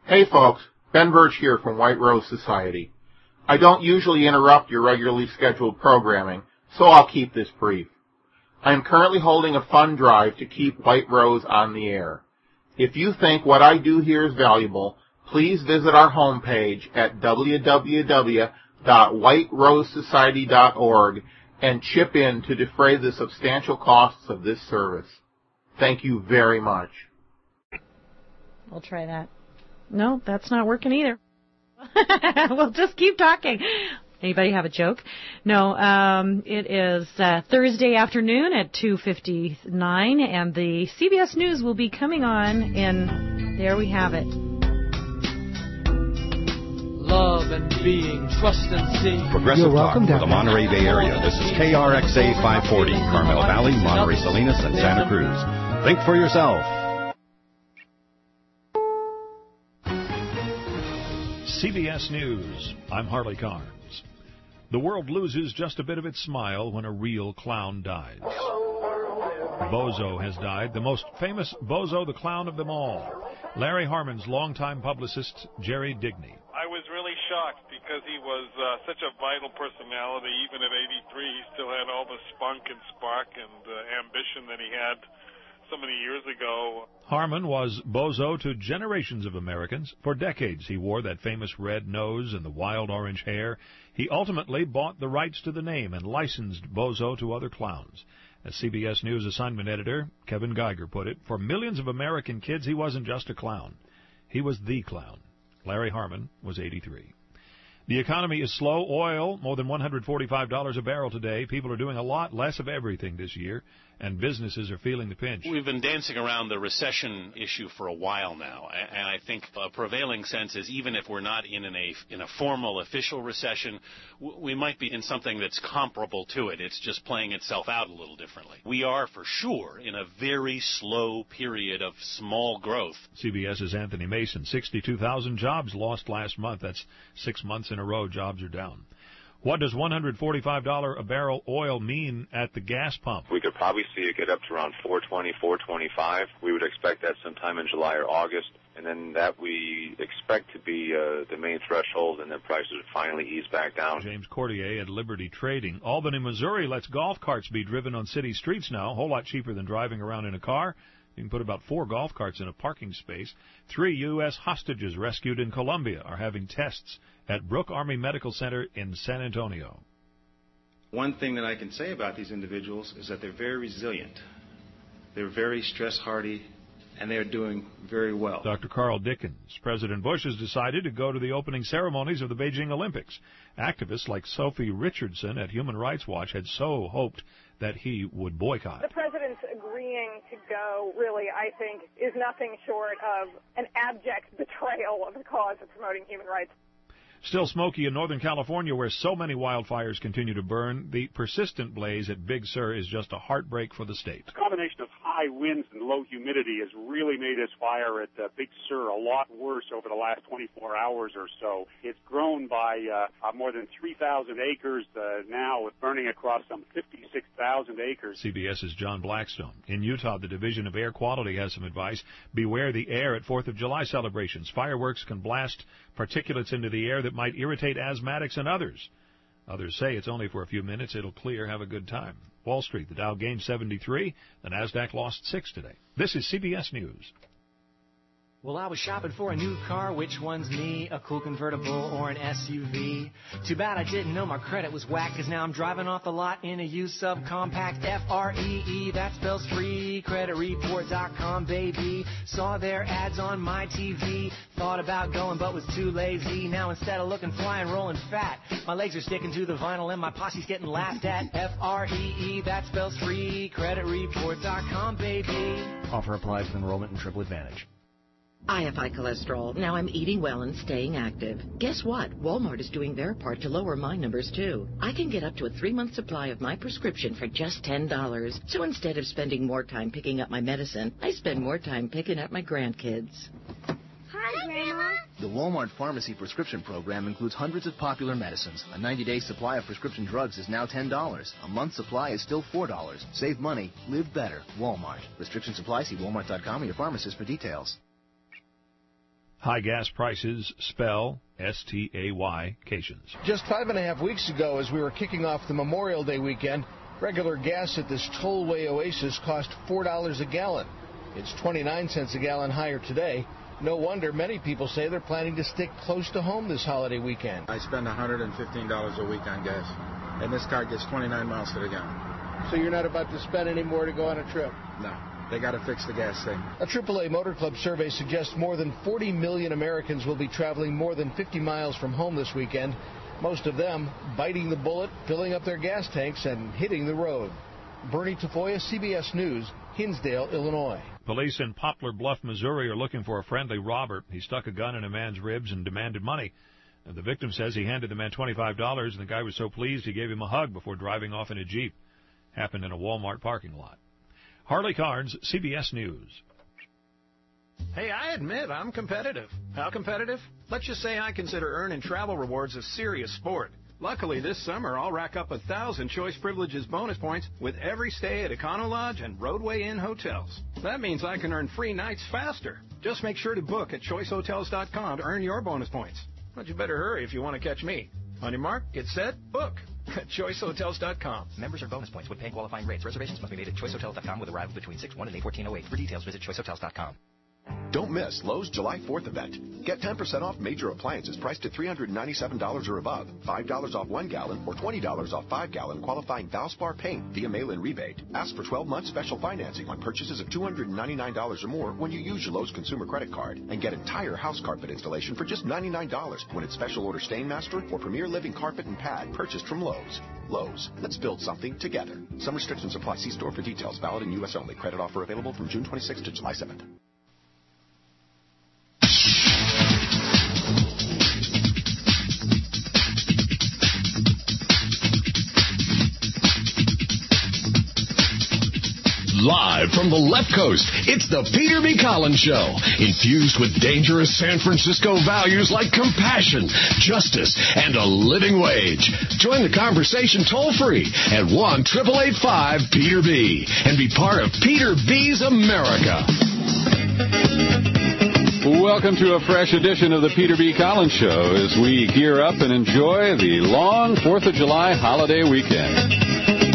Hey folks, Ben Birch here from White Rose Society. I don't usually interrupt your regularly scheduled programming, so I'll keep this brief. I am currently holding a fund drive to keep White Rose on the air. If you think what I do here is valuable, please visit our homepage at www.whiterosesociety.org and chip in to defray the substantial costs of this service. Thank you very much. We'll try that. No, that's not working either. We'll just keep talking. Anybody have a joke? No, it is Thursday afternoon at 2:59, and the CBS News will be coming on in, there we have it. Love and being, trust and see. Progressive Talk for the Monterey Bay Area. This is KRXA 540, Carmel Valley, Monterey Salinas, and Santa Cruz. Think for yourself. CBS News. I'm Harley Carnes. The world loses just a bit of its smile when a real clown dies. Bozo has died, the most famous Bozo the clown of them all. Larry Harmon's longtime publicist, Jerry Digney. I was really shocked because he was such a vital personality. Even at 83, he still had all the spunk and spark and ambition that he had so many years ago. Harmon was Bozo to generations of Americans. For decades, he wore that famous red nose and the wild orange hair. He ultimately bought the rights to the name and licensed Bozo to other clowns. As CBS News assignment editor Kevin Geiger put it, for millions of American kids, he wasn't just a clown. He was the clown. Larry Harmon was 83. The economy is slow. Oil, more than $145 a barrel today. People are doing a lot less of everything this year, and businesses are feeling the pinch. We've been dancing around the recession issue for a while now, and I think a prevailing sense is even if we're not in a formal official recession, we might be in something that's comparable to it. It's just playing itself out a little differently. We are, for sure, in a very slow period of small growth. CBS's Anthony Mason, 62,000 jobs lost last month. That's 6 months in a row jobs are down. What does $145 a barrel oil mean at the gas pump? We could probably see it get up to around $4.20, $4.25. We would expect that sometime in July or August, and then that we expect to be the main threshold, and then prices would finally ease back down. James Cordier at Liberty Trading. Albany, Missouri lets golf carts be driven on city streets now, a whole lot cheaper than driving around in a car. You can put about 4 golf carts in a parking space. 3 U.S. hostages rescued in Colombia are having tests at Brooke Army Medical Center in San Antonio. One thing that I can say about these individuals is that they're very resilient. They're very stress-hardy, and they're doing very well. Dr. Carl Dickens. President Bush has decided to go to the opening ceremonies of the Beijing Olympics. Activists like Sophie Richardson at Human Rights Watch had so hoped that he would boycott. The president's agreeing to go, really, I think, is nothing short of an abject betrayal of the cause of promoting human rights. Still smoky in Northern California, where so many wildfires continue to burn. The persistent blaze at Big Sur is just a heartbreak for the state. A combination of high winds and low humidity has really made this fire at Big Sur a lot worse over the last 24 hours or so. It's grown by more than 3,000 acres now, with burning across some 56,000 acres. CBS's John Blackstone. In Utah, the Division of Air Quality has some advice. Beware the air at 4th of July celebrations. Fireworks can blast particulates into the air that might irritate asthmatics and others. Others say it's only for a few minutes. It'll clear. Have a good time. Wall Street, the Dow gained 73. The Nasdaq lost 6 today. This is CBS News. Well, I was shopping for a new car. Which one's me? A cool convertible or an SUV? Too bad I didn't know my credit was whack, 'cause now I'm driving off the lot in a used subcompact. F-R-E-E, that spells free. CreditReport.com, baby. Saw their ads on my TV. Thought about going but was too lazy. Now instead of looking fly and rolling fat, my legs are sticking to the vinyl and my posse's getting laughed at. F-R-E-E, that spells free. CreditReport.com, baby. Offer applies with enrollment and Triple Advantage. I have high cholesterol. Now I'm eating well and staying active. Guess what? Walmart is doing their part to lower my numbers, too. I can get up to a 3-month supply of my prescription for just $10. So instead of spending more time picking up my medicine, I spend more time picking up my grandkids. Hi, Grandma. The Walmart Pharmacy Prescription Program includes hundreds of popular medicines. A 90-day supply of prescription drugs is now $10. A month's supply is still $4. Save money. Live better. Walmart. Restrictions apply. See walmart.com or your pharmacist for details. High gas prices spell S-T-A-Y-cations. Just 5.5 weeks ago, as we were kicking off the Memorial Day weekend, regular gas at this tollway oasis cost $4 a gallon. It's 29 cents a gallon higher today. No wonder many people say they're planning to stick close to home this holiday weekend. I spend $115 a week on gas, and this car gets 29 miles to the gallon. So you're not about to spend any more to go on a trip? No. They got to fix the gas thing. A AAA Motor Club survey suggests more than 40 million Americans will be traveling more than 50 miles from home this weekend, most of them biting the bullet, filling up their gas tanks, and hitting the road. Bernie Tafoya, CBS News, Hinsdale, Illinois. Police in Poplar Bluff, Missouri are looking for a friendly robber. He stuck a gun in a man's ribs and demanded money. And the victim says he handed the man $25, and the guy was so pleased he gave him a hug before driving off in a Jeep. Happened in a Walmart parking lot. Harley Carnes, CBS News. Hey, I admit I'm competitive. How competitive? Let's just say I consider earning travel rewards a serious sport. Luckily, this summer, I'll rack up 1,000 Choice Privileges bonus points with every stay at Econo Lodge and Roadway Inn hotels. That means I can earn free nights faster. Just make sure to book at choicehotels.com to earn your bonus points. But you better hurry if you want to catch me. On your mark, get set, book at choicehotels.com. Members are bonus points with paying qualifying rates. Reservations must be made at choicehotels.com with arrival between 6/1 and 8/14/08. For details, visit choicehotels.com. Don't miss Lowe's July 4th event. Get 10% off major appliances priced at $397 or above, $5 off 1 gallon or $20 off 5 gallon qualifying Valspar paint via mail-in rebate. Ask for 12-month special financing on purchases of $299 or more when you use your Lowe's consumer credit card, and get entire house carpet installation for just $99 when it's special order Stainmaster or Premier Living carpet and pad purchased from Lowe's. Lowe's, let's build something together. Some restrictions apply. See store for details. Valid in U.S. only. Credit offer available from June 26th to July 7th. Live from the left coast, it's the Peter B. Collins Show, infused with dangerous San Francisco values like compassion, justice, and a living wage. Join the conversation toll-free at 1-888-5-PETER-B and be part of Peter B's America. Welcome to a fresh edition of the Peter B. Collins Show as we gear up and enjoy the long 4th of July holiday weekend.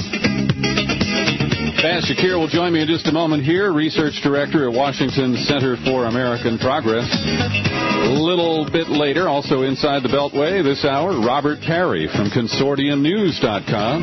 Faz Shakir will join me in just a moment here, Research Director at Washington Center for American Progress. A little bit later, also inside the Beltway this hour, Robert Parry from ConsortiumNews.com.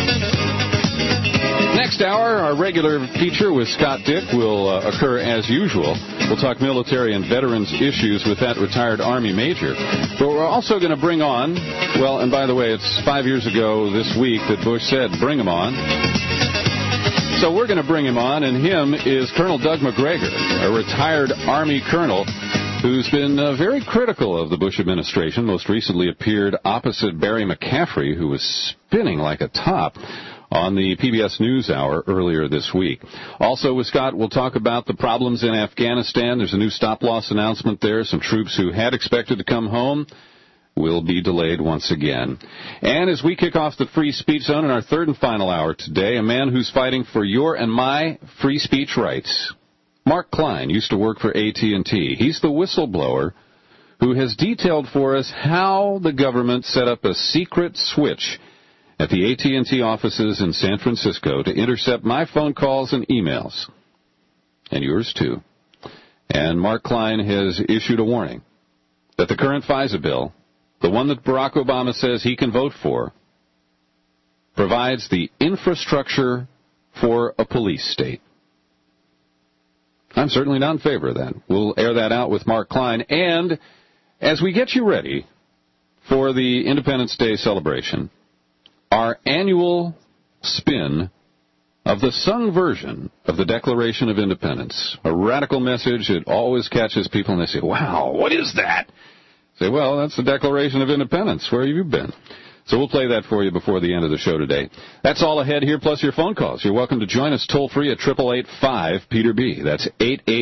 Next hour, our regular feature with Scott Dick will occur as usual. We'll talk military and veterans issues with that retired Army major. But we're also going to bring on, well, and by the way, it's 5 years ago this week that Bush said, bring him on. So we're going to bring him on, and him is Colonel Doug McGregor, a retired Army colonel who's been very critical of the Bush administration, most recently appeared opposite Barry McCaffrey, who was spinning like a top on the PBS NewsHour earlier this week. Also with Scott, we'll talk about the problems in Afghanistan. There's a new stop-loss announcement there. Some troops who had expected to come home will be delayed once again. And as we kick off the Free Speech Zone in our third and final hour today, a man who's fighting for your and my free speech rights. Mark Klein used to work for AT&T. He's the whistleblower who has detailed for us how the government set up a secret switch at the AT&T offices in San Francisco to intercept my phone calls and emails, and yours too. And Mark Klein has issued a warning that the current FISA bill, the one that Barack Obama says he can vote for, provides the infrastructure for a police state. I'm certainly not in favor of that. We'll air that out with Mark Klein. And as we get you ready for the Independence Day celebration, our annual spin of the sung version of the Declaration of Independence, a radical message that always catches people, and they say, wow, what is that? Say, well, that's the Declaration of Independence. Where have you been? So we'll play that for you before the end of the show today. That's all ahead here, plus your phone calls. You're welcome to join us toll-free at 888-5-PETER-B. That's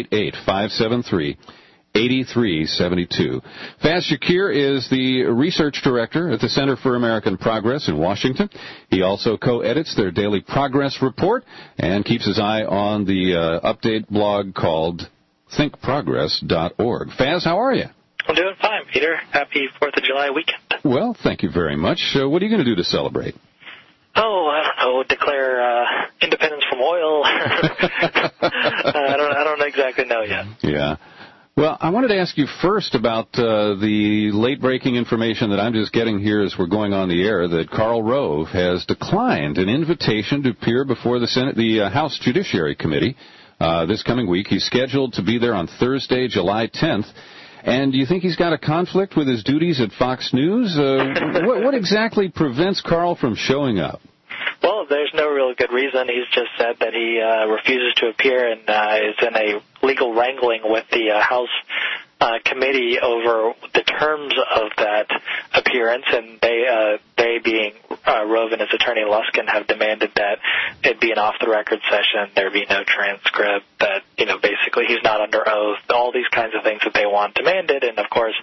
888-573-8372. Faz Shakir is the research director at the Center for American Progress in Washington. He also co-edits their daily progress report and keeps his eye on the update blog called thinkprogress.org. Faz, how are you? I'm doing fine, Peter. Happy 4th of July weekend. Well, thank you very much. What are you going to do to celebrate? Oh, I don't know. Declare independence from oil. I don't exactly know yet. Yeah. Well, I wanted to ask you first about the late-breaking information that I'm just getting here as we're going on the air, that Karl Rove has declined an invitation to appear before the House Judiciary Committee this coming week. He's scheduled to be there on Thursday, July 10th. And do you think he's got a conflict with his duties at Fox News? What exactly prevents Karl from showing up? Well, there's no real good reason. He's just said that he refuses to appear and is in a legal wrangling with the House committee over the terms of that appearance, and they being Rove and his attorney Luskin have demanded that it be an off-the-record session, there be no transcript, that, basically he's not under oath, all these kinds of things that they want demanded, and of course,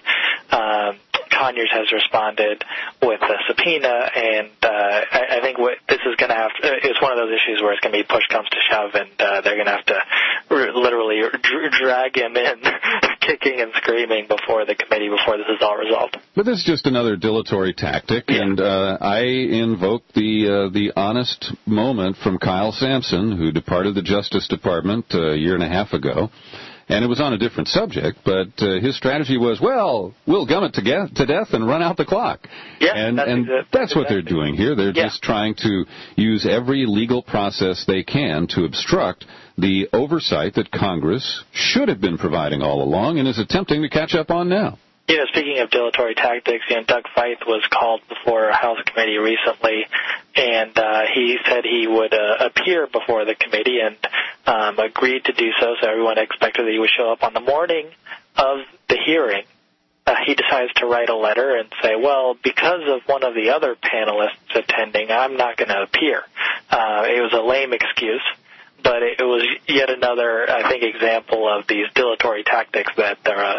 Conyers has responded with a subpoena, and I think this is going to have to, it's one of those issues where it's going to be push comes to shove, and they're going to have to literally drag him in, kicking and screaming before the committee before this is all resolved. But this is just another dilatory tactic, and I invoke the honest moment from Kyle Sampson, who departed the Justice Department a year and a half ago. And it was on a different subject, but his strategy was, well, we'll gum it to death and run out the clock. Yeah, and that's what they're doing here. They're just trying to use every legal process they can to obstruct the oversight that Congress should have been providing all along and is attempting to catch up on now. Speaking of dilatory tactics, Doug Feith was called before a House committee recently, and he said he would appear before the committee and agreed to do so everyone expected that he would show up on the morning of the hearing. He decides to write a letter and say, well, because of one of the other panelists attending, I'm not going to appear. It was a lame excuse. But it was yet another, I think, example of these dilatory tactics that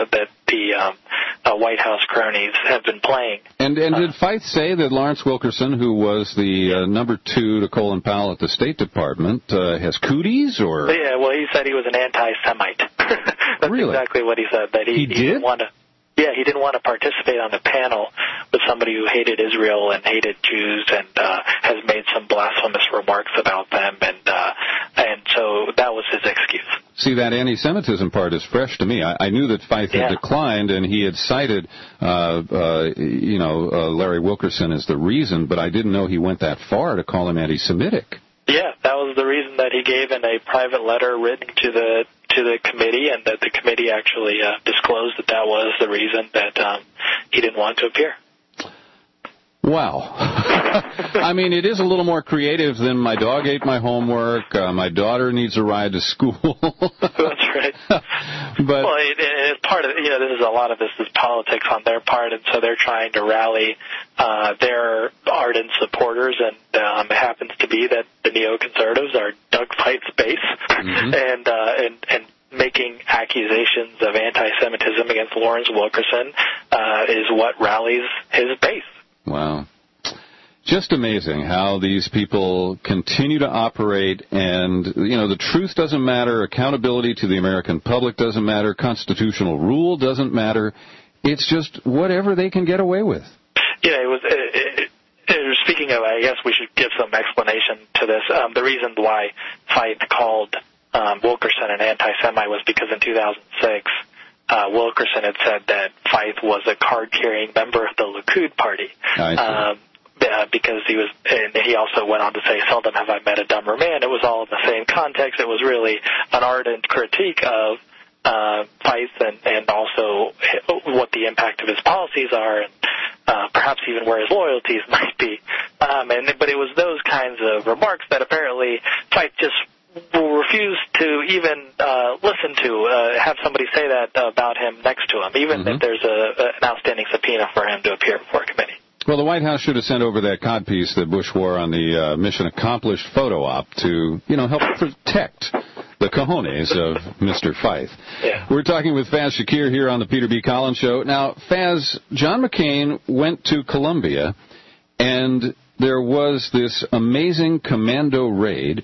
the White House cronies have been playing. And did Feith say that Lawrence Wilkerson, who was the number 2 to Colin Powell at the State Department, has cooties? Or? Yeah, well, he said he was an anti-Semite. That's really? Exactly what he said. That he didn't want to. Yeah, he didn't want to participate on the panel with somebody who hated Israel and hated Jews and has made some blasphemous remarks about them, and so that was his excuse. See, that anti-Semitism part is fresh to me. I knew that Feith had declined, and he had cited, Larry Wilkerson as the reason, but I didn't know he went that far to call him anti-Semitic. Yeah, that was the reason that he gave in a private letter written to the committee, and that the committee actually disclosed that was the reason that he didn't want to appear. Wow. I mean, it is a little more creative than my dog ate my homework, my daughter needs a ride to school. That's right. But it's part of, this is a lot of this is politics on their part, and so they're trying to rally their ardent supporters, and it happens to be that the neoconservatives are Doug Feith's base, and making accusations of anti-Semitism against Lawrence Wilkerson is what rallies his base. Wow. Just amazing how these people continue to operate, and, the truth doesn't matter, accountability to the American public doesn't matter, constitutional rule doesn't matter. It's just whatever they can get away with. Yeah, speaking of, I guess we should give some explanation to this. The reason why Feith called Wilkerson an anti-Semite was because in 2006, Wilkerson had said that Feith was a card-carrying member of the Likud party. Because and he also went on to say, seldom have I met a dumber man. It was all in the same context. It was really an ardent critique of Feith and also what the impact of his policies are, and perhaps even where his loyalties might be. But it was those kinds of remarks that apparently Feith just will refuse to even listen to, have somebody say that about him next to him, even if there's an outstanding subpoena for him to appear before a committee. Well, the White House should have sent over that codpiece that Bush wore on the Mission Accomplished photo op to, help protect the cojones of Mr. Feith. Yeah. We're talking with Faz Shakir here on the Peter B. Collins Show. Now, Faz, John McCain went to Colombia, and there was this amazing commando raid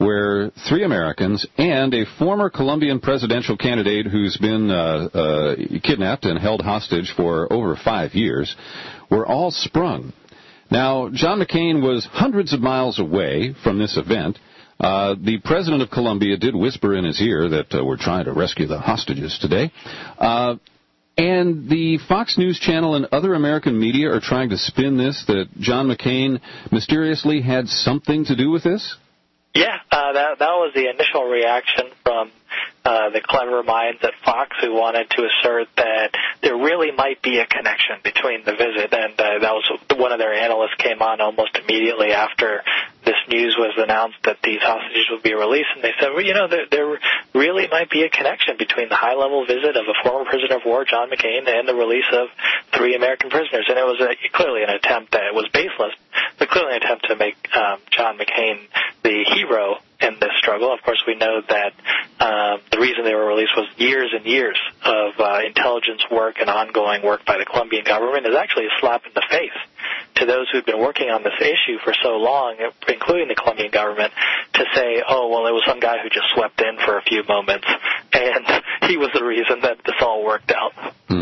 where 3 Americans and a former Colombian presidential candidate who's been kidnapped and held hostage for over 5 years were all sprung. Now, John McCain was hundreds of miles away from this event. The president of Colombia did whisper in his ear that we're trying to rescue the hostages today. And the Fox News Channel and other American media are trying to spin this, that John McCain mysteriously had something to do with this? Yeah, that was the initial reaction from the clever minds at Fox, who wanted to assert that there really might be a connection between the visit, and that was one of their analysts came on almost immediately after this news was announced that these hostages would be released, and they said, well, you know, there really might be a connection between the high-level visit of a former prisoner of war, John McCain, and the release of 3 American prisoners. And it was clearly an attempt that was baseless, but clearly an attempt to make John McCain the hero in this struggle. Of course, we know that the reason they were released was years and years of intelligence work and ongoing work by the Colombian government. Is actually a slap in the face to those who've been working on this issue for so long, including the Colombian government, to say, oh, well, it was some guy who just swept in for a few moments, and he was the reason that this all worked out.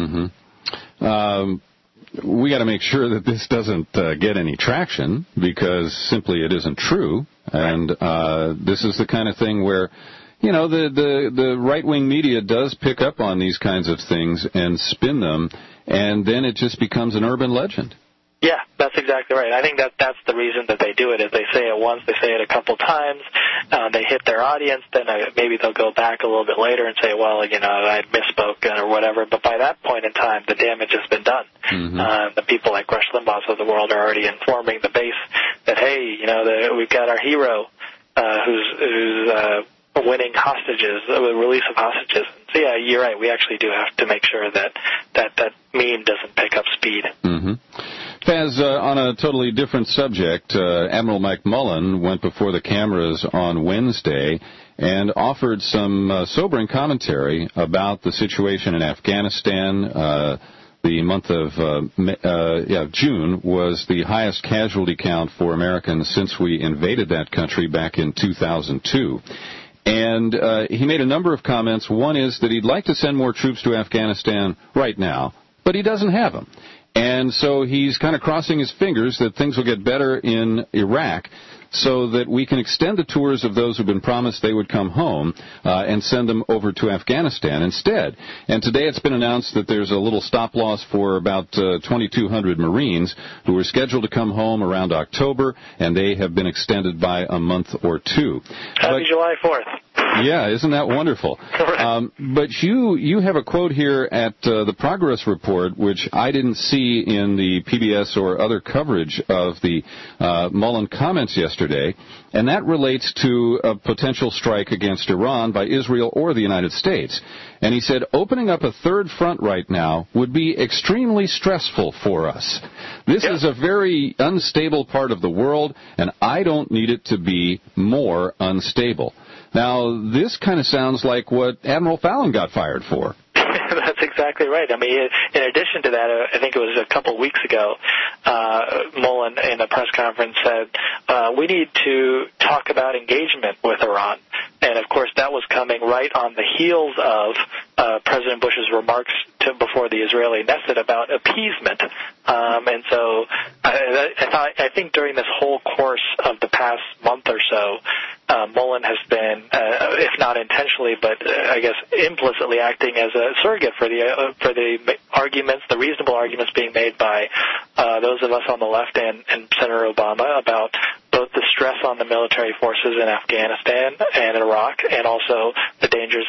We got to make sure that this doesn't get any traction, because simply it isn't true. And this is the kind of thing where, you know, the right-wing media does pick up on these kinds of things and spin them, and then it just becomes an urban legend. Yeah, that's exactly right. I think that's the reason that they do it, is they say it once, they say it a couple times, they hit their audience, then maybe they'll go back a little bit later and say, well, you know, I misspoke or whatever, but by that point in time, the damage has been done. The people like Rush Limbaugh of the world are already informing the base that, hey, you know, we've got our hero who's winning hostages, the release of hostages. So, yeah, you're right. We actually do have to make sure that meme doesn't pick up speed. Faz, on a totally different subject, Admiral Mike Mullen went before the cameras on Wednesday and offered some sobering commentary about the situation in Afghanistan. The month of June was the highest casualty count for Americans since we invaded that country back in 2002. And he made a number of comments. One is that he'd like to send more troops to Afghanistan right now, but he doesn't have them. And so he's kind of crossing his fingers that things will get better in Iraq so that we can extend the tours of those who've been promised they would come home and send them over to Afghanistan instead. And today it's been announced that there's a little stop-loss for about 2,200 Marines who were scheduled to come home around October, and they have been extended by a month or two. Happy July 4th. Yeah, isn't that wonderful? But you have a quote here at the Progress Report, which I didn't see in the PBS or other coverage of the Mullen comments yesterday, and that relates to a potential strike against Iran by Israel or the United States. And he said, opening up a third front right now would be extremely stressful for us. This is a very unstable part of the world, and I don't need it to be more unstable. Now, this kind of sounds like what Admiral Fallon got fired for. That's exactly right. I mean, in addition to that, I think it was a couple of weeks ago, Mullen in a press conference said, we need to talk about engagement with Iran. And, of course, that was coming right on the heels of President Bush's remarks before the Israeli Knesset about appeasement. And so I think during this whole course of the past month or so, Mullen has been, if not intentionally, but I guess implicitly acting as a surrogate for the arguments, the reasonable arguments being made by those of us on the left and Senator Obama about both the stress on the military forces in Afghanistan and Iraq, and also the dangers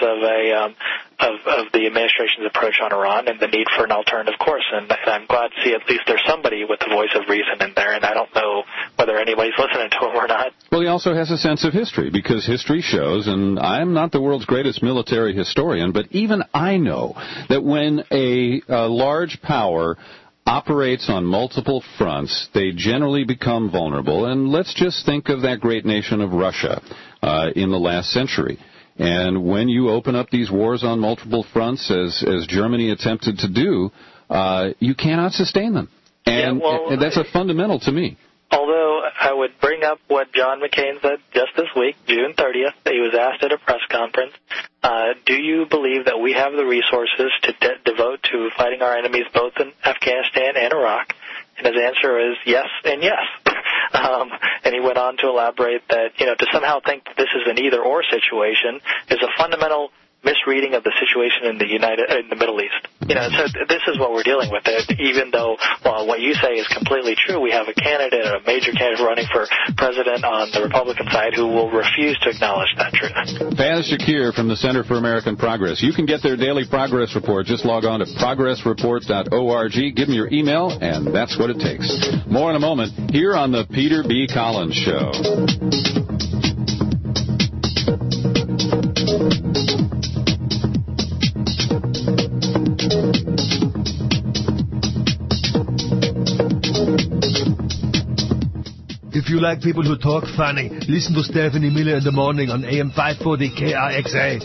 of the administration's approach on Iran and the need for an alternative course. And I'm glad to see at least there's somebody with the voice of reason in there, and I don't know whether anybody's listening to him or not. Well, he also has a sense of history, because history shows, and I'm not the world's greatest military historian, but even I know that when a large power operates on multiple fronts, they generally become vulnerable. And let's just think of that great nation of Russia in the last century. And when you open up these wars on multiple fronts, as Germany attempted to do, you cannot sustain them. And that's a fundamental to me. although I would bring up what John McCain said just this week, June 30th, that he was asked at a press conference, do you believe that we have the resources to devote to fighting our enemies both in Afghanistan and Iraq? And his answer is yes and yes. And he went on to elaborate that, to somehow think that this is an either-or situation is a fundamental misreading of the situation in the Middle East. So this is what we're dealing with. Even though, what you say is completely true, we have a candidate, a major candidate running for president on the Republican side who will refuse to acknowledge that truth. Faz Shakir from the Center for American Progress. You can get their daily progress report. Just log on to progressreport.org. Give them your email, and that's what it takes. More in a moment here on the Peter B. Collins Show. If you like people who talk funny, listen to Stephanie Miller in the morning on AM 540 KRXA.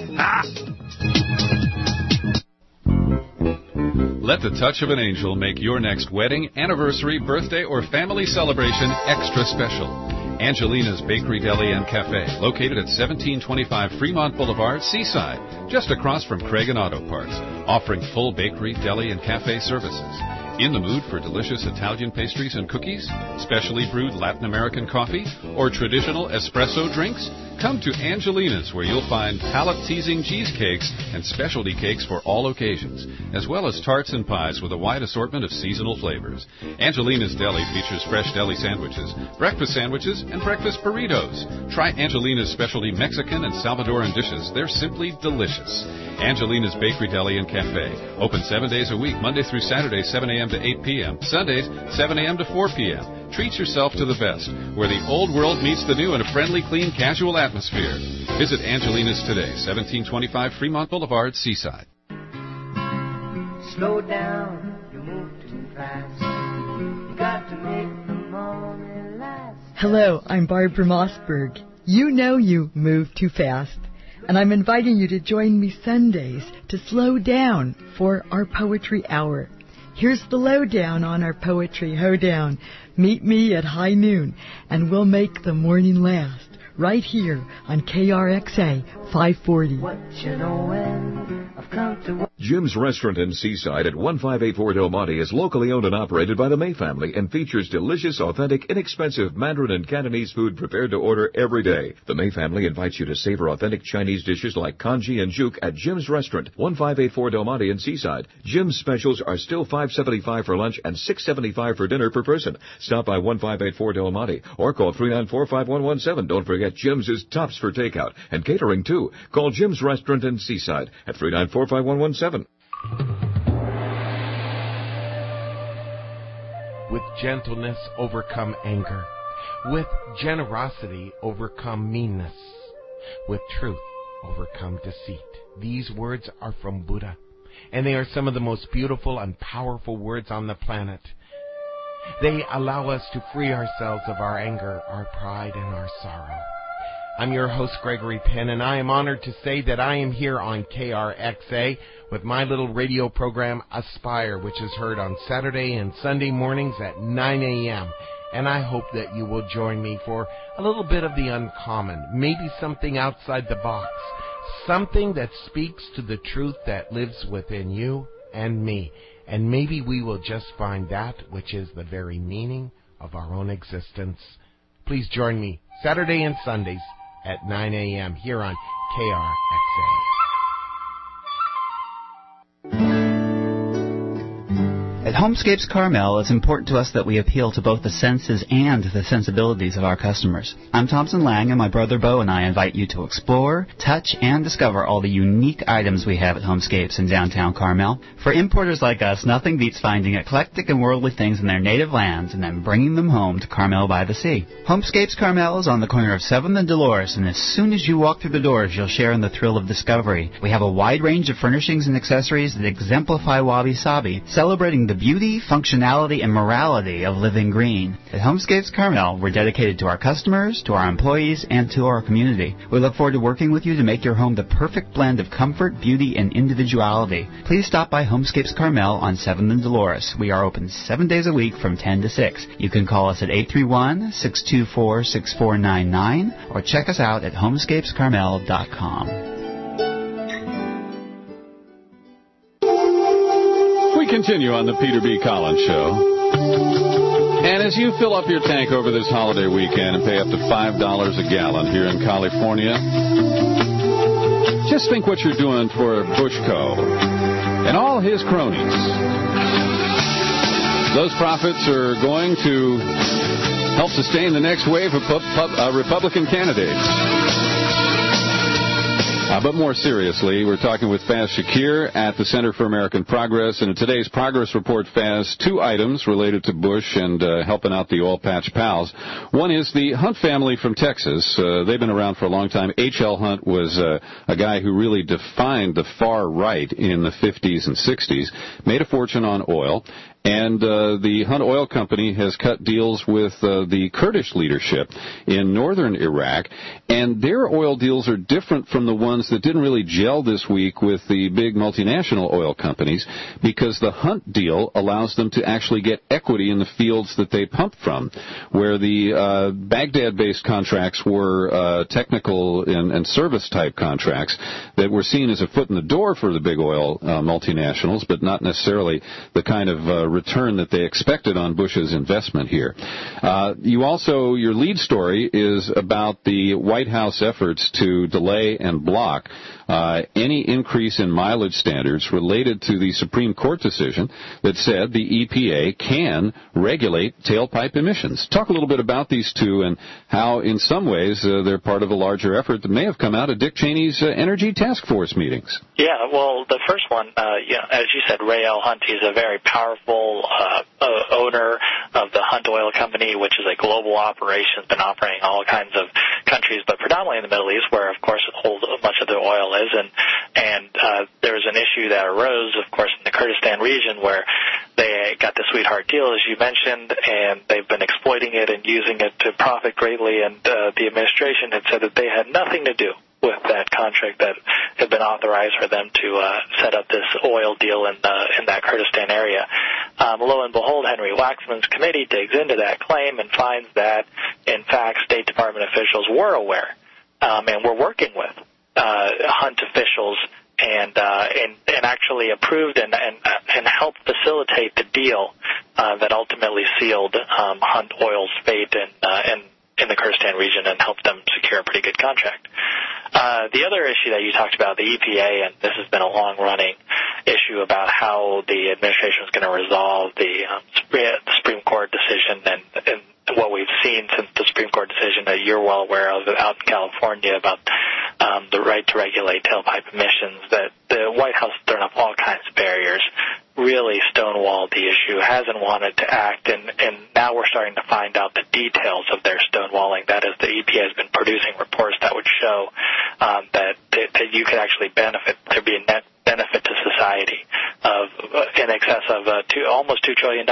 Let the touch of an angel make your next wedding, anniversary, birthday, or family celebration extra special. Angelina's Bakery, Deli, and Cafe, located at 1725 Fremont Boulevard, Seaside, just across from Craig and Auto Parts, offering full bakery, deli, and cafe services. In the mood for delicious Italian pastries and cookies, specially brewed Latin American coffee, or traditional espresso drinks? Come to Angelina's, where you'll find palate-teasing cheesecakes and specialty cakes for all occasions, as well as tarts and pies with a wide assortment of seasonal flavors. Angelina's Deli features fresh deli sandwiches, breakfast sandwiches, and breakfast burritos. Try Angelina's specialty Mexican and Salvadoran dishes. They're simply delicious. Angelina's Bakery, Deli, and Cafe. Open 7 days a week, Monday through Saturday, 7 a.m. to 8 p.m. Sundays, 7 a.m. to 4 p.m. Treat yourself to the best, where the old world meets the new in a friendly, clean, casual atmosphere. Visit Angelina's today, 1725 Fremont Boulevard, Seaside. Slow down, you move too fast. You got to make the moment last. Hello, I'm Barbara Mossberg. You know you move too fast. And I'm inviting you to join me Sundays to slow down for our Poetry Hour. Here's the lowdown on our Poetry Hoedown. Meet me at high noon, and we'll make the morning last, right here on KRXA 540. What you know when I've come to... Jim's Restaurant in Seaside at 1584 Del Monte is locally owned and operated by the May family and features delicious, authentic, inexpensive Mandarin and Cantonese food prepared to order every day. The May family invites you to savor authentic Chinese dishes like congee and juk at Jim's Restaurant, 1584 Del Monte in Seaside. Jim's specials are still $5.75 for lunch and $6.75 for dinner per person. Stop by 1584 Del Monte or call 394-5117. Don't forget Jim's is tops for takeout and catering too. Call Jim's Restaurant in Seaside at 394-5117. With gentleness overcome anger. With generosity overcome meanness. With truth overcome deceit. These words are from Buddha, and they are some of the most beautiful and powerful words on the planet. They allow us to free ourselves of our anger, our pride, and our sorrow. I'm your host, Gregory Penn, and I am honored to say that I am here on KRXA with my little radio program, Aspire, which is heard on Saturday and Sunday mornings at 9 a.m. And I hope that you will join me for a little bit of the uncommon, maybe something outside the box, something that speaks to the truth that lives within you and me. And maybe we will just find that which is the very meaning of our own existence. Please join me Saturday and Sundays at 9 a.m. here on KRXA. At Homescapes Carmel, it's important to us that we appeal to both the senses and the sensibilities of our customers. I'm Thompson Lang, and my brother Bo and I invite you to explore, touch, and discover all the unique items we have at Homescapes in downtown Carmel. For importers like us, nothing beats finding eclectic and worldly things in their native lands and then bringing them home to Carmel by the Sea. Homescapes Carmel is on the corner of 7th and Dolores, and as soon as you walk through the doors, you'll share in the thrill of discovery. We have a wide range of furnishings and accessories that exemplify wabi-sabi, celebrating the the beauty, functionality, and morality of living green. At Homescapes Carmel, we're dedicated to our customers, to our employees, and to our community. We look forward to working with you to make your home the perfect blend of comfort, beauty, and individuality. Please stop by Homescapes Carmel on 7th and Dolores. We are open 7 days a week from 10 to 6. You can call us at 831-624-6499 or check us out at homescapescarmel.com. We continue on the Peter B. Collins Show. And as you fill up your tank over this holiday weekend and pay up to $5 a gallon here in California, just think what you're doing for Bushco and all his cronies. Those profits are going to help sustain the next wave of Republican candidates. But more seriously, we're talking with Faz Shakir at the Center for American Progress. And in today's Progress Report, Faz, 2 items related to Bush and helping out the oil patch pals. One is the Hunt family from Texas. They've been around for a long time. H.L. Hunt was a guy who really defined the far right in the 50s and 60s, made a fortune on oil. And the Hunt Oil Company has cut deals with the Kurdish leadership in northern Iraq, and their oil deals are different from the ones that didn't really gel this week with the big multinational oil companies, because the Hunt deal allows them to actually get equity in the fields that they pump from, where the Baghdad-based contracts were technical and service-type contracts that were seen as a foot in the door for the big oil multinationals, but not necessarily the kind of return that they expected on Bush's investment here. Your lead story is about the White House efforts to delay and block any increase in mileage standards related to the Supreme Court decision that said the EPA can regulate tailpipe emissions. Talk a little bit about these two and how, in some ways, they're part of a larger effort that may have come out of Dick Cheney's Energy Task Force meetings. Yeah, well, the first one, as you said, Ray L. Hunt, he's a very powerful owner of the Hunt Oil Company, which is a global operation, been operating in all kinds of countries, but predominantly in the Middle East, where, of course, much of the oil is. And there was an issue that arose, of course, in the Kurdistan region, where they got the sweetheart deal, as you mentioned, and they've been exploiting it and using it to profit greatly. And the administration had said that they had nothing to do with that contract that had been authorized for them to set up this oil deal in that Kurdistan area. Lo and behold, Henry Waxman's committee digs into that claim and finds that, in fact, State Department officials were aware and were working with Hunt officials and actually approved and helped facilitate the deal that ultimately sealed Hunt Oil's fate in the Kurdistan region and helped them secure a pretty good contract. The other issue that you talked about, the EPA, and this has been a long-running issue about how the administration is going to resolve the Supreme Court decision and what we've seen since the Supreme Court decision that you're well aware of out in California about the right to regulate tailpipe emissions, that the White House has thrown up all kinds of barriers, really stonewalled the issue, hasn't wanted to act, and now we're starting to find out the details of their stonewalling. That is, the EPA has been producing reports that would show that you could actually benefit, there'd be a net benefit to society of in excess of almost $2 trillion.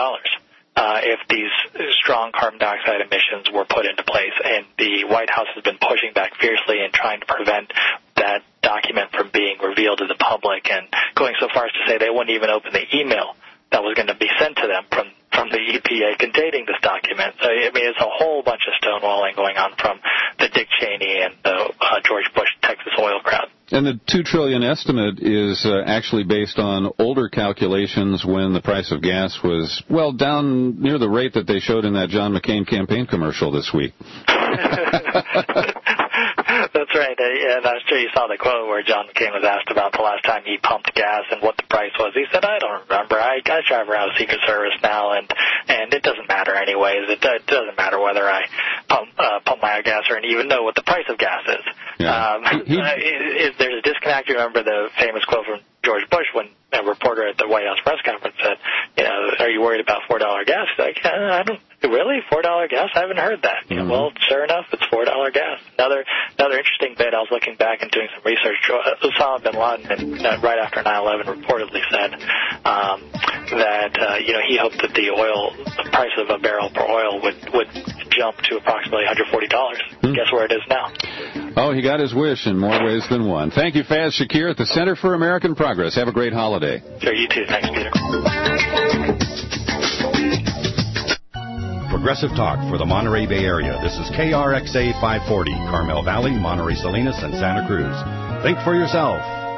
If these strong carbon dioxide emissions were put into place. And the White House has been pushing back fiercely and trying to prevent that document from being revealed to the public, and going so far as to say they wouldn't even open the email that was going to be sent to them from the EPA containing this document. So, I mean, it's a whole bunch of stonewalling going on from the Dick Cheney and the George Bush Texas oil crowd. And the $2 trillion estimate is actually based on older calculations when the price of gas was, well, down near the rate that they showed in that John McCain campaign commercial this week. That's right. And I'm sure you saw the quote where John McCain was asked about the last time he pumped gas and what the price was. He said, I don't remember. I drive around a Secret Service now, and it doesn't matter anyways. It doesn't matter whether I pump my gas or even know what the price of gas is. Yeah. There's a disconnect. You remember the famous quote from George Bush when a reporter at the White House press conference said, are you worried about $4 gas? He's like, I don't. Really? $4 gas? I haven't heard that. Well, sure enough, it's $4 gas. Another Another interesting bit, I was looking back and doing some research. Osama bin Laden, right after 9/11, reportedly said that he hoped that the price of a barrel per oil would jump to approximately $140. Guess where it is now? Oh, he got his wish in more ways than one. Thank you, Faz Shakir at the Center for American Progress. Have a great holiday. Sure, you too. Thanks, Peter. Progressive Talk for the Monterey Bay Area. This is KRXA 540, Carmel Valley, Monterey Salinas, and Santa Cruz. Think for yourself.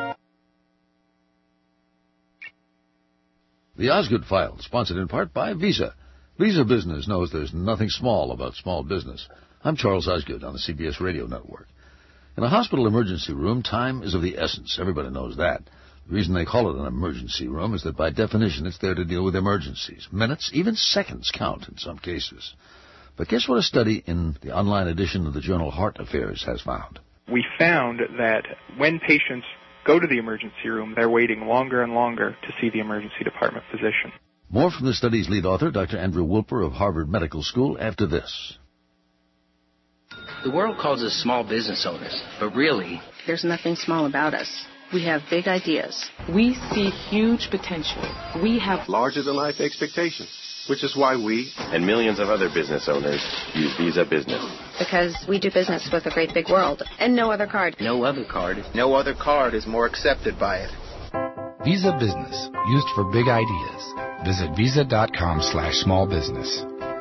The Osgood File, sponsored in part by Visa. Visa Business knows there's nothing small about small business. I'm Charles Osgood on the CBS Radio Network. In a hospital emergency room, time is of the essence. Everybody knows that. The reason they call it an emergency room is that by definition it's there to deal with emergencies. Minutes, even seconds count in some cases. But guess what a study in the online edition of the journal Heart Affairs has found? We found that when patients go to the emergency room, they're waiting longer and longer to see the emergency department physician. More from the study's lead author, Dr. Andrew Wilper of Harvard Medical School, after this. The world calls us small business owners, but really, there's nothing small about us. We have big ideas. We see huge potential. We have larger-than-life expectations, which is why we and millions of other business owners use Visa Business. Because we do business with a great big world, and no other card. No other card. No other card is more accepted by it. Visa Business, used for big ideas. Visit visa.com/smallbusiness.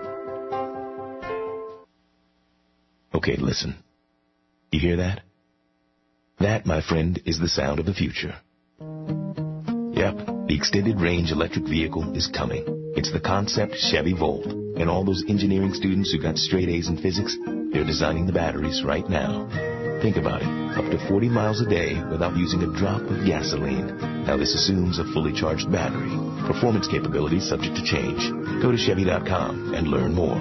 Okay, listen. You hear that? That, my friend, is the sound of the future. Yep, the extended range electric vehicle is coming. It's the concept Chevy Volt. And all those engineering students who got straight A's in physics, they're designing the batteries right now. Think about it. Up to 40 miles a day without using a drop of gasoline. Now this assumes a fully charged battery. Performance capabilities subject to change. Go to Chevy.com and learn more.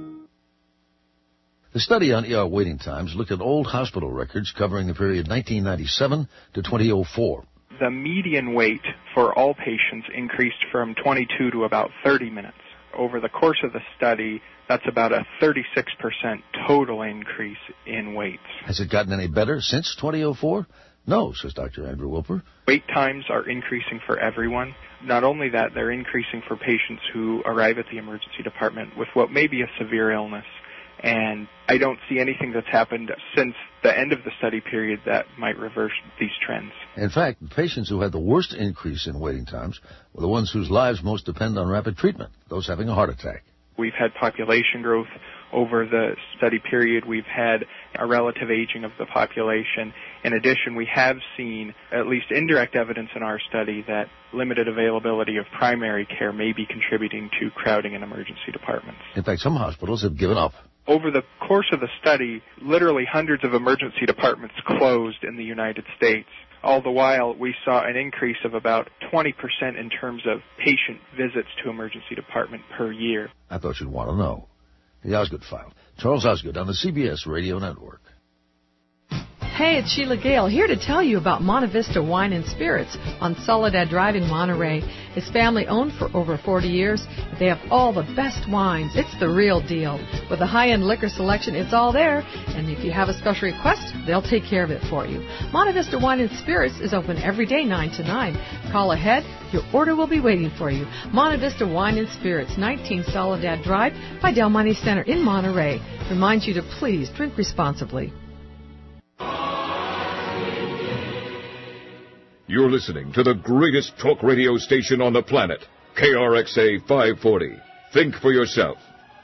The study on ER waiting times looked at old hospital records covering the period 1997 to 2004. The median wait for all patients increased from 22 to about 30 minutes. Over the course of the study, that's about a 36% total increase in waits. Has it gotten any better since 2004? No, says Dr. Andrew Wilper. Wait times are increasing for everyone. Not only that, they're increasing for patients who arrive at the emergency department with what may be a severe illness. And I don't see anything that's happened since the end of the study period that might reverse these trends. In fact, the patients who had the worst increase in waiting times were the ones whose lives most depend on rapid treatment, those having a heart attack. We've had population growth over the study period. We've had a relative aging of the population. In addition, we have seen at least indirect evidence in our study that limited availability of primary care may be contributing to crowding in emergency departments. In fact, some hospitals have given up. Over the course of the study, literally hundreds of emergency departments closed in the United States. All the while, we saw an increase of about 20% in terms of patient visits to emergency department per year. I thought you'd want to know. The Osgood File. Charles Osgood on the CBS Radio Network. Hey, it's Sheila Gale here to tell you about Monte Vista Wine and Spirits on Soledad Drive in Monterey. It's family-owned for over 40 years. They have all the best wines. It's the real deal. With a high-end liquor selection, it's all there. And if you have a special request, they'll take care of it for you. Monte Vista Wine and Spirits is open every day 9 to 9. Call ahead. Your order will be waiting for you. Monte Vista Wine and Spirits, 19 Soledad Drive by Del Monte Center in Monterey. Reminds you to please drink responsibly. You're listening to the greatest talk radio station on the planet, KRXA 540. Think for yourself.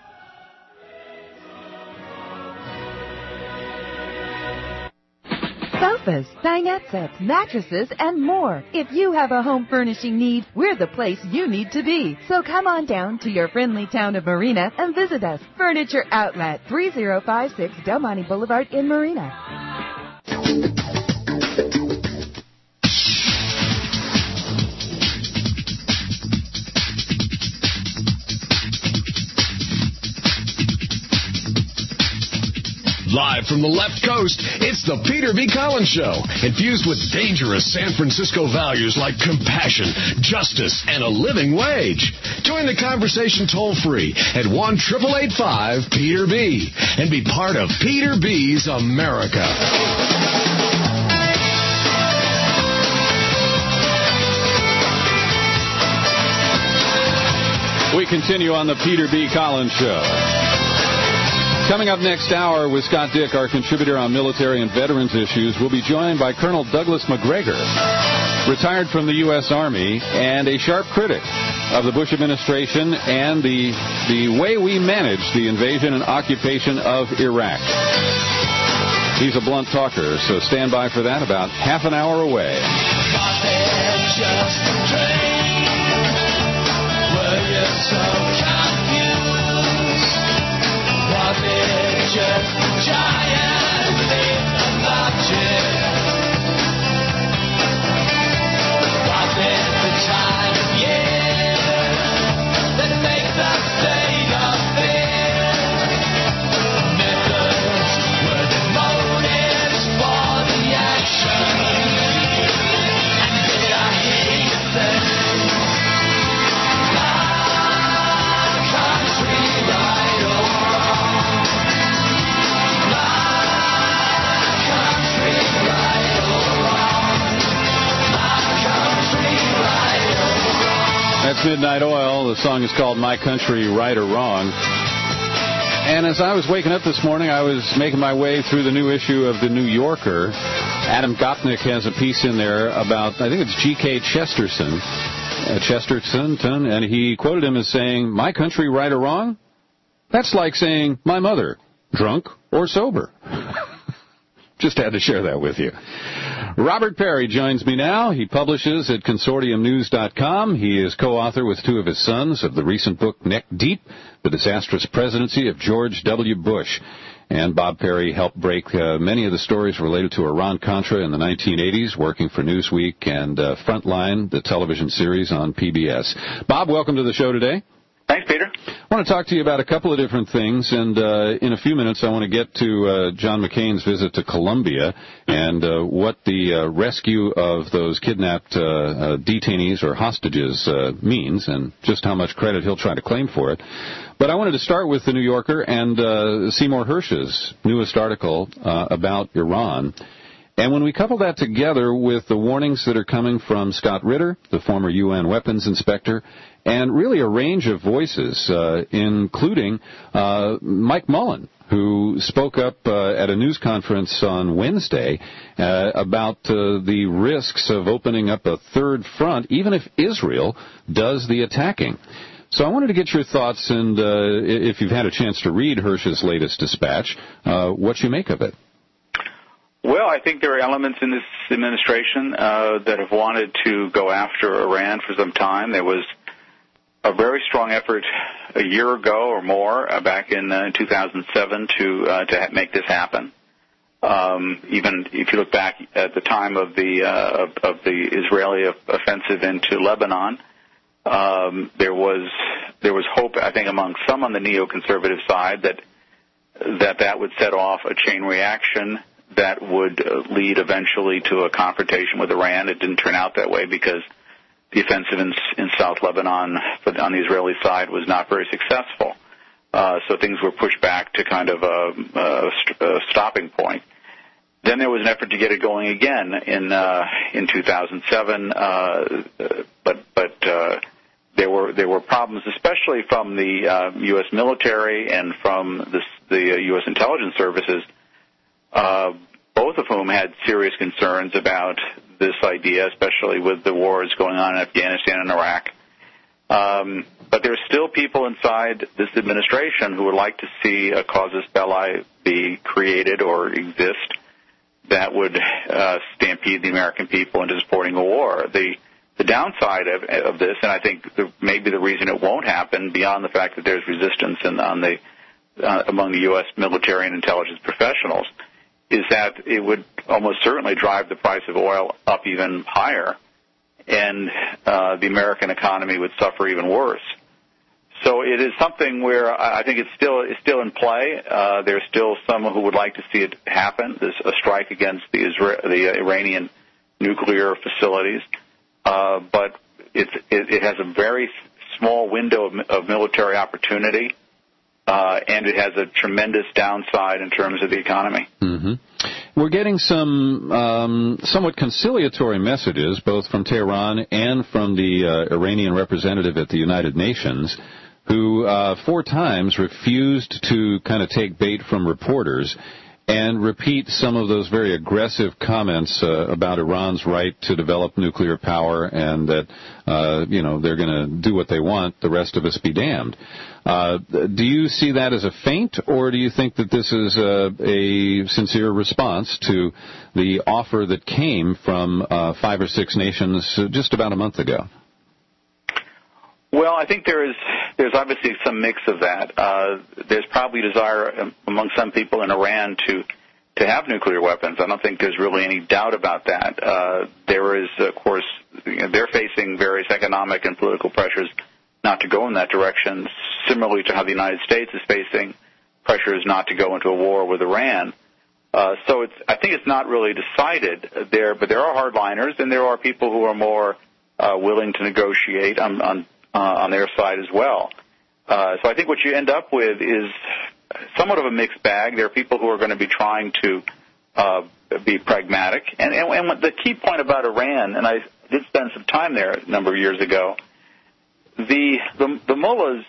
Sofas, dinette sets, mattresses, and more. If you have a home furnishing need, we're the place you need to be. So come on down to your friendly town of Marina and visit us. Furniture Outlet, 3056 Del Monte Boulevard in Marina. Live from the left coast, it's the Peter B. Collins Show, infused with dangerous San Francisco values like compassion, justice, and a living wage. Join the conversation toll-free at 1-888-5-PETER-B and be part of Peter B's America. We continue on the Peter B. Collins Show. Coming up next hour with Scott Dick, our contributor on military and veterans issues, we'll be joined by Colonel Douglas McGregor, retired from the U.S. Army and a sharp critic of the Bush administration and the way we managed the invasion and occupation of Iraq. He's a blunt talker, so stand by for that about half an hour away. That's Midnight Oil. The song is called My Country, Right or Wrong. And as I was waking up this morning, I was making my way through the new issue of The New Yorker. Adam Gopnik has a piece in there about, I think it's G.K. Chesterton, and he quoted him as saying, "My country, right or wrong? That's like saying, my mother, drunk or sober." Just had to share that with you. Robert Perry joins me now. He publishes at consortiumnews.com. He is co-author with two of his sons of the recent book, Neck Deep, The Disastrous Presidency of George W. Bush. And Bob Perry helped break many of the stories related to Iran-Contra in the 1980s, working for Newsweek and Frontline, the television series on PBS. Bob, welcome to the show today. Thanks, Peter. I want to talk to you about a couple of different things, and in a few minutes I want to get to John McCain's visit to Colombia and what the rescue of those kidnapped detainees or hostages means and just how much credit he'll try to claim for it. But I wanted to start with the New Yorker and Seymour Hersh's newest article about Iran. And when we couple that together with the warnings that are coming from Scott Ritter, the former UN weapons inspector, and really a range of voices, including Mike Mullen, who spoke up at a news conference on Wednesday about the risks of opening up a third front, even if Israel does the attacking. So I wanted to get your thoughts, and if you've had a chance to read Hersh's latest dispatch, what you make of it. Well, I think there are elements in this administration that have wanted to go after Iran for some time. There was a very strong effort a year ago or more, back in 2007, to make this happen. Even if you look back at the time of the Israeli offensive into Lebanon, there was hope, I think, among some on the neoconservative side that would set off a chain reaction that would lead eventually to a confrontation with Iran. It didn't turn out that way because the offensive in South Lebanon on the Israeli side was not very successful. So things were pushed back to kind of a stopping point. Then there was an effort to get it going again in 2007, but there were problems, especially from the U.S. military and from the U.S. intelligence services, both of whom had serious concerns about this idea, especially with the wars going on in Afghanistan and Iraq. But there's still people inside this administration who would like to see a casus belli be created or exist that would stampede the American people into supporting a war. The downside of this, and I think maybe the reason it won't happen, beyond the fact that there's resistance among the U.S. military and intelligence professionals, is that it would almost certainly drive the price of oil up even higher, and the American economy would suffer even worse. So it is something where I think it's still in play. There's still some who would like to see it happen. There's a strike against the Iranian nuclear facilities, but it has a very small window of military opportunity, and it has a tremendous downside in terms of the economy. Mm-hmm. We're getting some somewhat conciliatory messages, both from Tehran and from the Iranian representative at the United Nations, who 4 times refused to kind of take bait from reporters and repeat some of those very aggressive comments about Iran's right to develop nuclear power and that, they're going to do what they want, the rest of us be damned. Do you see that as a feint, or do you think that this is a sincere response to the offer that came from 5 or 6 nations just about a month ago? Well, I think there's obviously some mix of that. There's probably desire among some people in Iran to have nuclear weapons. I don't think there's really any doubt about that. There is, of course, they're facing various economic and political pressures not to go in that direction, similarly to how the United States is facing pressures not to go into a war with Iran. So I think it's not really decided there, but there are hardliners, and there are people who are more willing to negotiate on their side as well. So I think what you end up with is somewhat of a mixed bag. There are people who are going to be trying to be pragmatic. And the key point about Iran, and I did spend some time there a number of years ago, the mullahs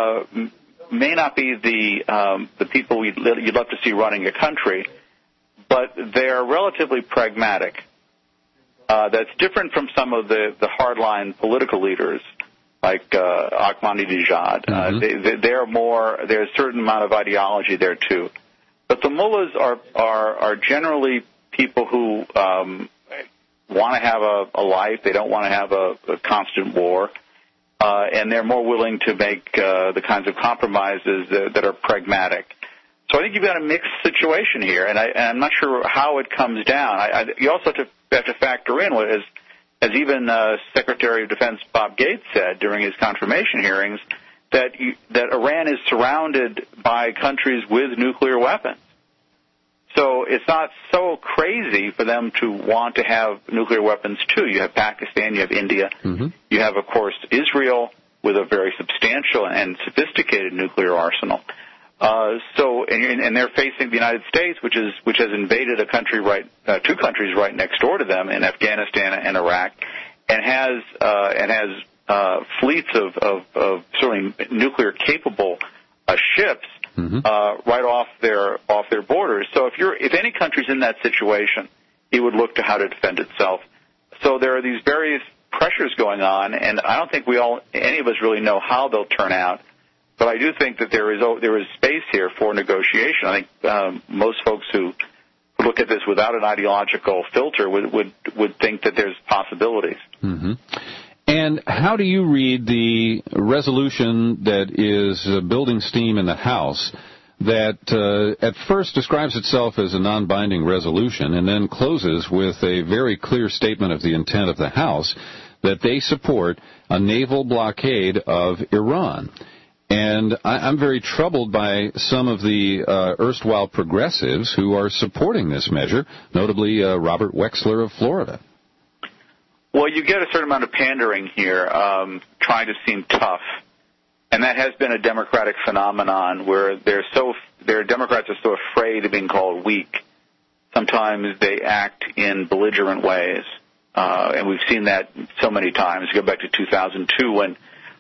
may not be the people you'd love to see running a country, but they're relatively pragmatic. That's different from some of the hardline political leaders like Ahmadinejad. Mm-hmm. They're more. There's a certain amount of ideology there too, but the mullahs are generally people who want to have a life. They don't want to have a constant war, and they're more willing to make the kinds of compromises that are pragmatic. So I think you've got a mixed situation here, and I'm not sure how it comes down. You also have to factor in what is. As even Secretary of Defense Bob Gates said during his confirmation hearings, that Iran is surrounded by countries with nuclear weapons. So it's not so crazy for them to want to have nuclear weapons, too. You have Pakistan, you have India, mm-hmm. You have, of course, Israel with a very substantial and sophisticated nuclear arsenal. And they're facing the United States, which has invaded a country two countries right next door to them in Afghanistan and Iraq, and has fleets of certainly nuclear capable ships mm-hmm. Right off their borders. So if any country's in that situation, it would look to how to defend itself. So there are these various pressures going on, and I don't think any of us really know how they'll turn out. But I do think that there is space here for negotiation. I think most folks who look at this without an ideological filter would think that there's possibilities. Mm-hmm. And how do you read the resolution that is building steam in the House that at first describes itself as a non-binding resolution and then closes with a very clear statement of the intent of the House that they support a naval blockade of Iran? And I'm very troubled by some of the erstwhile progressives who are supporting this measure, notably Robert Wexler of Florida. Well, you get a certain amount of pandering here, trying to seem tough. And that has been a Democratic phenomenon where Democrats are so afraid of being called weak. Sometimes they act in belligerent ways. And we've seen that so many times. Go back to 2002 when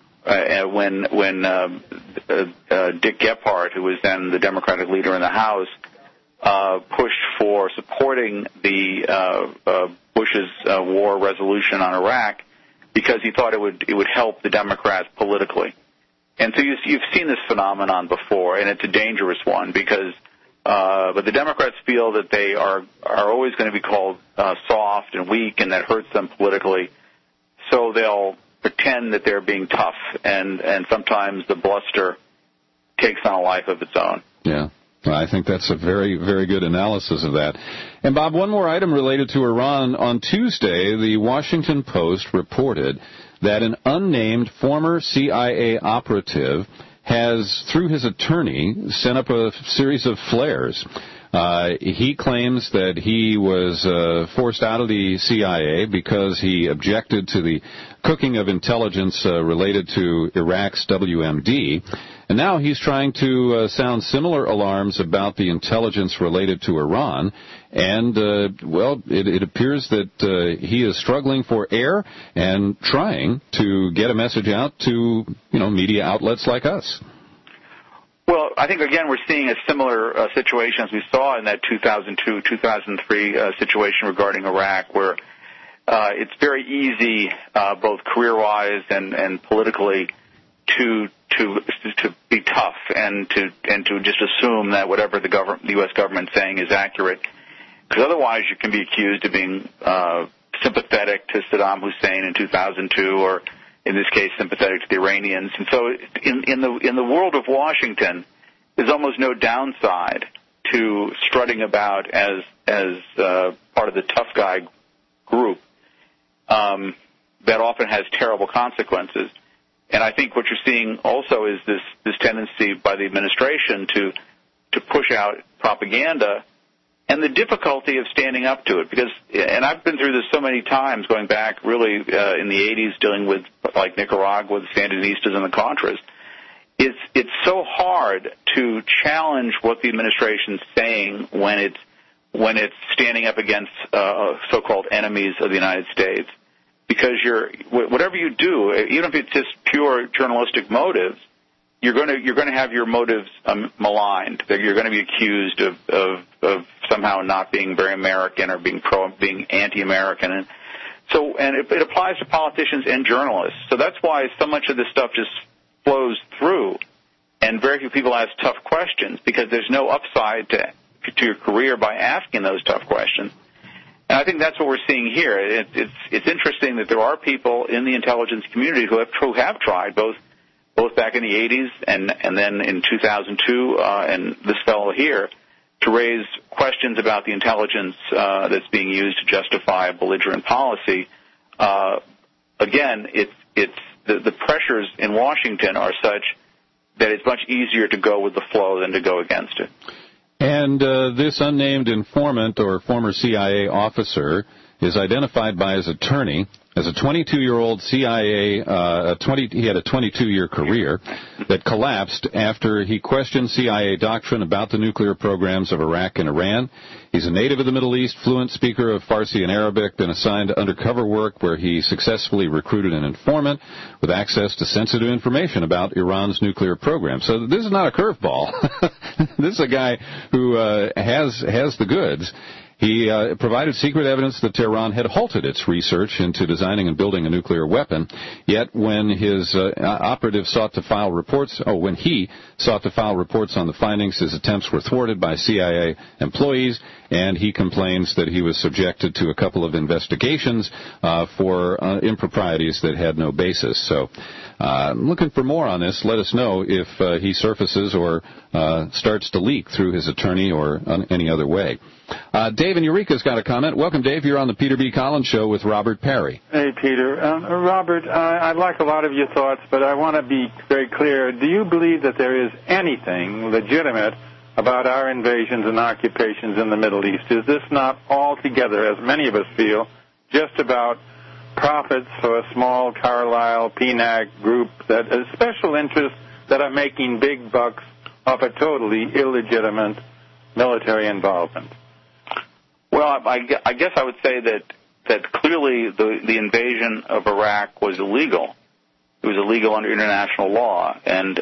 Dick Gephardt, who was then the Democratic leader in the House, pushed for supporting the Bush's war resolution on Iraq because he thought it would help the Democrats politically. And so you've seen this phenomenon before, and it's a dangerous one because but the Democrats feel that they are always going to be called soft and weak, and that hurts them politically. So they'll pretend that they're being tough, and sometimes the bluster takes on a life of its own. Yeah, I think that's a very, very good analysis of that. And, Bob, one more item related to Iran. On Tuesday, the Washington Post reported that an unnamed former CIA operative has, through his attorney, sent up a series of flares. He claims that he was forced out of the CIA because he objected to the cooking of intelligence related to Iraq's WMD. And now he's trying to sound similar alarms about the intelligence related to Iran. And, it appears that he is struggling for air and trying to get a message out to, media outlets like us. Well, I think, again, we're seeing a similar situation as we saw in that 2002-2003 situation regarding Iraq, where it's very easy, both career-wise and politically, to be tough and to just assume that whatever the U.S. government is saying is accurate, because otherwise you can be accused of being sympathetic to Saddam Hussein in 2002, or in this case, sympathetic to the Iranians. And so in the world of Washington, there's almost no downside to strutting about as part of the tough guy group that often has terrible consequences. And I think what you're seeing also is this tendency by the administration to push out propaganda, and the difficulty of standing up to it. Because, and I've been through this so many times, going back really in the 80s, dealing with like Nicaragua, the Sandinistas and the Contras. It's so hard to challenge what the administration's saying when it's standing up against so-called enemies of the United States. Because whatever you do, even if it's just pure journalistic motives, you're going to have your motives maligned. That you're going to be accused of somehow not being very American or being anti-American, and it applies to politicians and journalists. So that's why so much of this stuff just flows through, and very few people ask tough questions because there's no upside to your career by asking those tough questions. And I think that's what we're seeing here. It's interesting that there are people in the intelligence community who have tried, both back in the 80s and then in 2002, and this fellow here, to raise questions about the intelligence that's being used to justify a belligerent policy. Again, it's the pressures in Washington are such that it's much easier to go with the flow than to go against it. And this unnamed informant or former CIA officer is identified by his attorney as a 22-year-old CIA, he had a 22-year career that collapsed after he questioned CIA doctrine about the nuclear programs of Iraq and Iran. He's a native of the Middle East, fluent speaker of Farsi and Arabic, been assigned to undercover work where he successfully recruited an informant with access to sensitive information about Iran's nuclear program. So this is not a curveball. This is a guy who has the goods. He provided secret evidence that Tehran had halted its research into designing and building a nuclear weapon. Yet when his operative sought to file reports, when he sought to file reports on the findings, his attempts were thwarted by CIA employees, and he complains that he was subjected to a couple of investigations for improprieties that had no basis. So I'm looking for more on this. Let us know if he surfaces or starts to leak through his attorney or any other way. Dave in Eureka's got a comment. Welcome, Dave. You're on the Peter B. Collins Show with Robert Perry. Hey, Peter. Robert, I like a lot of your thoughts, but I want to be very clear. Do you believe that there is anything legitimate about our invasions and occupations in the Middle East? Is this not altogether, as many of us feel, just about profits for a small Carlyle, PNAC group, that special interests that are making big bucks off a totally illegitimate military involvement? Well, I guess I would say that clearly the invasion of Iraq was illegal. It was illegal under international law, and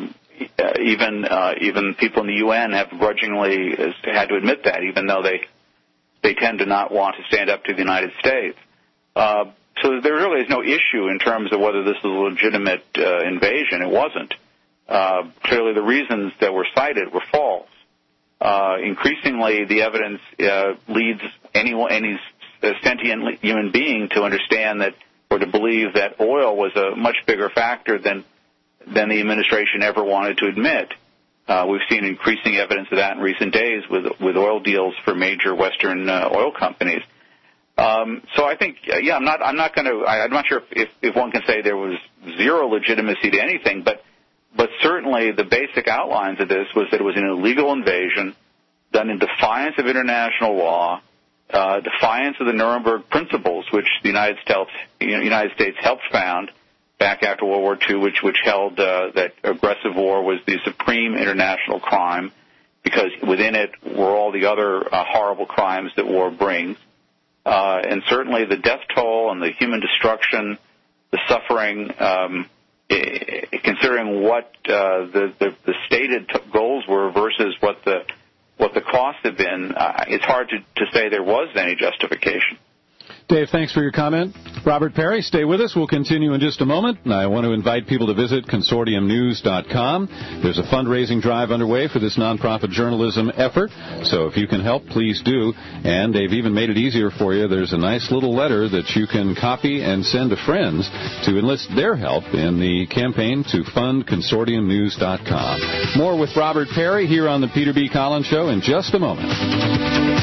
even people in the UN have grudgingly had to admit that, even though they tend to not want to stand up to the United States. So there really is no issue in terms of whether this is a legitimate invasion. It wasn't. Clearly, the reasons that were cited were false. Increasingly, the evidence leads any sentient human being to understand that, or to believe that oil was a much bigger factor than the administration ever wanted to admit. We've seen increasing evidence of that in recent days with oil deals for major Western oil companies. So I think, I'm not sure if one can say there was zero legitimacy to anything, but certainly the basic outlines of this was that it was an illegal invasion done in defiance of international law, defiance of the Nuremberg principles, which the United States helped found back after World War II, which held that aggressive war was the supreme international crime, because within it were all the other horrible crimes that war brings. And certainly the death toll and the human destruction, the suffering, considering what the stated goals were versus what the cost had been, it's hard to say there was any justification. Dave, thanks for your comment. Robert Perry, stay with us. We'll continue in just a moment. I want to invite people to visit consortiumnews.com. There's a fundraising drive underway for this nonprofit journalism effort, so if you can help, please do. And they've even made it easier for you. There's a nice little letter that you can copy and send to friends to enlist their help in the campaign to fund consortiumnews.com. More with Robert Perry here on the Peter B. Collins Show in just a moment.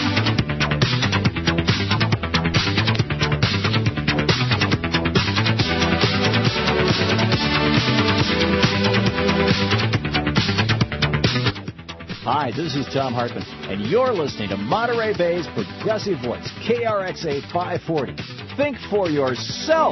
Hi, this is Tom Hartman, and you're listening to Monterey Bay's Progressive Voice, KRXA 540. Think for yourself.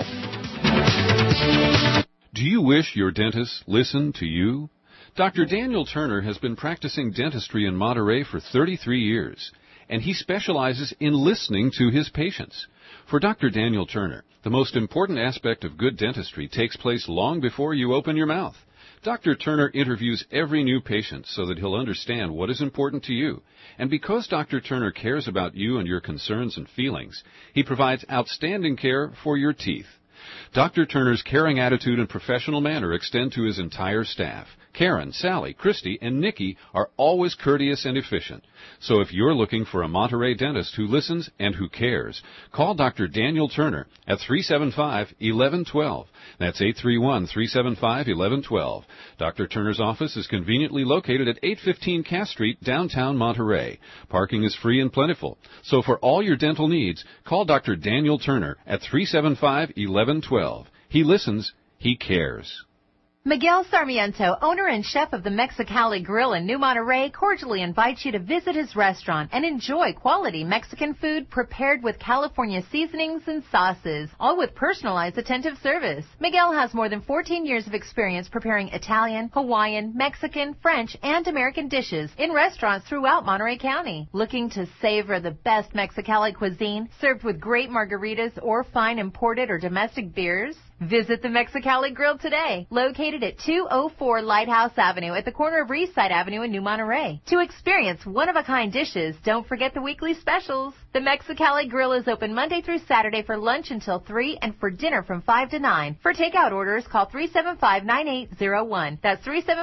Do you wish your dentist listened to you? Dr. Daniel Turner has been practicing dentistry in Monterey for 33 years, and he specializes in listening to his patients. For Dr. Daniel Turner, the most important aspect of good dentistry takes place long before you open your mouth. Dr. Turner interviews every new patient so that he'll understand what is important to you. And because Dr. Turner cares about you and your concerns and feelings, he provides outstanding care for your teeth. Dr. Turner's caring attitude and professional manner extend to his entire staff. Karen, Sally, Christy, and Nikki are always courteous and efficient. So if you're looking for a Monterey dentist who listens and who cares, call Dr. Daniel Turner at 375-1112. That's 831-375-1112. Dr. Turner's office is conveniently located at 815 Cass Street, downtown Monterey. Parking is free and plentiful. So for all your dental needs, call Dr. Daniel Turner at 375-1112. He listens, he cares. Miguel Sarmiento, owner and chef of the Mexicali Grill in New Monterey, cordially invites you to visit his restaurant and enjoy quality Mexican food prepared with California seasonings and sauces, all with personalized attentive service. Miguel has more than 14 years of experience preparing Italian, Hawaiian, Mexican, French, and American dishes in restaurants throughout Monterey County. Looking to savor the best Mexicali cuisine served with great margaritas or fine imported or domestic beers? Visit the Mexicali Grill today, located at 204 Lighthouse Avenue at the corner of Eastside Avenue in New Monterey. To experience one-of-a-kind dishes, don't forget the weekly specials. The Mexicali Grill is open Monday through Saturday for lunch until 3 and for dinner from 5 to 9. For takeout orders, call 375-9801. That's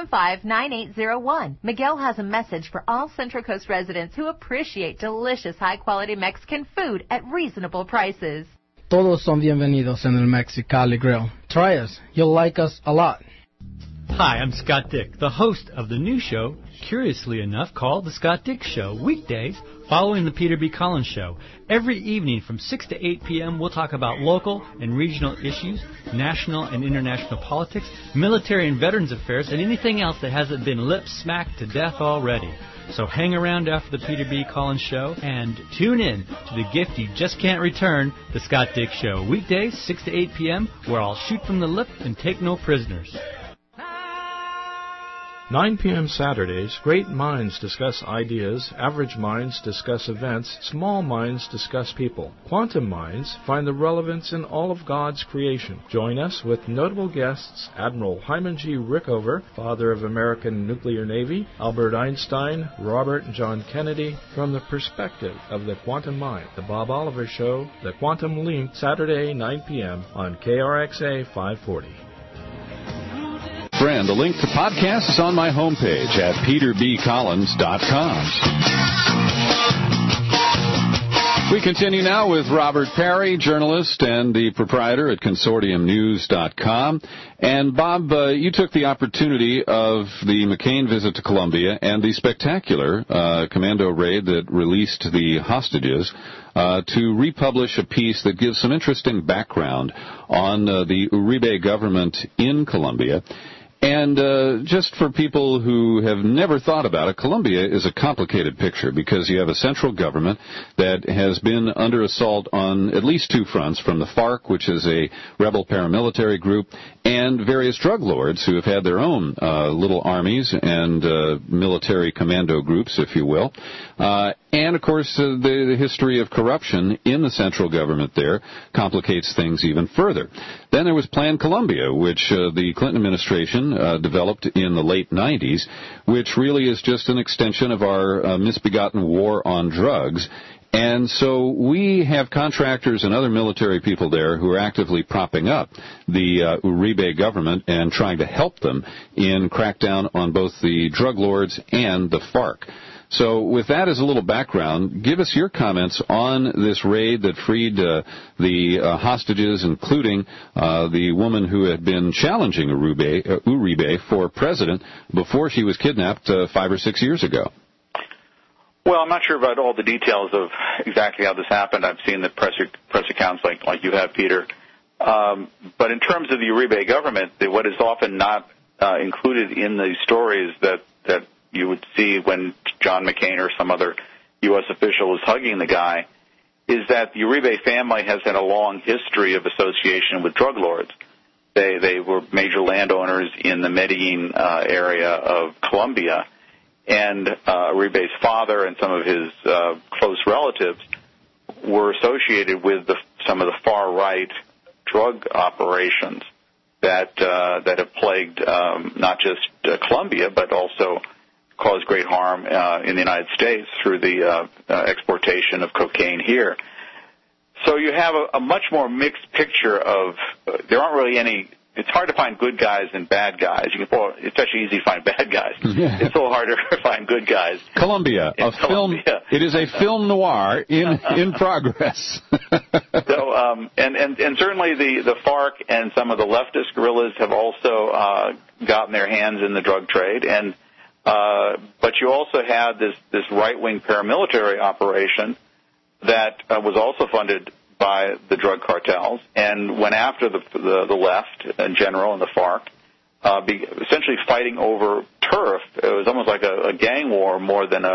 375-9801. Miguel has a message for all Central Coast residents who appreciate delicious, high-quality Mexican food at reasonable prices. Todos son bienvenidos en el Mexicali Grill. Try us. You'll like us a lot. Hi, I'm Scott Dick, the host of the new show, curiously enough, called The Scott Dick Show, weekdays following the Peter B. Collins Show. Every evening from 6 to 8 p.m., we'll talk about local and regional issues, national and international politics, military and veterans affairs, and anything else that hasn't been lip-smacked to death already. So hang around after the Peter B. Collins Show and tune in to the gift you just can't return, The Scott Dick Show. Weekdays, 6 to 8 p.m., where I'll shoot from the lip and take no prisoners. 9 p.m. Saturdays, great minds discuss ideas, average minds discuss events, small minds discuss people. Quantum minds find the relevance in all of God's creation. Join us with notable guests, Admiral Hyman G. Rickover, father of American nuclear navy, Albert Einstein, Robert and John Kennedy, from the perspective of the quantum mind. The Bob Oliver Show, The Quantum Leap, Saturday, 9 p.m. on KRXA 540. Friend, a link to podcasts is on my homepage at peterbcollins.com. We continue now with Robert Parry, journalist and the proprietor at consortiumnews.com. And, Bob, you took the opportunity of the McCain visit to Colombia and the spectacular commando raid that released the hostages to republish a piece that gives some interesting background on the Uribe government in Colombia. And just for people who have never thought about it, Colombia is a complicated picture because you have a central government that has been under assault on at least two fronts, from the FARC, which is a rebel paramilitary group, and various drug lords who have had their own little armies and military commando groups, if you will. And, of course, the history of corruption in the central government there complicates things even further. Then there was Plan Colombia, which the Clinton administration developed in the late 90s, which really is just an extension of our misbegotten war on drugs. And so we have contractors and other military people there who are actively propping up the Uribe government and trying to help them in crackdown on both the drug lords and the FARC. So with that as a little background, give us your comments on this raid that freed the hostages, including the woman who had been challenging Uribe for president before she was kidnapped 5 or 6 years ago. Well, I'm not sure about all the details of exactly how this happened. I've seen the press accounts like you have, Peter. But in terms of the Uribe government, what is often not included in the stories that you would see when John McCain or some other U.S. official is hugging the guy is that the Uribe family has had a long history of association with drug lords. They were major landowners in the Medellin area of Colombia, and Uribe's father and some of his close relatives were associated with some of the far-right drug operations that have plagued not just Colombia, but also caused great harm in the United States through the exportation of cocaine here. So you have a much more mixed picture of, there aren't really any, it's hard to find good guys and bad guys. It's actually easy to find bad guys. Yeah. It's a little harder to find good guys. Colombia, film. It is a film noir in progress. So, and certainly the FARC and some of the leftist guerrillas have also gotten their hands in the drug trade, and but you also had this right-wing paramilitary operation that was also funded by the drug cartels and went after the left in general and the FARC, essentially fighting over turf. It was almost like a gang war more than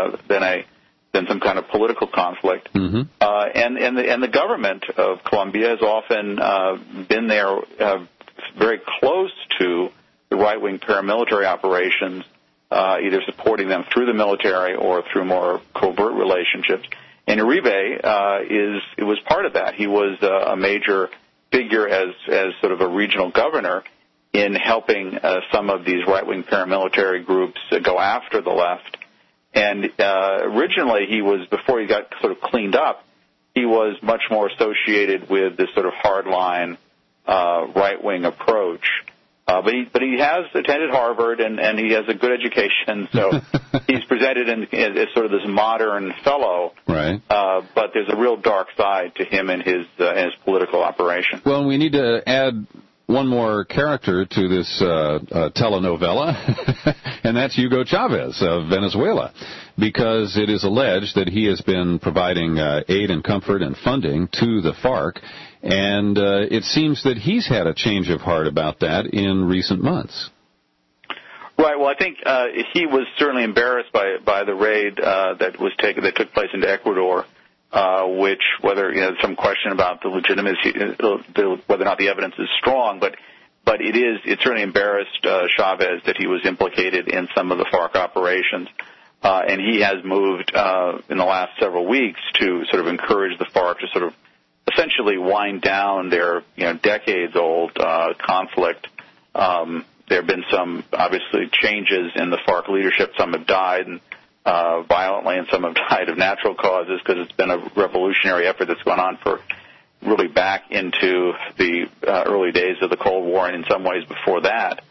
some kind of political conflict. Mm-hmm. And the government of Colombia has often been there very close to the right-wing paramilitary operations, either supporting them through the military or through more covert relationships. And Uribe was part of that. He was a major figure as sort of a regional governor in helping some of these right-wing paramilitary groups go after the left. And originally before he got sort of cleaned up, he was much more associated with this sort of hardline right-wing approach. But he has attended Harvard and he has a good education, so he's presented as sort of this modern fellow. Right. But there's a real dark side to him and his political operation. Well, we need to add one more character to this telenovela, and that's Hugo Chavez of Venezuela, because it is alleged that he has been providing aid and comfort and funding to the FARC. And it seems that he's had a change of heart about that in recent months. Right. Well, I think he was certainly embarrassed by the raid that took place into Ecuador, which some question about the legitimacy, whether or not the evidence is strong, but it certainly embarrassed Chavez that he was implicated in some of the FARC operations. And he has moved in the last several weeks to sort of encourage the FARC to sort of essentially wind down their decades-old conflict. There have been some, obviously, changes in the FARC leadership. Some have died violently, and some have died of natural causes because it's been a revolutionary effort that's gone on for really back into the early days of the Cold War and in some ways before that.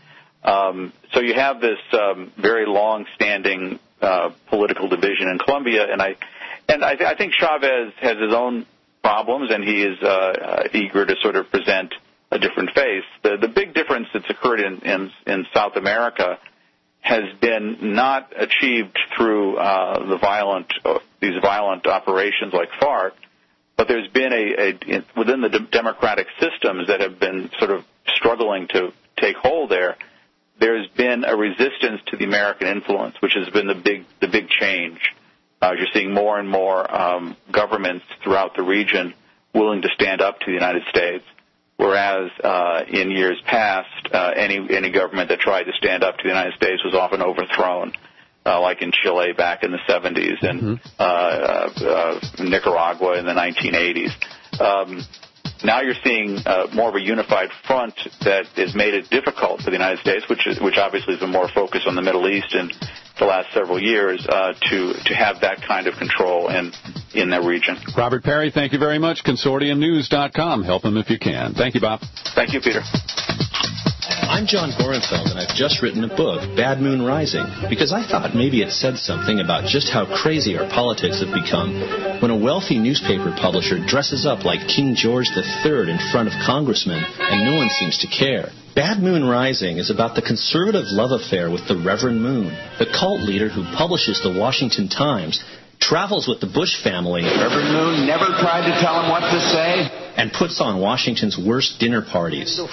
So you have this very long-standing political division in Colombia, And I think Chavez has his own problems, and he is eager to sort of present a different face. The big difference that's occurred in South America has been not achieved through these violent operations like FARC, but there's been within the democratic systems that have been sort of struggling to take hold there. There's been a resistance to the American influence, which has been the big change. You're seeing more and more governments throughout the region willing to stand up to the United States, whereas in years past, any government that tried to stand up to the United States was often overthrown, like in Chile back in the 70s and Nicaragua in the 1980s. Now you're seeing more of a unified front that has made it difficult for the United States, which obviously has been more focused on the Middle East in the last several years, to have that kind of control in the region. Robert Perry, thank you very much. ConsortiumNews.com. Help him if you can. Thank you, Bob. Thank you, Peter. I'm John Gorenfeld, and I've just written a book, Bad Moon Rising, because I thought maybe it said something about just how crazy our politics have become when a wealthy newspaper publisher dresses up like King George III in front of congressmen, and no one seems to care. Bad Moon Rising is about the conservative love affair with the Reverend Moon, the cult leader who publishes the Washington Times, travels with the Bush family. Reverend Moon never tried to tell him what to say. And puts on Washington's worst dinner parties. The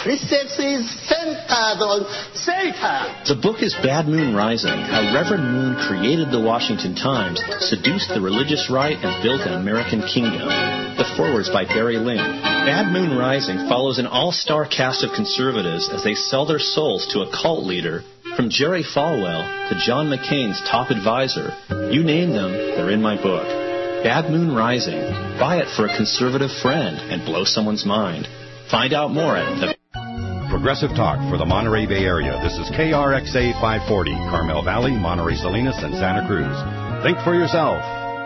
book is Bad Moon Rising, how Reverend Moon created the Washington Times, seduced the religious right, and built an American kingdom. The foreword's by Barry Lynn. Bad Moon Rising follows an all-star cast of conservatives as they sell their souls to a cult leader. From Jerry Falwell to John McCain's top advisor, you name them, they're in my book. Bad Moon Rising. Buy it for a conservative friend and blow someone's mind. Find out more at the... Progressive Talk for the Monterey Bay Area. This is KRXA 540, Carmel Valley, Monterey Salinas, and Santa Cruz. Think for yourself.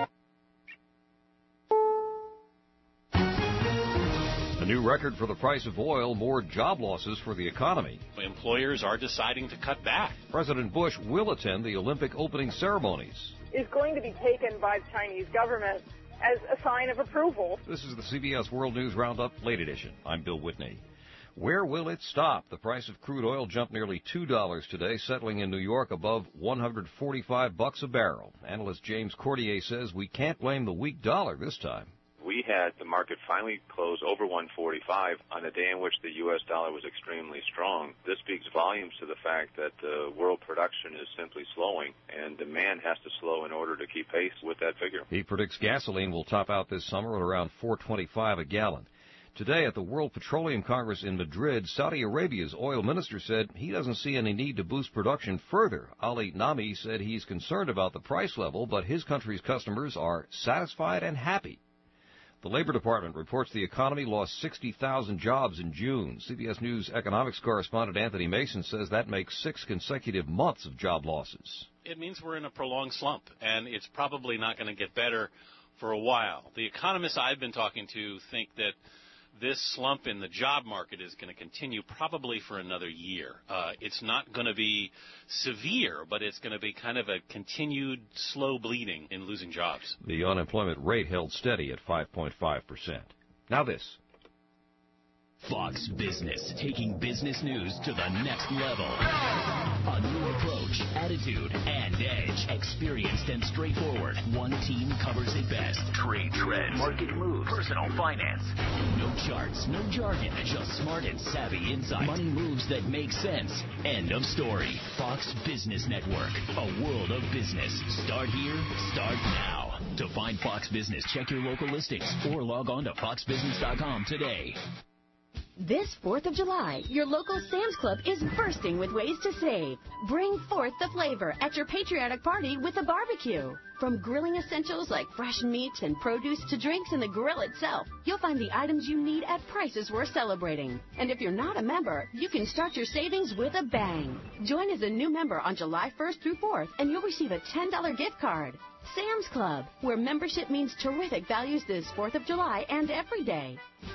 A new record for the price of oil, more job losses for the economy. Employers are deciding to cut back. President Bush will attend the Olympic opening ceremonies. Is going to be taken by the Chinese government as a sign of approval. This is the CBS World News Roundup, late edition. I'm Bill Whitney. Where will it stop? The price of crude oil jumped nearly $2 today, settling in New York above $145 a barrel. Analyst James Cordier says we can't blame the weak dollar this time. We had the market finally close over 145 on a day in which the U.S. dollar was extremely strong. This speaks volumes to the fact that world production is simply slowing, and demand has to slow in order to keep pace with that figure. He predicts gasoline will top out this summer at around $4.25 a gallon. Today at the World Petroleum Congress in Madrid, Saudi Arabia's oil minister said he doesn't see any need to boost production further. Ali Nami said he's concerned about the price level, but his country's customers are satisfied and happy. The Labor Department reports the economy lost 60,000 jobs in June. CBS News economics correspondent Anthony Mason says that makes 6 consecutive months of job losses. It means we're in a prolonged slump, and it's probably not going to get better for a while. The economists I've been talking to think that this slump in the job market is going to continue probably for another year. It's not going to be severe, but it's going to be kind of a continued slow bleeding in losing jobs. The unemployment rate held steady at 5.5%. Now this. Fox Business, taking business news to the next level. A new approach, attitude, and edge. Experienced and straightforward. One team covers it best. Trade trends, market moves, personal finance. No charts, no jargon, just smart and savvy insight. Money moves that make sense. End of story. Fox Business Network, a world of business. Start here, start now. To find Fox Business, check your local listings or log on to foxbusiness.com today. This 4th of July, your local Sam's Club is bursting with ways to save. Bring forth the flavor at your patriotic party with a barbecue. From grilling essentials like fresh meats and produce to drinks and the grill itself, you'll find the items you need at prices worth celebrating. And if you're not a member, you can start your savings with a bang. Join as a new member on July 1st through 4th, and you'll receive a $10 gift card. Sam's Club, where membership means terrific values this 4th of July and every day.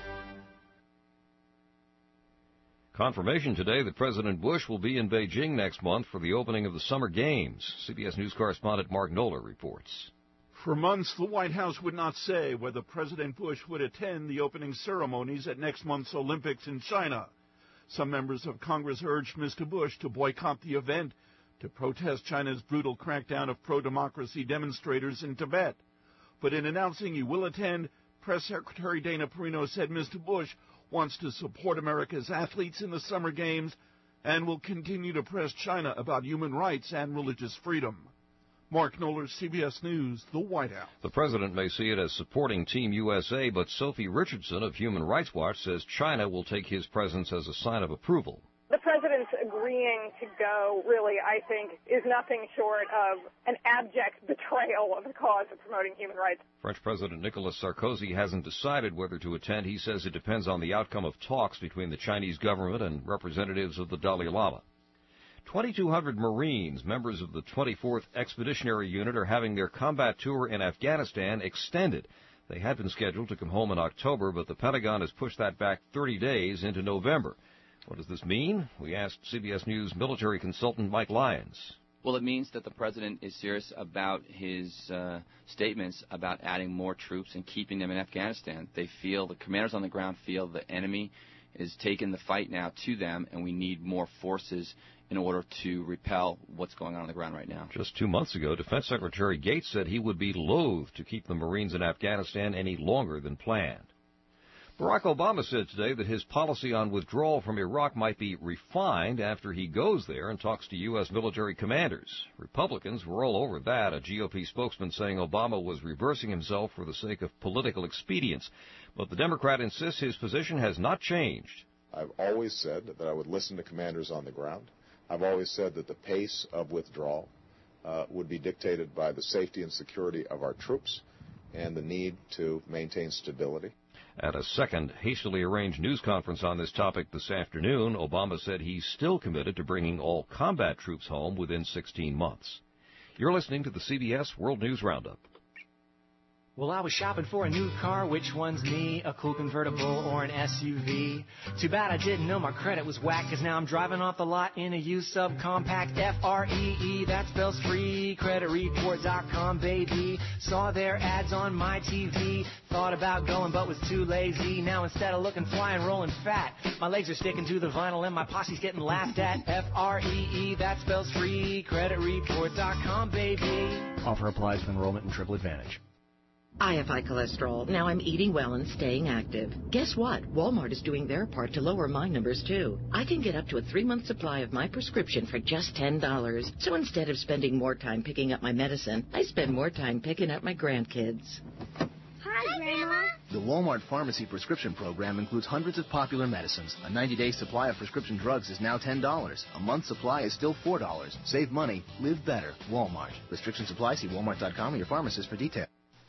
Confirmation today that President Bush will be in Beijing next month for the opening of the Summer Games. CBS News correspondent Mark Knoller reports. For months, the White House would not say whether President Bush would attend the opening ceremonies at next month's Olympics in China. Some members of Congress urged Mr. Bush to boycott the event to protest China's brutal crackdown of pro-democracy demonstrators in Tibet. But in announcing he will attend, Press Secretary Dana Perino said Mr. Bush wants to support America's athletes in the Summer Games and will continue to press China about human rights and religious freedom. Mark Knoller, CBS News, the White House. The president may see it as supporting Team USA, but Sophie Richardson of Human Rights Watch says China will take his presence as a sign of approval. The president's agreeing to go, really, I think, is nothing short of an abject betrayal of the cause of promoting human rights. French President Nicolas Sarkozy hasn't decided whether to attend. He says it depends on the outcome of talks between the Chinese government and representatives of the Dalai Lama. 2,200 Marines, members of the 24th Expeditionary Unit, are having their combat tour in Afghanistan extended. They had been scheduled to come home in October, but the Pentagon has pushed that back 30 days into November. What does this mean? We asked CBS News military consultant Mike Lyons. Well, it means that the president is serious about his statements about adding more troops and keeping them in Afghanistan. They feel, the commanders on the ground feel, the enemy is taking the fight now to them, and we need more forces in order to repel what's going on the ground right now. Just 2 months ago, Defense Secretary Gates said he would be loath to keep the Marines in Afghanistan any longer than planned. Barack Obama said today that his policy on withdrawal from Iraq might be refined after he goes there and talks to U.S. military commanders. Republicans were all over that, a GOP spokesman saying Obama was reversing himself for the sake of political expedience. But the Democrat insists his position has not changed. I've always said that I would listen to commanders on the ground. I've always said that the pace of withdrawal would be dictated by the safety and security of our troops and the need to maintain stability. At a second hastily arranged news conference on this topic this afternoon, Obama said he's still committed to bringing all combat troops home within 16 months. You're listening to the CBS World News Roundup. Well, I was shopping for a new car. Which one's me, a cool convertible or an SUV? Too bad I didn't know my credit was whack, 'cause now I'm driving off the lot in a used subcompact. F-R-E-E, that spells free. CreditReport.com, baby. Saw their ads on my TV. Thought about going but was too lazy. Now instead of looking fly and rolling fat, my legs are sticking to the vinyl and my posse's getting laughed at. F-R-E-E, that spells free. CreditReport.com, baby. Offer applies to enrollment in Triple Advantage. I have high cholesterol. Now I'm eating well and staying active. Guess what? Walmart is doing their part to lower my numbers, too. I can get up to a 3-month supply of my prescription for just $10. So instead of spending more time picking up my medicine, I spend more time picking up my grandkids. Hi, Grandma. The Walmart Pharmacy Prescription Program includes hundreds of popular medicines. A 90-day supply of prescription drugs is now $10. A month's supply is still $4. Save money. Live better. Walmart. Restrictions apply. See walmart.com or your pharmacist for details.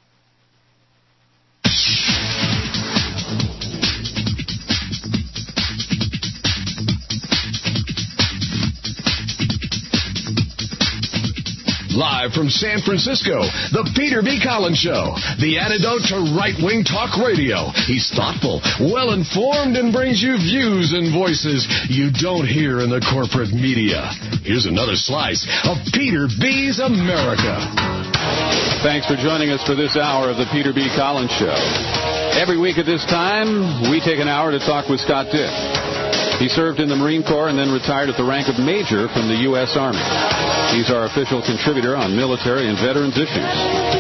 Live from San Francisco, the Peter B. Collins Show, the antidote to right-wing talk radio. He's thoughtful, well-informed, and brings you views and voices you don't hear in the corporate media. Here's another slice of Peter B.'s America. Thanks for joining us for this hour of the Peter B. Collins Show. Every week at this time, we take an hour to talk with Scott Dick. He served in the Marine Corps and then retired at the rank of Major from the U.S. Army. He's our official contributor on military and veterans issues.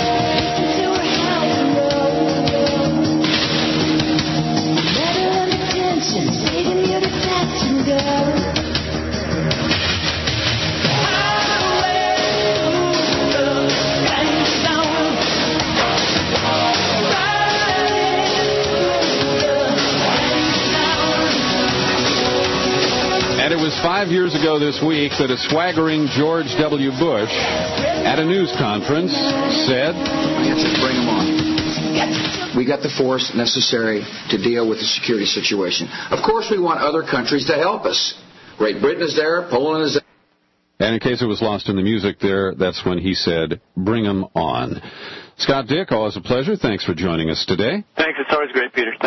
And it was 5 years ago this week that a swaggering George W. Bush at a news conference said, "Bring them on. We got the force necessary to deal with the security situation. Of course, we want other countries to help us. Great Britain is there, Poland is there." And in case it was lost in the music there, that's when he said, "Bring them on." Scott Dick, always a pleasure. Thanks for joining us today. Thanks. It's always great, Peter. Thanks.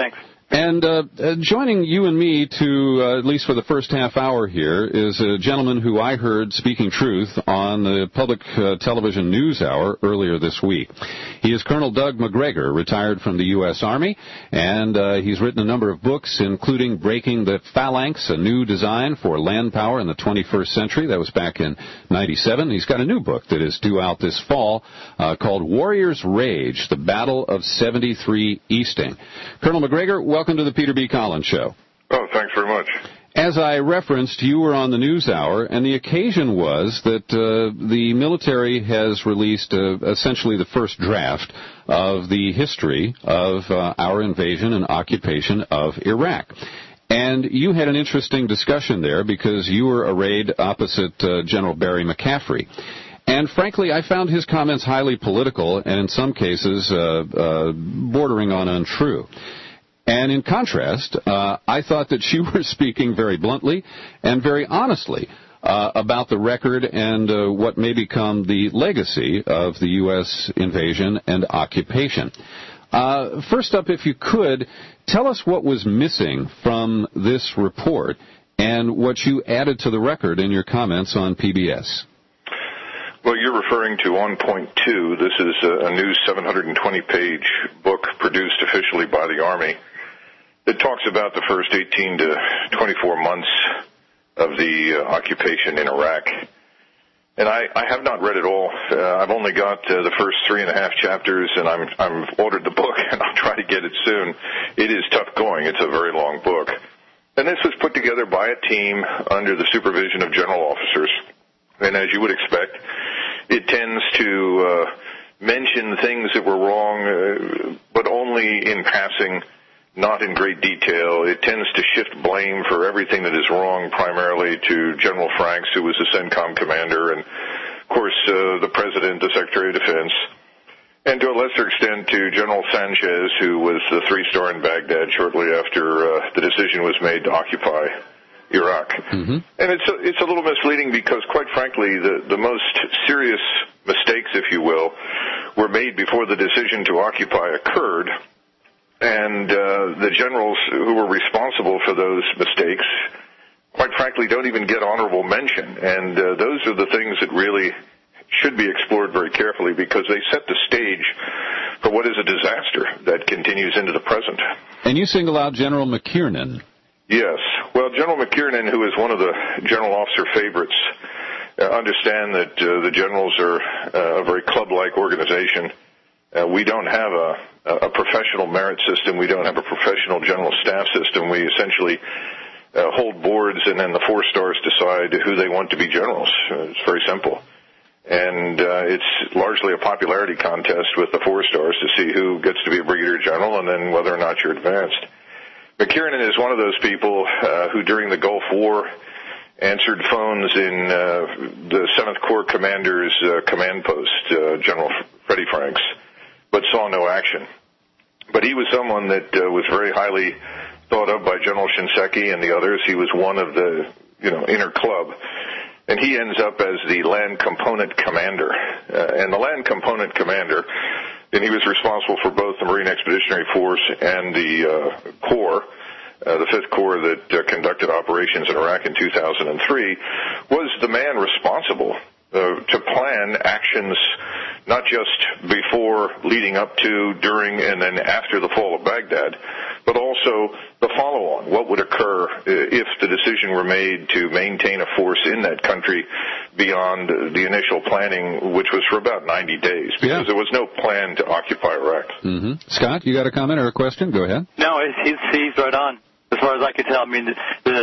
And joining you and me to, at least for the first half hour here, is a gentleman who I heard speaking truth on the public television news hour earlier this week. He is Colonel Doug Macgregor, retired from the U.S. Army, and he's written a number of books, including Breaking the Phalanx, a new design for land power in the 21st century. That was back in 97. He's got a new book that is due out this fall called Warrior's Rage, The Battle of 73 Easting. Colonel Macgregor, welcome to the Peter B. Collins Show. Oh, thanks very much. As I referenced, you were on the news hour, and the occasion was that the military has released essentially the first draft of the history of our invasion and occupation of Iraq. And you had an interesting discussion there because you were arrayed opposite General Barry McCaffrey. And frankly, I found his comments highly political and in some cases bordering on untrue. And in contrast, I thought that you were speaking very bluntly and very honestly about the record and what may become the legacy of the U.S. invasion and occupation. First up, if you could, tell us what was missing from this report and what you added to the record in your comments on PBS. Well, you're referring to On Point 2. This is a new 720-page book produced officially by the Army. It talks about the first 18 to 24 months of the occupation in Iraq. And I have not read it all. I've only got the first 3.5 chapters, and I've ordered the book, and I'll try to get it soon. It is tough going. It's a very long book. And this was put together by a team under the supervision of general officers. And as you would expect, it tends to mention things that were wrong, but only in passing, not in great detail. It tends to shift blame for everything that is wrong primarily to General Franks, who was the CENTCOM commander, and, of course, the President, the Secretary of Defense, and to a lesser extent to General Sanchez, who was the 3-star in Baghdad shortly after the decision was made to occupy Iraq. Mm-hmm. And it's a little misleading because, quite frankly, the most serious mistakes, if you will, were made before the decision to occupy occurred. And the generals who were responsible for those mistakes, quite frankly, don't even get honorable mention. And those are the things that really should be explored very carefully because they set the stage for what is a disaster that continues into the present. And you single out General McKiernan. Yes. Well, General McKiernan, who is one of the general officer favorites, understand that the generals are a very club-like organization. We don't have a professional merit system. We don't have a professional general staff system. We essentially hold boards, and then the 4 stars decide who they want to be generals. It's very simple. And it's largely a popularity contest with the 4 stars to see who gets to be a brigadier general and then whether or not you're advanced. McKiernan is one of those people who, during the Gulf War, answered phones in the 7th Corps Commander's command post, General Freddie Franks, but saw no action. But he was someone that was very highly thought of by General Shinseki and the others. He was one of the, inner club. And he ends up as the land component commander. And the land component commander, and he was responsible for both the Marine Expeditionary Force and the Corps, the 5th Corps that conducted operations in Iraq in 2003, was the man responsible to plan actions not just before, leading up to, during, and then after the fall of Baghdad, but also the follow-on. What would occur if the decision were made to maintain a force in that country beyond the initial planning, which was for about 90 days, because there was no plan to occupy Iraq. Mm-hmm. Scott, you got a comment or a question? Go ahead. No, he's right on. As far as I could tell, I mean,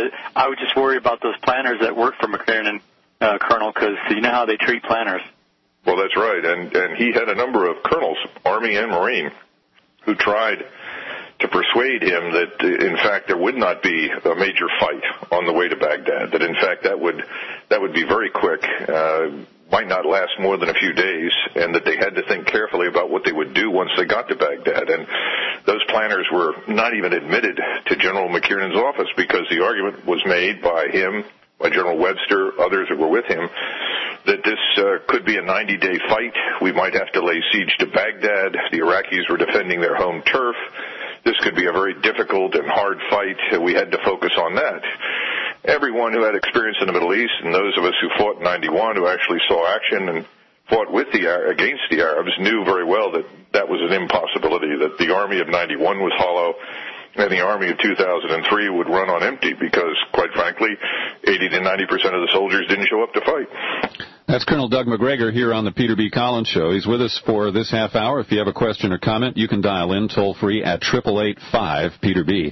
I would just worry about those planners that work for McKiernan, Colonel, because you know how they treat planners. Well, that's right, and he had a number of colonels, Army and Marine, who tried to persuade him that, in fact, there would not be a major fight on the way to Baghdad, that, in fact, that would be very quick, might not last more than a few days, and that they had to think carefully about what they would do once they got to Baghdad. And those planners were not even admitted to General McKiernan's office because the argument was made by him, by General Webster, others that were with him, that this could be a 90-day fight. We might have to lay siege to Baghdad. The Iraqis were defending their home turf. this could be a very difficult and hard fight. We had to focus on that. Everyone who had experience in the Middle East, and those of us who fought in 91, who actually saw action and fought against the Arabs, knew very well that that was an impossibility, that the army of 91 was hollow, and the army of 2003 would run on empty because, quite frankly, 80 to 90% of the soldiers didn't show up to fight. That's Colonel Doug Macgregor here on the Peter B. Collins Show. He's with us for this half hour. If you have a question or comment, you can dial in toll-free at 888-5-PETER-B,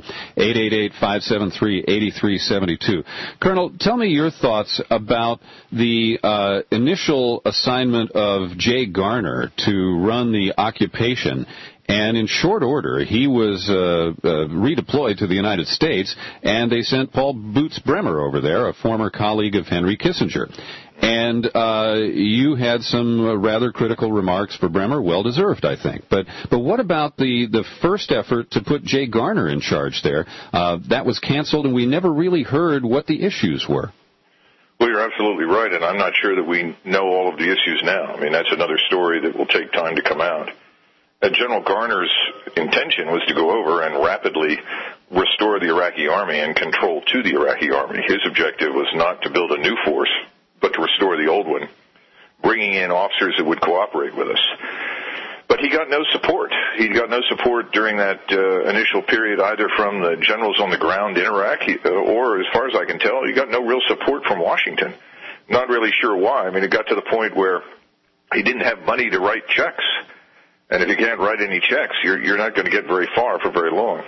888-573-8372. Colonel, tell me your thoughts about the initial assignment of Jay Garner to run the occupation. And in short order, he was redeployed to the United States, and they sent Paul Boots Bremer over there, a former colleague of Henry Kissinger. And you had some rather critical remarks for Bremer, well-deserved, I think. But what about the first effort to put Jay Garner in charge there? That was canceled, and we never really heard what the issues were. Well, you're absolutely right, and I'm not sure that we know all of the issues now. I mean, that's another story that will take time to come out. General Garner's intention was to go over and rapidly restore the Iraqi army and control to the Iraqi army. His objective was not to build a new force, but to restore the old one, bringing in officers that would cooperate with us. But he got no support. He got no support during that initial period, either from the generals on the ground in Iraq, or, as far as I can tell, he got no real support from Washington. Not really sure why. I mean, it got to the point where he didn't have money to write checks. And if you can't write any checks, you're not going to get very far for very long.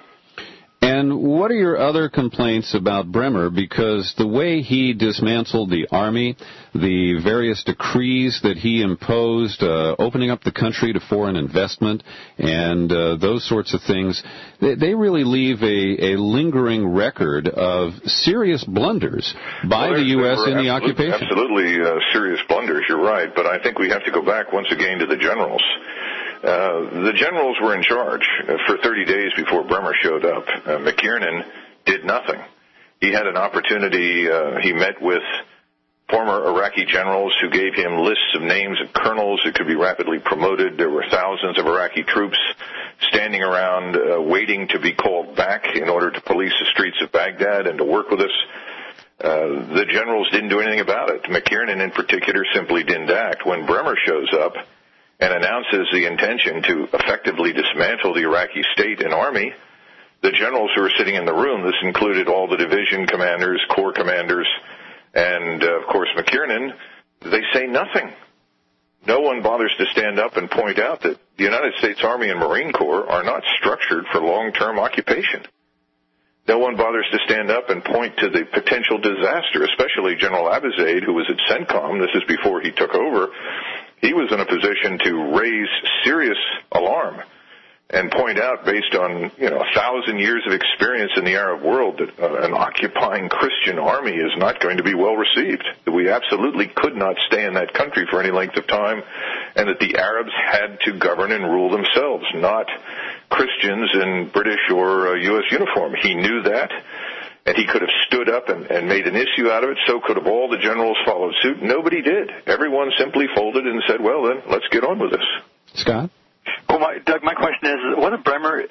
And what are your other complaints about Bremer? Because the way he dismantled the army, the various decrees that he imposed, opening up the country to foreign investment, and those sorts of things, they really leave a lingering record of serious blunders by the U.S. in the occupation. Absolutely serious blunders, you're right. But I think we have to go back once again to the generals. The generals were in charge for 30 days before Bremer showed up. McKiernan did nothing. He had an opportunity. He met with former Iraqi generals who gave him lists of names of colonels that could be rapidly promoted. There were thousands of Iraqi troops standing around waiting to be called back in order to police the streets of Baghdad and to work with us. The generals didn't do anything about it. McKiernan, in particular, simply didn't act. When Bremer shows up and announces the intention to effectively dismantle the Iraqi state and army, the generals who were sitting in the room, this included all the division commanders, corps commanders, and, of course, McKiernan, they say nothing. No one bothers to stand up and point out that the United States Army and Marine Corps are not structured for long-term occupation. No one bothers to stand up and point to the potential disaster, especially General Abizaid, who was at CENTCOM. This is before he took over. He was in a position to raise serious alarm and point out, based on 1,000 years of experience in the Arab world, that an occupying Christian army is not going to be well received. That we absolutely could not stay in that country for any length of time, and that the Arabs had to govern and rule themselves, not Christians in British or U.S. uniform. He knew that. And he could have stood up and made an issue out of it. So could have all the generals followed suit. Nobody did. Everyone simply folded and said, well, then, let's get on with this. Scott? Well, Doug, my question is, wasn't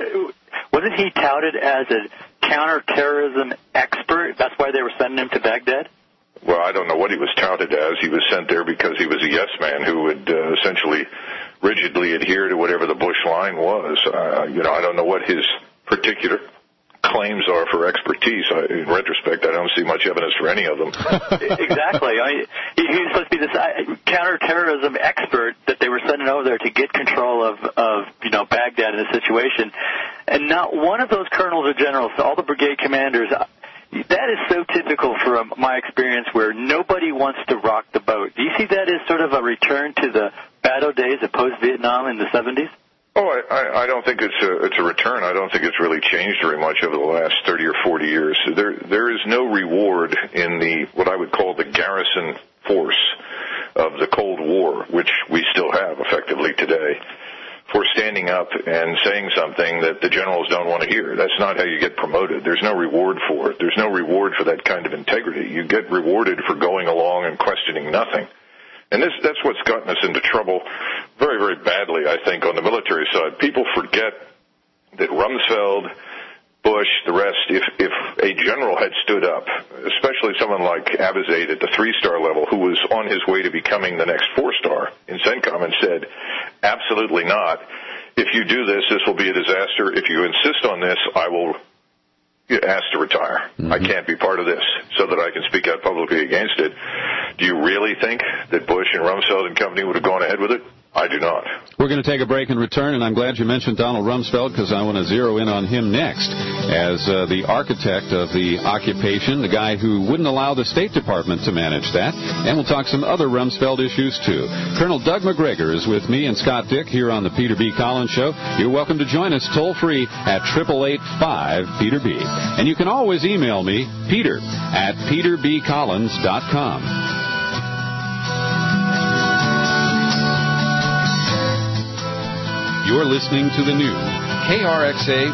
he touted as a counterterrorism expert? That's why they were sending him to Baghdad? Well, I don't know what he was touted as. He was sent there because he was a yes man who would essentially rigidly adhere to whatever the Bush line was. I don't know what his particular claims are for expertise. In retrospect, I don't see much evidence for any of them. Exactly. He's supposed to be this counterterrorism expert that they were sending over there to get control of Baghdad in a situation. And not one of those colonels or generals, all the brigade commanders, that is so typical from my experience, where nobody wants to rock the boat. Do you see that as sort of a return to the battle days of post-Vietnam in the 70s? Oh, I don't think it's a return. I don't think it's really changed very much over the last 30 or 40 years. There is no reward in the what I would call the garrison force of the Cold War, which we still have effectively today, for standing up and saying something that the generals don't want to hear. That's not how you get promoted. There's no reward for it. There's no reward for that kind of integrity. You get rewarded for going along and questioning nothing. And that's what's gotten us into trouble very, very badly, I think, on the military side. People forget that Rumsfeld, Bush, the rest, if a general had stood up, especially someone like Abizaid at the 3-star level, who was on his way to becoming the next 4-star in CENTCOM, and said, absolutely not. If you do this, this will be a disaster. If you insist on this, I will ask to retire. Mm-hmm. I can't be part of this, so that I can speak out publicly against it. Do you really think that Bush and Rumsfeld and company would have gone ahead with it? I do not. We're going to take a break and return, and I'm glad you mentioned Donald Rumsfeld because I want to zero in on him next as the architect of the occupation, the guy who wouldn't allow the State Department to manage that. And we'll talk some other Rumsfeld issues, too. Colonel Doug McGregor is with me and Scott Dick here on the Peter B. Collins Show. You're welcome to join us toll-free at 888-5-PETER-B. And you can always email me, peter@peterbcollins.com. You're listening to the new KRXA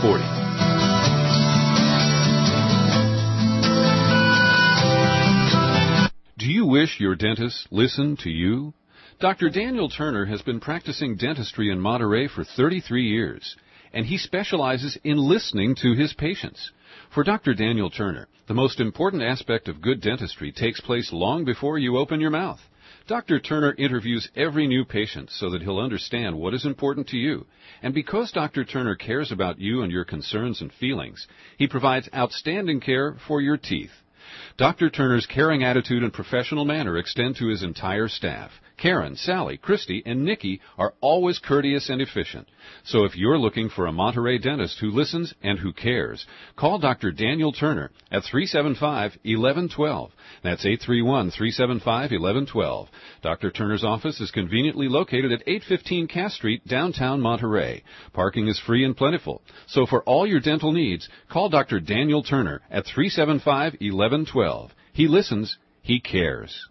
540. Do you wish your dentist listened to you? Dr. Daniel Turner has been practicing dentistry in Monterey for 33 years, and he specializes in listening to his patients. For Dr. Daniel Turner, the most important aspect of good dentistry takes place long before you open your mouth. Dr. Turner interviews every new patient so that he'll understand what is important to you. And because Dr. Turner cares about you and your concerns and feelings, he provides outstanding care for your teeth. Dr. Turner's caring attitude and professional manner extend to his entire staff. Karen, Sally, Christy, and Nikki are always courteous and efficient. So if you're looking for a Monterey dentist who listens and who cares, call Dr. Daniel Turner at 375-1112. That's 831-375-1112. Dr. Turner's office is conveniently located at 815 Cass Street, downtown Monterey. Parking is free and plentiful. So for all your dental needs, call Dr. Daniel Turner at 375-1112. He listens, he cares.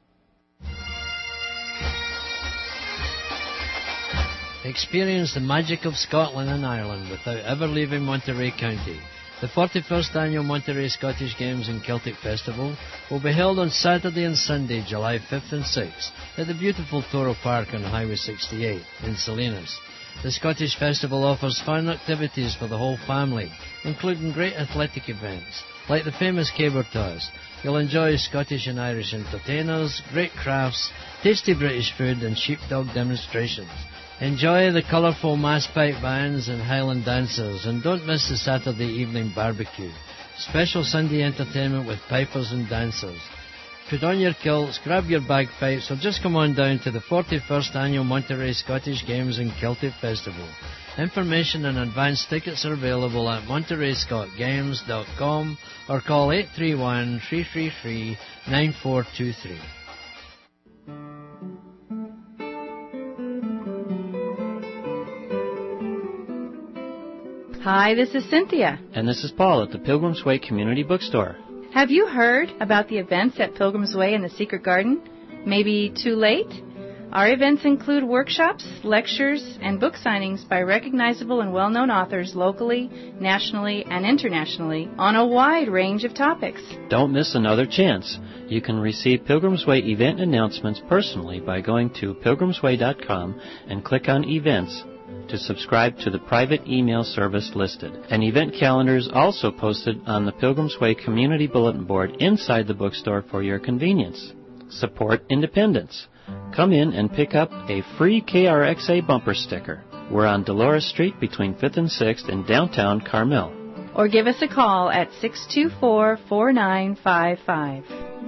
Experience the magic of Scotland and Ireland without ever leaving Monterey County. The 41st Annual Monterey Scottish Games and Celtic Festival will be held on Saturday and Sunday, July 5th and 6th, at the beautiful Thorough Park on Highway 68 in Salinas. The Scottish Festival offers fun activities for the whole family, including great athletic events, like the famous caber toss. You'll enjoy Scottish and Irish entertainers, great crafts, tasty British food, and sheepdog demonstrations. Enjoy the colourful mass pipe bands and Highland dancers, and don't miss the Saturday evening barbecue. Special Sunday entertainment with pipers and dancers. Put on your kilts, grab your bagpipes, or just come on down to the 41st Annual Monterey Scottish Games and Celtic Festival. Information and advance tickets are available at MontereyScotGames.com or call 831-333-9423. Hi, this is Cynthia. And this is Paul at the Pilgrim's Way Community Bookstore. Have you heard about the events at Pilgrim's Way and the Secret Garden? Maybe too late? Our events include workshops, lectures, and book signings by recognizable and well-known authors locally, nationally, and internationally on a wide range of topics. Don't miss another chance. You can receive Pilgrim's Way event announcements personally by going to pilgrimsway.com and click on Events to subscribe to the private email service listed. An event calendar is also posted on the Pilgrim's Way Community Bulletin Board inside the bookstore for your convenience. Support independence. Come in and pick up a free KRXA bumper sticker. We're on Dolores Street between 5th and 6th in downtown Carmel. Or give us a call at 624-4955.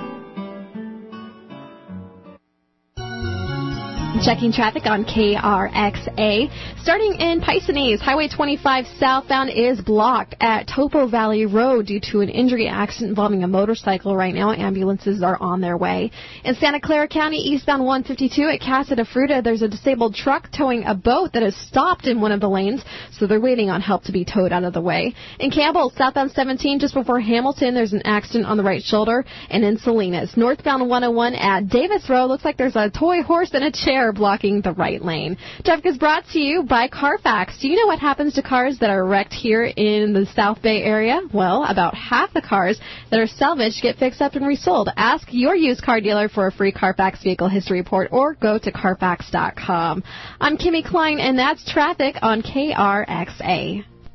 Checking traffic on KRXA. Starting in Paisanes, Highway 25 southbound is blocked at Topo Valley Road due to an injury accident involving a motorcycle. Right now, ambulances are on their way. In Santa Clara County, eastbound 152 at Casa de Fruta, there's a disabled truck towing a boat that has stopped in one of the lanes, so they're waiting on help to be towed out of the way. In Campbell, southbound 17, just before Hamilton, there's an accident on the right shoulder. And in Salinas, northbound 101 at Davis Road, looks like there's a toy horse and a chair blocking the right lane. Traffic is brought to you by Carfax. Do you know what happens to cars that are wrecked here in the South Bay area? Well, about half the cars that are salvaged get fixed up and resold. Ask your used car dealer for a free Carfax vehicle history report or go to Carfax.com. I'm Kimmy Klein, and that's traffic on KRXA.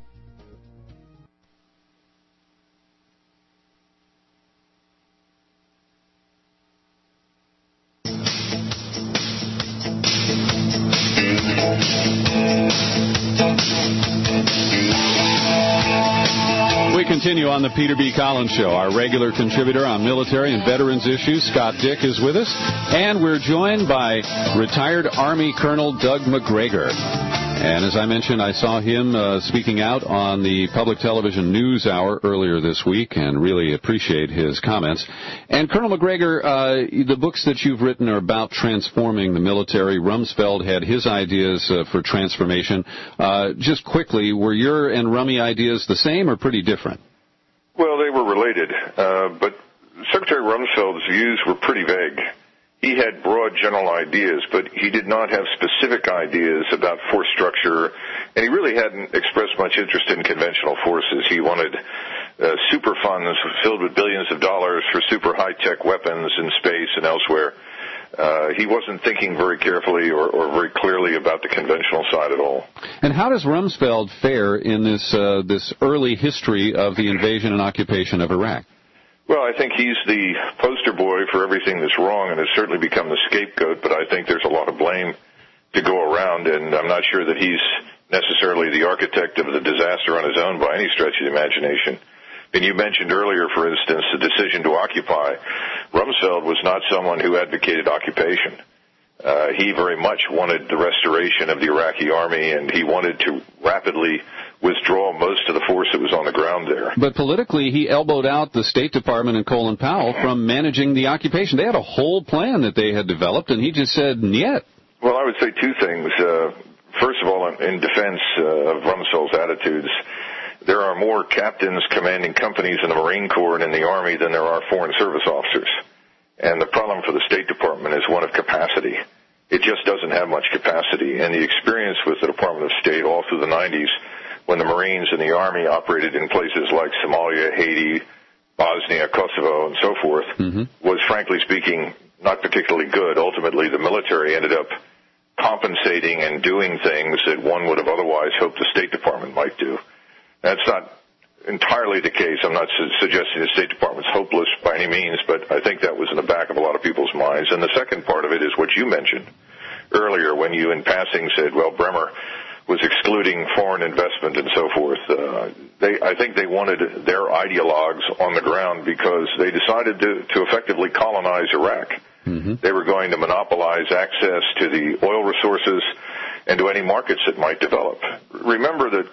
continue on the Peter B. Collins Show. Our regular contributor on military and veterans issues, Scott Dick, is with us. And we're joined by retired Army Colonel Doug Macgregor. And as I mentioned, I saw him speaking out on the public television news hour earlier this week and really appreciate his comments. And Colonel Macgregor, the books that you've written are about transforming the military. Rumsfeld had his ideas for transformation. Just quickly, were your and Rummy ideas the same or pretty different? Well, they were related, but Secretary Rumsfeld's views were pretty vague. He had broad general ideas, but he did not have specific ideas about force structure, and he really hadn't expressed much interest in conventional forces. He wanted super funds filled with billions of dollars for super high-tech weapons in space and elsewhere. He wasn't thinking very carefully or very clearly about the conventional side at all. And how does Rumsfeld fare in this early history of the invasion and occupation of Iraq? Well, I think he's the poster boy for everything that's wrong and has certainly become the scapegoat, but I think there's a lot of blame to go around, and I'm not sure that he's necessarily the architect of the disaster on his own by any stretch of the imagination. And you mentioned earlier, for instance, the decision to occupy. Rumsfeld was not someone who advocated occupation. He very much wanted the restoration of the Iraqi army, and he wanted to rapidly withdraw most of the force that was on the ground there. But politically, he elbowed out the State Department and Colin Powell from managing the occupation. They had a whole plan that they had developed, and he just said, "Niet." Well, I would say two things. First of all, in defense of Rumsfeld's attitudes, there are more captains commanding companies in the Marine Corps and in the Army than there are Foreign Service officers. And the problem for the State Department is one of capacity. It just doesn't have much capacity. And the experience with the Department of State all through the 90s, when the Marines and the Army operated in places like Somalia, Haiti, Bosnia, Kosovo, and so forth, was, frankly speaking, not particularly good. Ultimately, the military ended up compensating and doing things that one would have otherwise hoped the State Department might do. That's not entirely the case. I'm not suggesting the State Department's hopeless by any means, but I think that was in the back of a lot of people's minds. And the second part of it is what you mentioned earlier when you in passing said, well, Bremer was excluding foreign investment and so forth. I think they wanted their ideologues on the ground because they decided to effectively colonize Iraq. They were going to monopolize access to the oil resources and to any markets that might develop. Remember that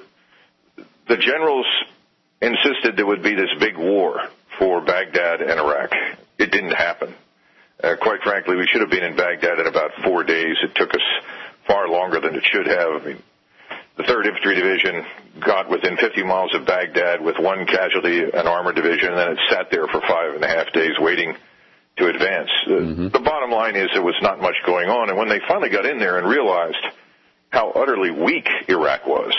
the generals insisted there would be this big war for Baghdad and Iraq. It didn't happen. Quite frankly, we should have been in Baghdad in about 4 days. It took us far longer than it should have. I mean, the 3rd Infantry Division got within 50 miles of Baghdad with one casualty, an armored division, and then it sat there for 5.5 days waiting to advance. The bottom line is there was not much going on, and when they finally got in there and realized how utterly weak Iraq was,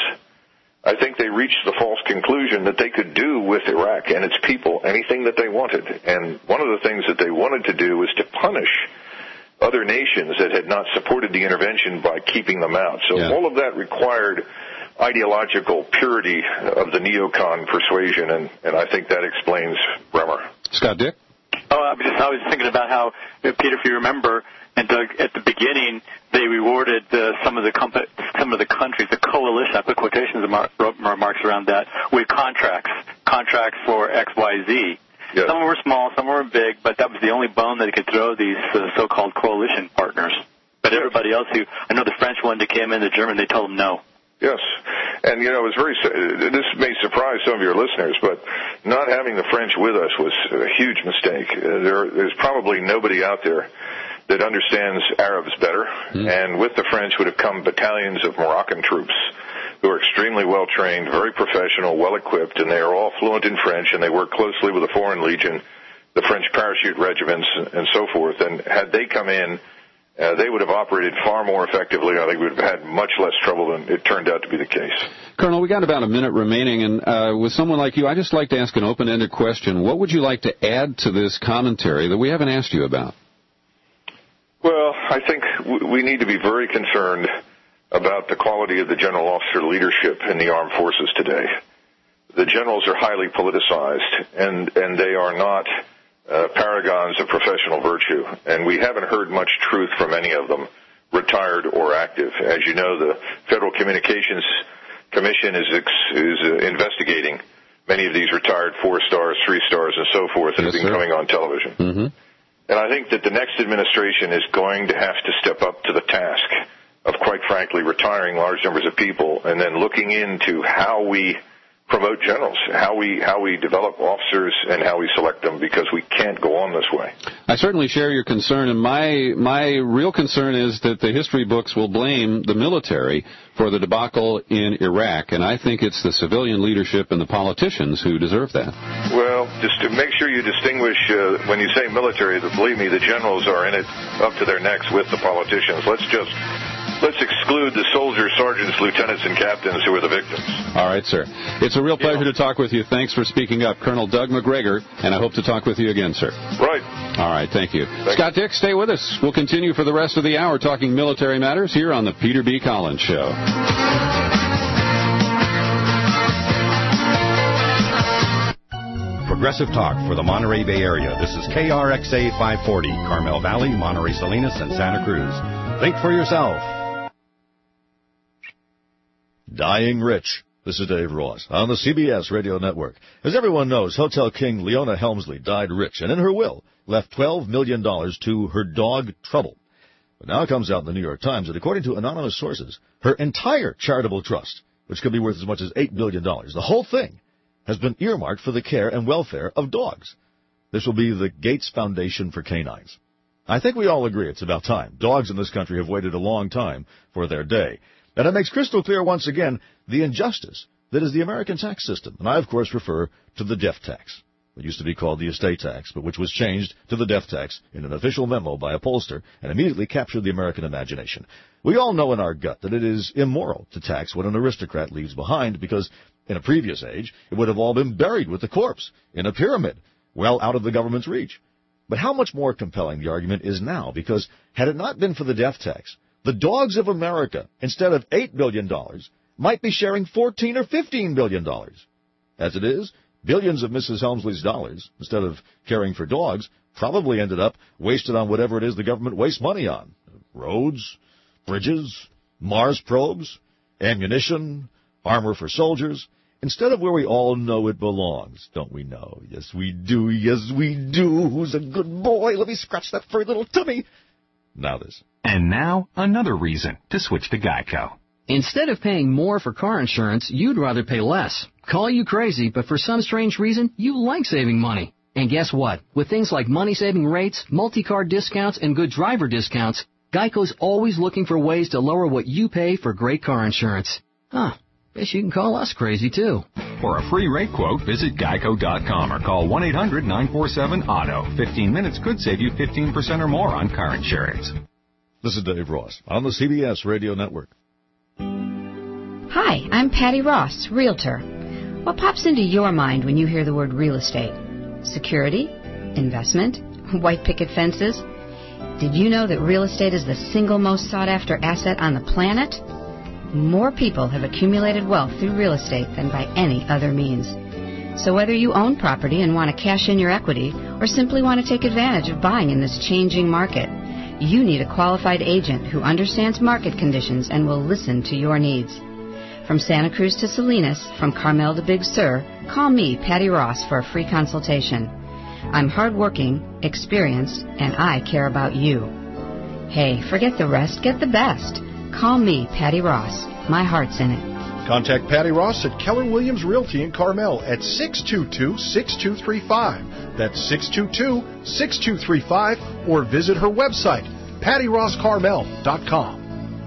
I think they reached the false conclusion that they could do with Iraq and its people anything that they wanted. And one of the things that they wanted to do was to punish other nations that had not supported the intervention by keeping them out. So all of that required ideological purity of the neocon persuasion, and I think that explains Bremer. Scott Dick? Oh, I was thinking about how, Peter, if you remember, and Doug, at the beginning, they rewarded some of the countries, the coalition, I put quotations marks around that, with contracts for X, Y, Z. Yes. Some were small, some were big, but that was the only bone that they could throw these so-called coalition partners. But everybody else I know the French wanted to come in, the German, they told them no. Yes. And, it was this may surprise some of your listeners, but not having the French with us was a huge mistake. There's probably nobody out there that understands Arabs better, and with the French would have come battalions of Moroccan troops who are extremely well-trained, very professional, well-equipped, and they are all fluent in French, and they work closely with the Foreign Legion, the French parachute regiments, and so forth. And had they come in, they would have operated far more effectively. I think we would have had much less trouble than it turned out to be the case. Colonel, we got about a minute remaining, and with someone like you, I'd just like to ask an open-ended question. What would you like to add to this commentary that we haven't asked you about? Well, I think we need to be very concerned about the quality of the general officer leadership in the armed forces today. The generals are highly politicized, and they are not paragons of professional virtue, and we haven't heard much truth from any of them, retired or active. As you know, the Federal Communications Commission is investigating many of these retired 4 stars, 3 stars, and so forth that have been coming on television. Mm-hmm. And I think that the next administration is going to have to step up to the task of, quite frankly, retiring large numbers of people and then looking into how we promote generals, how we develop officers and how we select them, because we can't go on this way. I certainly share your concern, and my real concern is that the history books will blame the military for the debacle in Iraq, and I think it's the civilian leadership and the politicians who deserve that. Well, just to make sure you distinguish, when you say military, believe me, the generals are in it up to their necks with the politicians. Let's exclude the soldiers, sergeants, lieutenants, and captains who are the victims. All right, sir. It's a real pleasure to talk with you. Thanks for speaking up. Colonel Doug McGregor, and I hope to talk with you again, sir. Right. All right, thank you. Scott Dick, stay with us. We'll continue for the rest of the hour talking military matters here on the Peter B. Collins Show. Progressive talk for the Monterey Bay Area. This is KRXA 540, Carmel Valley, Monterey Salinas, and Santa Cruz. Think for yourself. Dying Rich. This is Dave Ross on the CBS Radio Network. As everyone knows, Hotel King Leona Helmsley died rich, and in her will left $12 million to her dog Trouble. But now it comes out in the New York Times that according to anonymous sources, her entire charitable trust, which could be worth as much as $8 billion, the whole thing has been earmarked for the care and welfare of dogs. This will be the Gates Foundation for Canines. I think we all agree it's about time. Dogs in this country have waited a long time for their day. And it makes crystal clear once again the injustice that is the American tax system. And I, of course, refer to the death tax. It used to be called the estate tax, but which was changed to the death tax in an official memo by a pollster and immediately captured the American imagination. We all know in our gut that it is immoral to tax what an aristocrat leaves behind because in a previous age it would have all been buried with the corpse in a pyramid, well out of the government's reach. But how much more compelling the argument is now, because had it not been for the death tax, the dogs of America, instead of $8 billion, might be sharing $14 or $15 billion. As it is, billions of Mrs. Helmsley's dollars, instead of caring for dogs, probably ended up wasted on whatever it is the government wastes money on. Roads, bridges, Mars probes, ammunition, armor for soldiers, instead of where we all know it belongs. Don't we know? Yes, we do. Yes, we do. Who's a good boy? Let me scratch that furry little tummy. Now this. And now, another reason to switch to Geico. Instead of paying more for car insurance, you'd rather pay less. Call you crazy, but for some strange reason, you like saving money. And guess what? With things like money-saving rates, multi-car discounts, and good driver discounts, Geico's always looking for ways to lower what you pay for great car insurance. Huh. Guess you can call us crazy, too. For a free rate quote, visit geico.com or call 1-800-947-AUTO. 15 minutes could save you 15% or more on car insurance. This is Dave Ross on the CBS Radio Network. Hi, I'm Patty Ross, Realtor. What pops into your mind when you hear the word real estate? Security? Investment? White picket fences? Did you know that real estate is the single most sought-after asset on the planet? More people have accumulated wealth through real estate than by any other means. So whether you own property and want to cash in your equity or simply want to take advantage of buying in this changing market, you need a qualified agent who understands market conditions and will listen to your needs. From Santa Cruz to Salinas, from Carmel to Big Sur, call me, Patty Ross, for a free consultation. I'm hardworking, experienced, and I care about you. Hey, forget the rest, get the best. Call me, Patty Ross. My heart's in it. Contact Patty Ross at Keller Williams Realty in Carmel at 622-6235. That's 622-6235, or visit her website, pattyrosscarmel.com.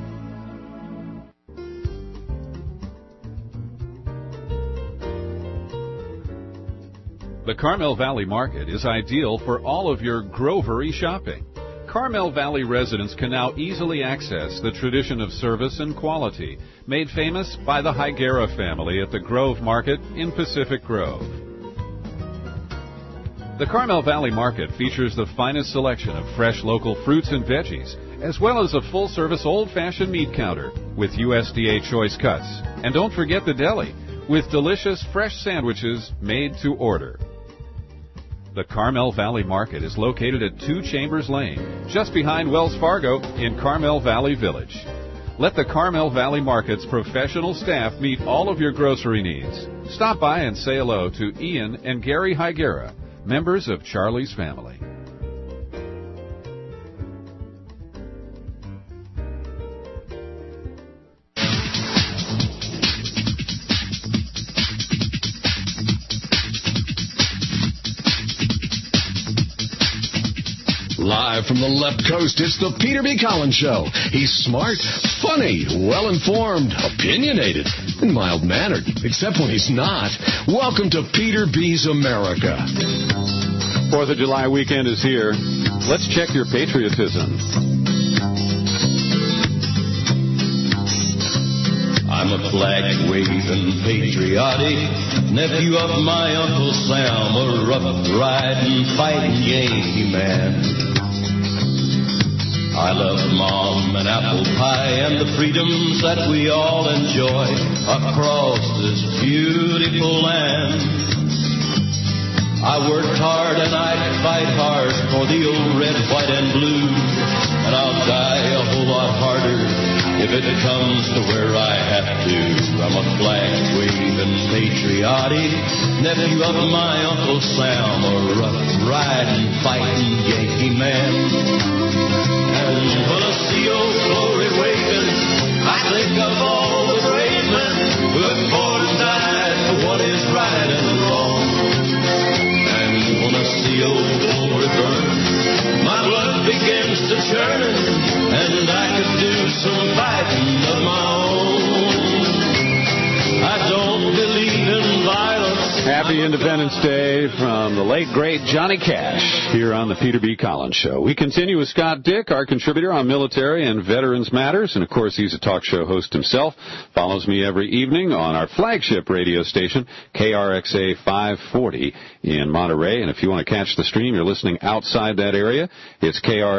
The Carmel Valley Market is ideal for all of your Grovery shopping. Carmel Valley residents can now easily access the tradition of service and quality made famous by the Higuera family at the Grove Market in Pacific Grove. The Carmel Valley Market features the finest selection of fresh local fruits and veggies, as well as a full-service old-fashioned meat counter with USDA choice cuts. And don't forget the deli, with delicious fresh sandwiches made to order. The Carmel Valley Market is located at 2 Chambers Lane, just behind Wells Fargo in Carmel Valley Village. Let the Carmel Valley Market's professional staff meet all of your grocery needs. Stop by and say hello to Ian and Gary Higuera, members of Charlie's family. Live from the left coast, it's the Peter B. Collins Show. He's smart, funny, well-informed, opinionated, and mild-mannered, except when he's not. Welcome to Peter B.'s America. 4th of July weekend is here. Let's check your patriotism. I'm a flag-waving, patriotic nephew of my Uncle Sam, a rough-riding, fighting Yankee man. I love Mom and apple pie and the freedoms that we all enjoy across this beautiful land. I worked hard and I fight hard for the old red, white, and blue, and I'll die a whole lot harder if it comes to where I have to. I'm a flag-waving, patriotic nephew of my Uncle Sam, a rough-riding, fighting Yankee man. And when I see old glory waving, I think of all the brave men who have fought and died for what is right and wrong. And when I see old glory burn, my blood begins to churn, and I could do some fighting of my own. I don't believe in violence. Happy Independence Day from the late, great Johnny Cash here on the Peter B. Collins Show. We continue with Scott Dick, our contributor on military and veterans matters, and of course he's a talk show host himself. Follows me every evening on our flagship radio station, KRXA 540 in Monterey, and if you want to catch the stream, you're listening outside that area, it's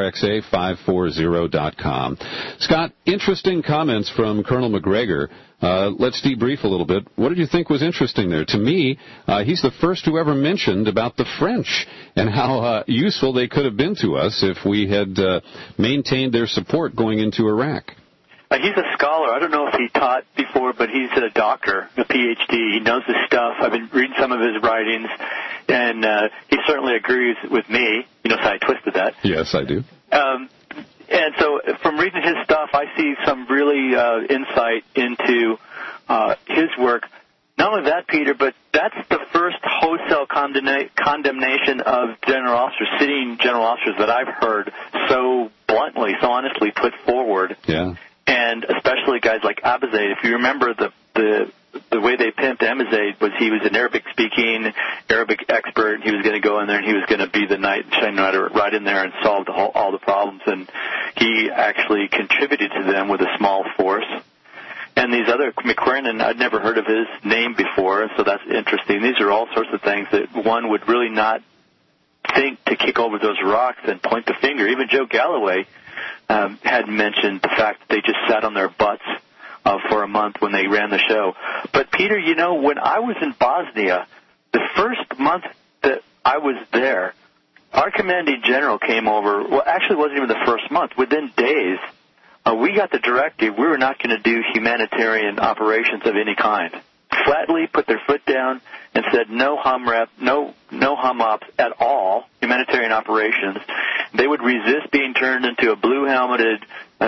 KRXA540.com. Scott, interesting comments from Colonel McGregor. Let's debrief a little bit. What did you think was interesting there? To me, he's the first who ever mentioned about the French and how useful they could have been to us if we had maintained their support going into Iraq. He's a scholar. I don't know if he taught before, but he's a doctor, a Ph.D. He knows his stuff. I've been reading some of his writings, and he certainly agrees with me. You know, so I twisted that. Yes, I do. And so from reading his stuff, I see some really insight into his work. Not only that, Peter, but that's the first wholesale condemnation of general officers, sitting general officers, that I've heard so bluntly, so honestly put forward. Yeah. And especially guys like Abizaid. If you remember the way they pimped Abizaid was he was an Arabic-speaking, Arabic expert. He was going to go in there and he was going to be the knight in shining armor right in there and solve all the problems. And he actually contributed to them with a small force. And these other, McQuarnan, I'd never heard of his name before, so that's interesting. These are all sorts of things that one would really not think to kick over those rocks and point the finger. Even Joe Galloway had mentioned the fact that they just sat on their butts for a month when they ran the show. But, Peter, you know, when I was in Bosnia, the first month that I was there, our commanding general came over. Well, actually, it wasn't even the first month. Within days, we got the directive we were not going to do humanitarian operations of any kind. Flatly put their foot down and said no HUMREP, no HUMOPs at all, humanitarian operations. They would resist being turned into a blue-helmeted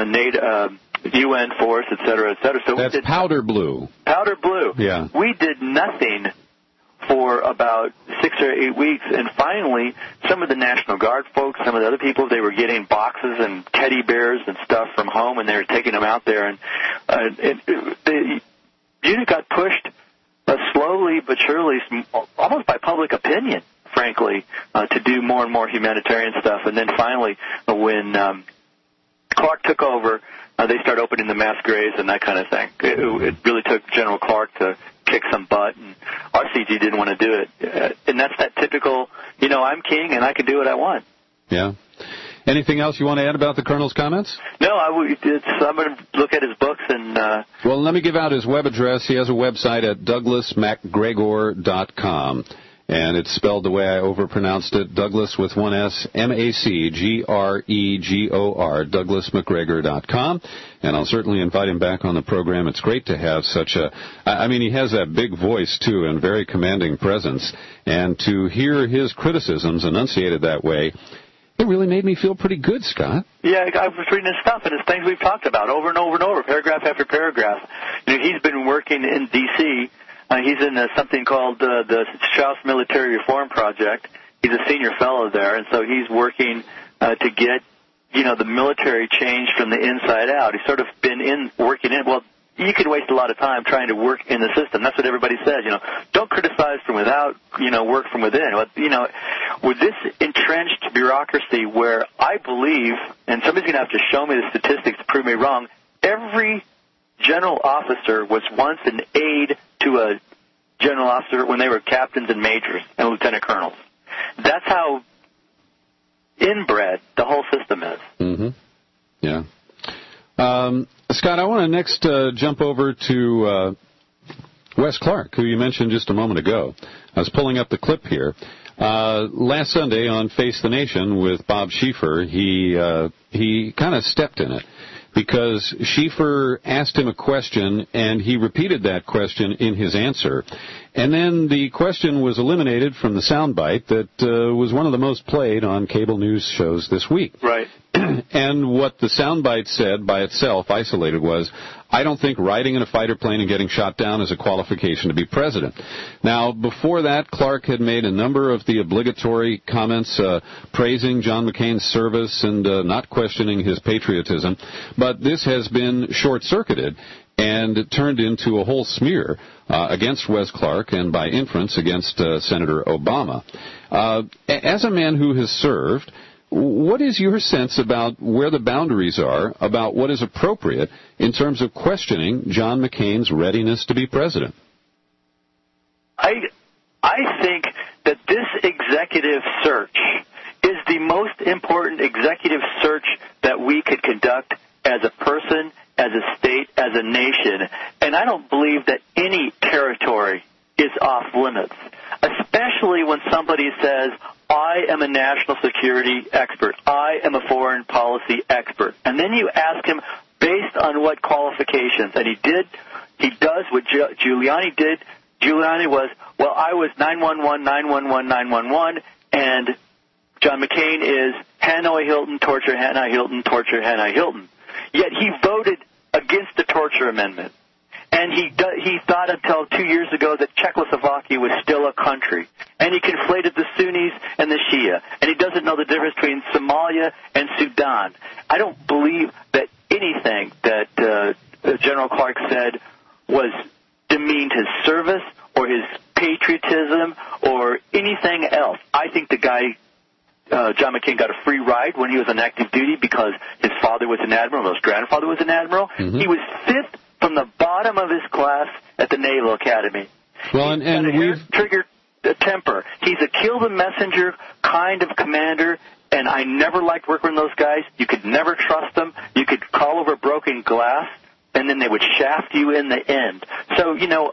UN force, et cetera, et cetera. So that's powder blue. Powder blue. Yeah. We did nothing for about 6 or 8 weeks, and finally, some of the National Guard folks, some of the other people, they were getting boxes and teddy bears and stuff from home, and they were taking them out there, and the unit got pushed slowly but surely, almost by public opinion, frankly, to do more and more humanitarian stuff. And then finally, when Clark took over, they started opening the mass graves and that kind of thing. It really took General Clark to kick some butt, and RCG didn't want to do it. And that's that typical, you know, I'm king and I can do what I want. Yeah. Anything else you want to add about the Colonel's comments? No, I'm going to look at his books and... Well, let me give out his web address. He has a website at douglasmacgregor.com. And it's spelled the way I overpronounced it, Douglas with one S, MacGregor, DouglasMacGregor.com. And I'll certainly invite him back on the program. It's great to have such a, he has that big voice, too, and very commanding presence. And to hear his criticisms enunciated that way, it really made me feel pretty good, Scott. Yeah, I was reading his stuff, and it's things we've talked about over and over and over, paragraph after paragraph. He's been working in D.C., he's in something called the Strauss Military Reform Project. He's a senior fellow there, and so he's working to get, the military changed from the inside out. He's sort of been working in. Well, you can waste a lot of time trying to work in the system. That's what everybody says. Don't criticize from without, work from within. With this entrenched bureaucracy, where I believe, and somebody's going to have to show me the statistics to prove me wrong, every general officer was once an aide to a general officer when they were captains and majors and lieutenant colonels. That's how inbred the whole system is. Mm-hmm. Yeah. Scott, I want to next jump over to Wes Clark, who you mentioned just a moment ago. I was pulling up the clip here. Last Sunday on Face the Nation with Bob Schieffer, he kind of stepped in it, because Schieffer asked him a question, and he repeated that question in his answer. And then the question was eliminated from the soundbite that was one of the most played on cable news shows this week. Right. And what the soundbite said by itself, isolated, was, I don't think riding in a fighter plane and getting shot down is a qualification to be president. Now, before that, Clark had made a number of the obligatory comments praising John McCain's service and not questioning his patriotism. But this has been short-circuited and turned into a whole smear against Wes Clark and, by inference, against Senator Obama. As a man who has served, what is your sense about where the boundaries are about what is appropriate in terms of questioning John McCain's readiness to be president? I think that this executive search is the most important executive search that we could conduct as a person, as a state, as a nation. And I don't believe that any territory is off limits, especially when somebody says, I am a national security expert. I am a foreign policy expert. And then you ask him based on what qualifications. And he does what Giuliani did. Giuliani was, well, I was 911, 911, 911, and John McCain is Hanoi Hilton, torture Hanoi Hilton, torture Hanoi Hilton. Yet he voted against the torture amendment. And he thought until 2 years ago that Czechoslovakia was still a country. And he conflated the Sunnis and the Shia. And he doesn't know the difference between Somalia and Sudan. I don't believe that anything that General Clark said was demeaned his service or his patriotism or anything else. I think the guy, John McCain, got a free ride when he was on active duty because his father was an admiral, his grandfather was an admiral. Mm-hmm. He was fifth from the bottom of his class at the Naval Academy. Well, and we've triggered a temper. He's a kill the messenger kind of commander, and I never liked working with those guys. You could never trust them. You could call over broken glass, and then they would shaft you in the end. So,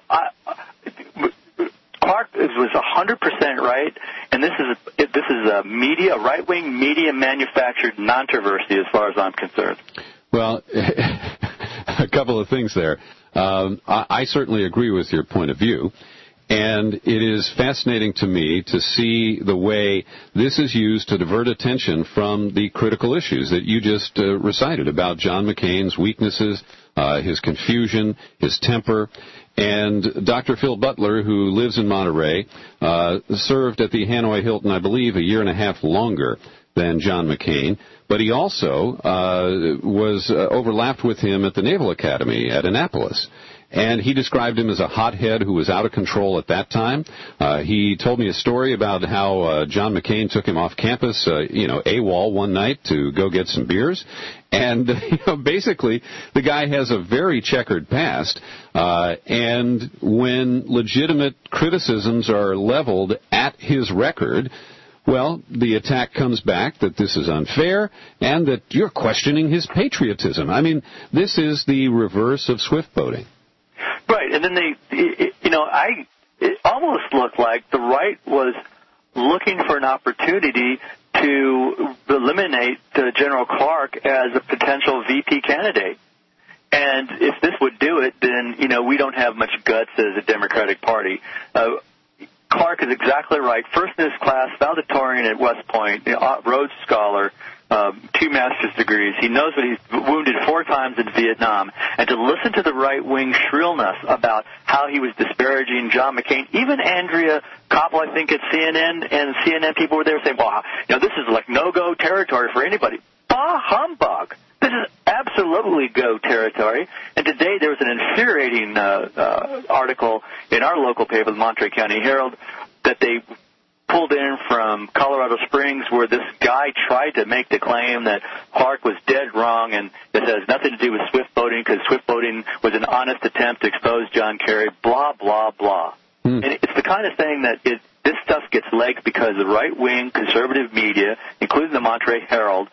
Clark was 100% right, and this is a media, right-wing media manufactured controversy as far as I'm concerned. Well, a couple of things there. I certainly agree with your point of view, and it is fascinating to me to see the way this is used to divert attention from the critical issues that you just recited about John McCain's weaknesses, his confusion, his temper. And Dr. Phil Butler, who lives in Monterey, served at the Hanoi Hilton, I believe, a year and a half longer than John McCain, but he also was overlapped with him at the Naval Academy at Annapolis. And he described him as a hothead who was out of control at that time. He told me a story about how John McCain took him off campus, AWOL one night to go get some beers. And basically, the guy has a very checkered past. And when legitimate criticisms are leveled at his record, well, the attack comes back that this is unfair and that you're questioning his patriotism. I mean, this is the reverse of swift boating. Right, and then it almost looked like the right was looking for an opportunity to eliminate General Clark as a potential VP candidate. And if this would do it, then, we don't have much guts as a Democratic Party. Clark is exactly right. First in his class, valedictorian at West Point, Rhodes Scholar, 2 master's degrees. He knows that he's wounded 4 times in Vietnam. And to listen to the right-wing shrillness about how he was disparaging John McCain, even Andrea Koppel, I think, at CNN, and CNN people were there saying, well, this is like no-go territory for anybody. Bah humbug. This is absolutely go territory. And today there was an infuriating article in our local paper, the Monterey County Herald, that they pulled in from Colorado Springs, where this guy tried to make the claim that Clark was dead wrong, and it has nothing to do with swift voting because swift voting was an honest attempt to expose John Kerry, blah, blah, blah. And it's the kind of thing that this stuff gets legs because the right-wing conservative media, including the Monterey Herald,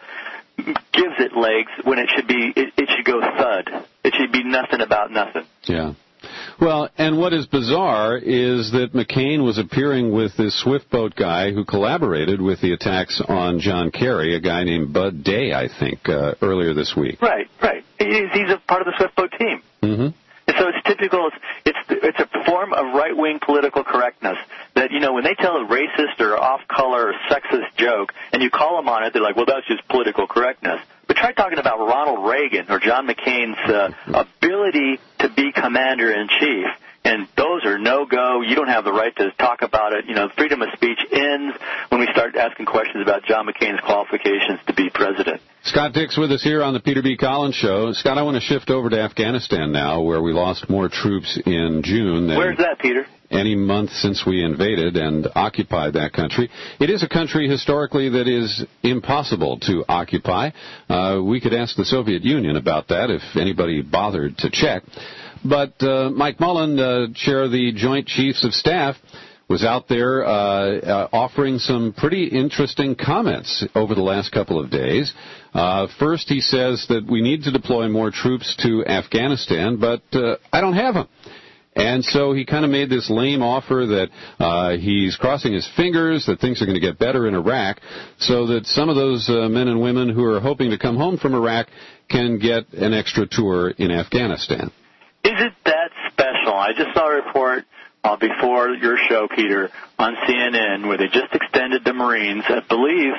gives it legs when it should be, it should go thud. It should be nothing about nothing. Yeah. Well, and what is bizarre is that McCain was appearing with this swift boat guy who collaborated with the attacks on John Kerry, a guy named Bud Day, I think, earlier this week. Right. He's a part of the swift boat team. Mm-hmm. And so it's typical. It's a form of right-wing political correctness that, when they tell a racist or off-color or sexist joke and you call them on it, they're like, well, that's just political correctness. But try talking about Ronald Reagan or John McCain's ability to be commander-in-chief. And those are no-go. You don't have the right to talk about it. Freedom of speech ends when we start asking questions about John McCain's qualifications to be president. Scott Dick's with us here on the Peter B. Collins Show. Scott, I want to shift over to Afghanistan now, where we lost more troops in June than Where's that, Peter? Any month since we invaded and occupied that country. It is a country historically that is impossible to occupy. We could ask the Soviet Union about that if anybody bothered to check. But Mike Mullen, chair of the Joint Chiefs of Staff, was out there offering some pretty interesting comments over the last couple of days. First, he says that we need to deploy more troops to Afghanistan, but I don't have them. And so he kind of made this lame offer that he's crossing his fingers that things are going to get better in Iraq so that some of those men and women who are hoping to come home from Iraq can get an extra tour in Afghanistan. Is it that special? I just saw a report before your show, Peter, on CNN where they just extended the Marines, I believe,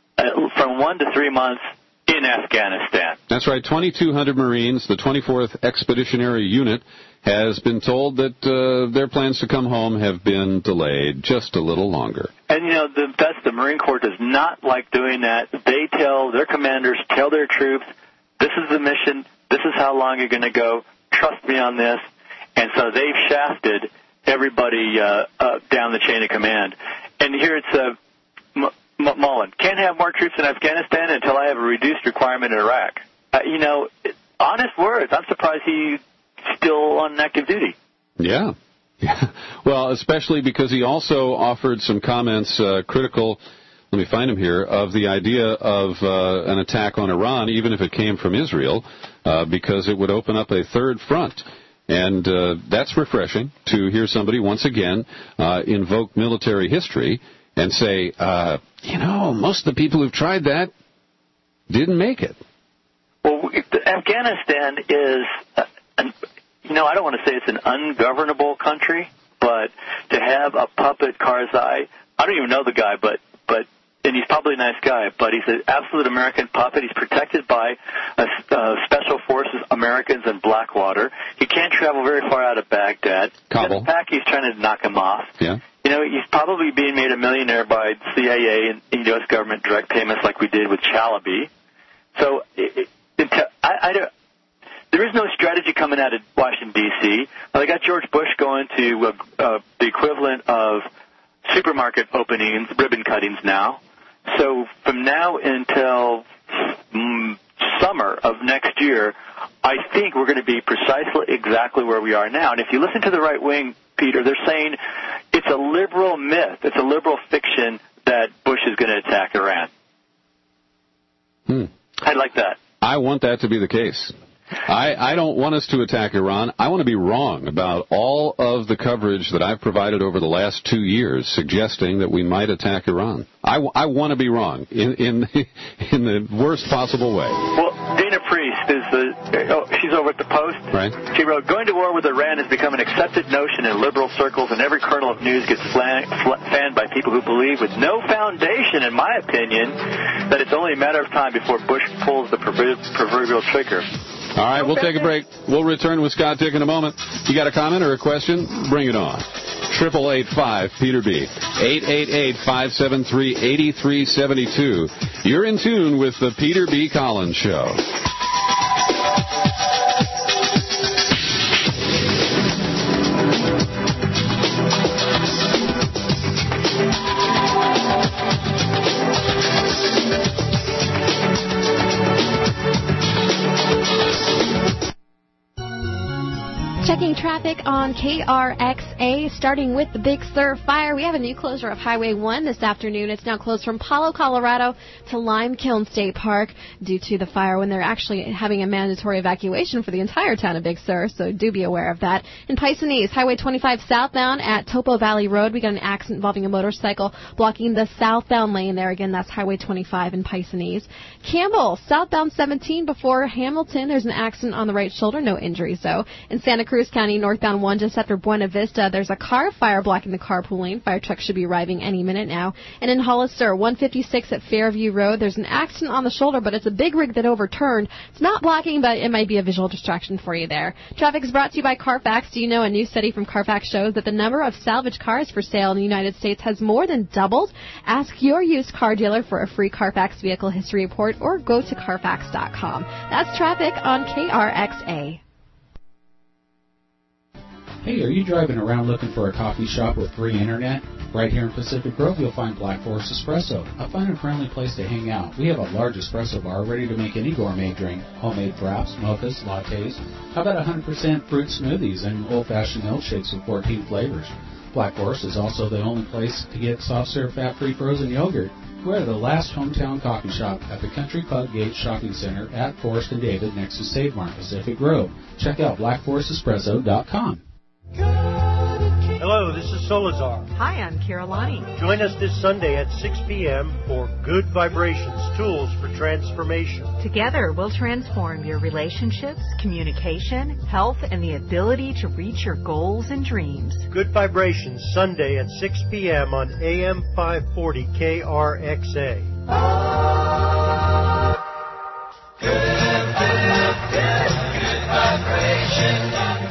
from 1 to 3 months in Afghanistan. That's right, 2,200 Marines, the 24th Expeditionary Unit, has been told that their plans to come home have been delayed just a little longer. And, the Marine Corps does not like doing that. They tell their commanders, tell their troops, this is the mission, this is how long you're going to go, trust me on this. And so they've shafted everybody down the chain of command. And here it's Mullen. Can't have more troops in Afghanistan until I have a reduced requirement in Iraq. Honest words. I'm surprised he's still on active duty. Yeah. Well, especially because he also offered some comments critical, let me find him here, of the idea of an attack on Iran, even if it came from Israel, because it would open up a third front. And that's refreshing to hear somebody once again invoke military history and say, most of the people who've tried that didn't make it. Well, Afghanistan is, I don't want to say it's an ungovernable country, but to have a puppet Karzai, I don't even know the guy, and he's probably a nice guy, but he's an absolute American puppet. He's protected by Special Forces Americans in Blackwater. He can't travel very far out of Baghdad. Kabul. In fact, he's trying to knock him off. Yeah. He's probably being made a millionaire by CIA and U.S. government direct payments like we did with Chalabi. So there is no strategy coming out of Washington, D.C. Now, they got George Bush going to the equivalent of supermarket openings, ribbon cuttings now. So from now until summer of next year, I think we're going to be precisely exactly where we are now. And if you listen to the right wing, Peter, they're saying it's a liberal myth, it's a liberal fiction that Bush is going to attack Iran. I like that. I want that to be the case. I don't want us to attack Iran. I want to be wrong about all of the coverage that I've provided over the last 2 years suggesting that we might attack Iran. I want to be wrong in the worst possible way. Well, Dana Priest she's over at the Post. Right. She wrote, going to war with Iran has become an accepted notion in liberal circles, and every kernel of news gets fanned by people who believe, with no foundation, in my opinion, that it's only a matter of time before Bush pulls the proverbial trigger. All right, we'll take a break. We'll return with Scott Dick in a moment. You got a comment or a question? Bring it on. 888-5-PETER-B. 888-573-8372. You're in tune with the Peter B. Collins Show. Checking traffic on KRXA, starting with the Big Sur fire. We have a new closure of Highway 1 this afternoon. It's now closed from Palo, Colorado to Limekiln State Park due to the fire, when they're actually having a mandatory evacuation for the entire town of Big Sur, so do be aware of that. In Paisanese, Highway 25 southbound at Topo Valley Road, we got an accident involving a motorcycle blocking the southbound lane there. Again, that's Highway 25 in Paisanese. Campbell, southbound 17 before Hamilton, there's an accident on the right shoulder, no injuries though. In Santa Cruz County, northbound 1 just after Buena Vista, there's a car fire blocking the carpool lane. Fire trucks should be arriving any minute now. And in Hollister, 156 at Fairview Road, there's an accident on the shoulder, but it's a big rig that overturned. It's not blocking, but it might be a visual distraction for you there. Traffic is brought to you by Carfax. Do you know a new study from Carfax shows that the number of salvage cars for sale in the United States has more than doubled? Ask your used car dealer for a free Carfax vehicle history report or go to Carfax.com. That's traffic on KRXA. Hey, are you driving around looking for a coffee shop with free internet? Right here in Pacific Grove, you'll find Black Forest Espresso, a fun and friendly place to hang out. We have a large espresso bar ready to make any gourmet drink, homemade fraps, mochas, lattes. How about 100% fruit smoothies and old-fashioned milkshakes with 14 flavors? Black Forest is also the only place to get soft-serve, fat-free frozen yogurt. We're the last hometown coffee shop at the Country Club Gate Shopping Center at Forest and David next to Save Mart, Pacific Grove. Check out blackforestespresso.com. Hello, this is Solazar. Hi, I'm Carolani. Join us this Sunday at 6 p.m. for Good Vibrations, Tools for Transformation. Together, we'll transform your relationships, communication, health, and the ability to reach your goals and dreams. Good Vibrations, Sunday at 6 p.m. on AM 540 KRXA. Good Vibrations.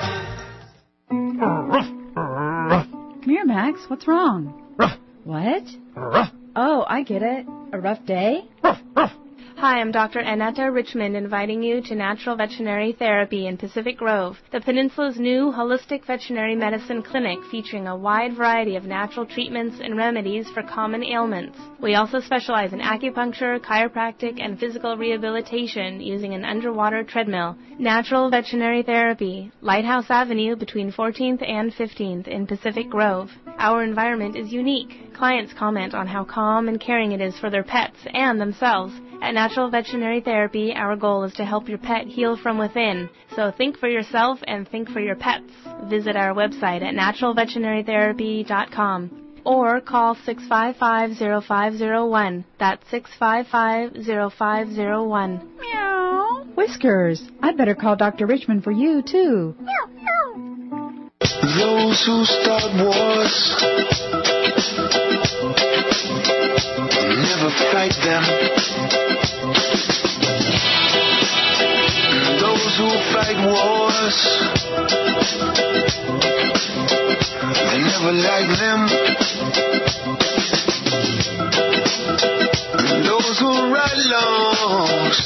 Come here, Max. What's wrong? What? Oh, I get it. A rough day? Hi, I'm Dr. Annetta Richmond, inviting you to Natural Veterinary Therapy in Pacific Grove, the Peninsula's new holistic veterinary medicine clinic featuring a wide variety of natural treatments and remedies for common ailments. We also specialize in acupuncture, chiropractic, and physical rehabilitation using an underwater treadmill. Natural Veterinary Therapy, Lighthouse Avenue between 14th and 15th in Pacific Grove. Our environment is unique. Clients comment on how calm and caring it is for their pets and themselves. At Natural Veterinary Therapy, our goal is to help your pet heal from within. So think for yourself and think for your pets. Visit our website at naturalveterinarytherapy.com or call 655-0501. That's 655-0501. Meow. Whiskers, I'd better call Dr. Richmond for you, too. Meow, meow. Those who start wars never fight them. Those who fight wars, they never like them. Those who write laws,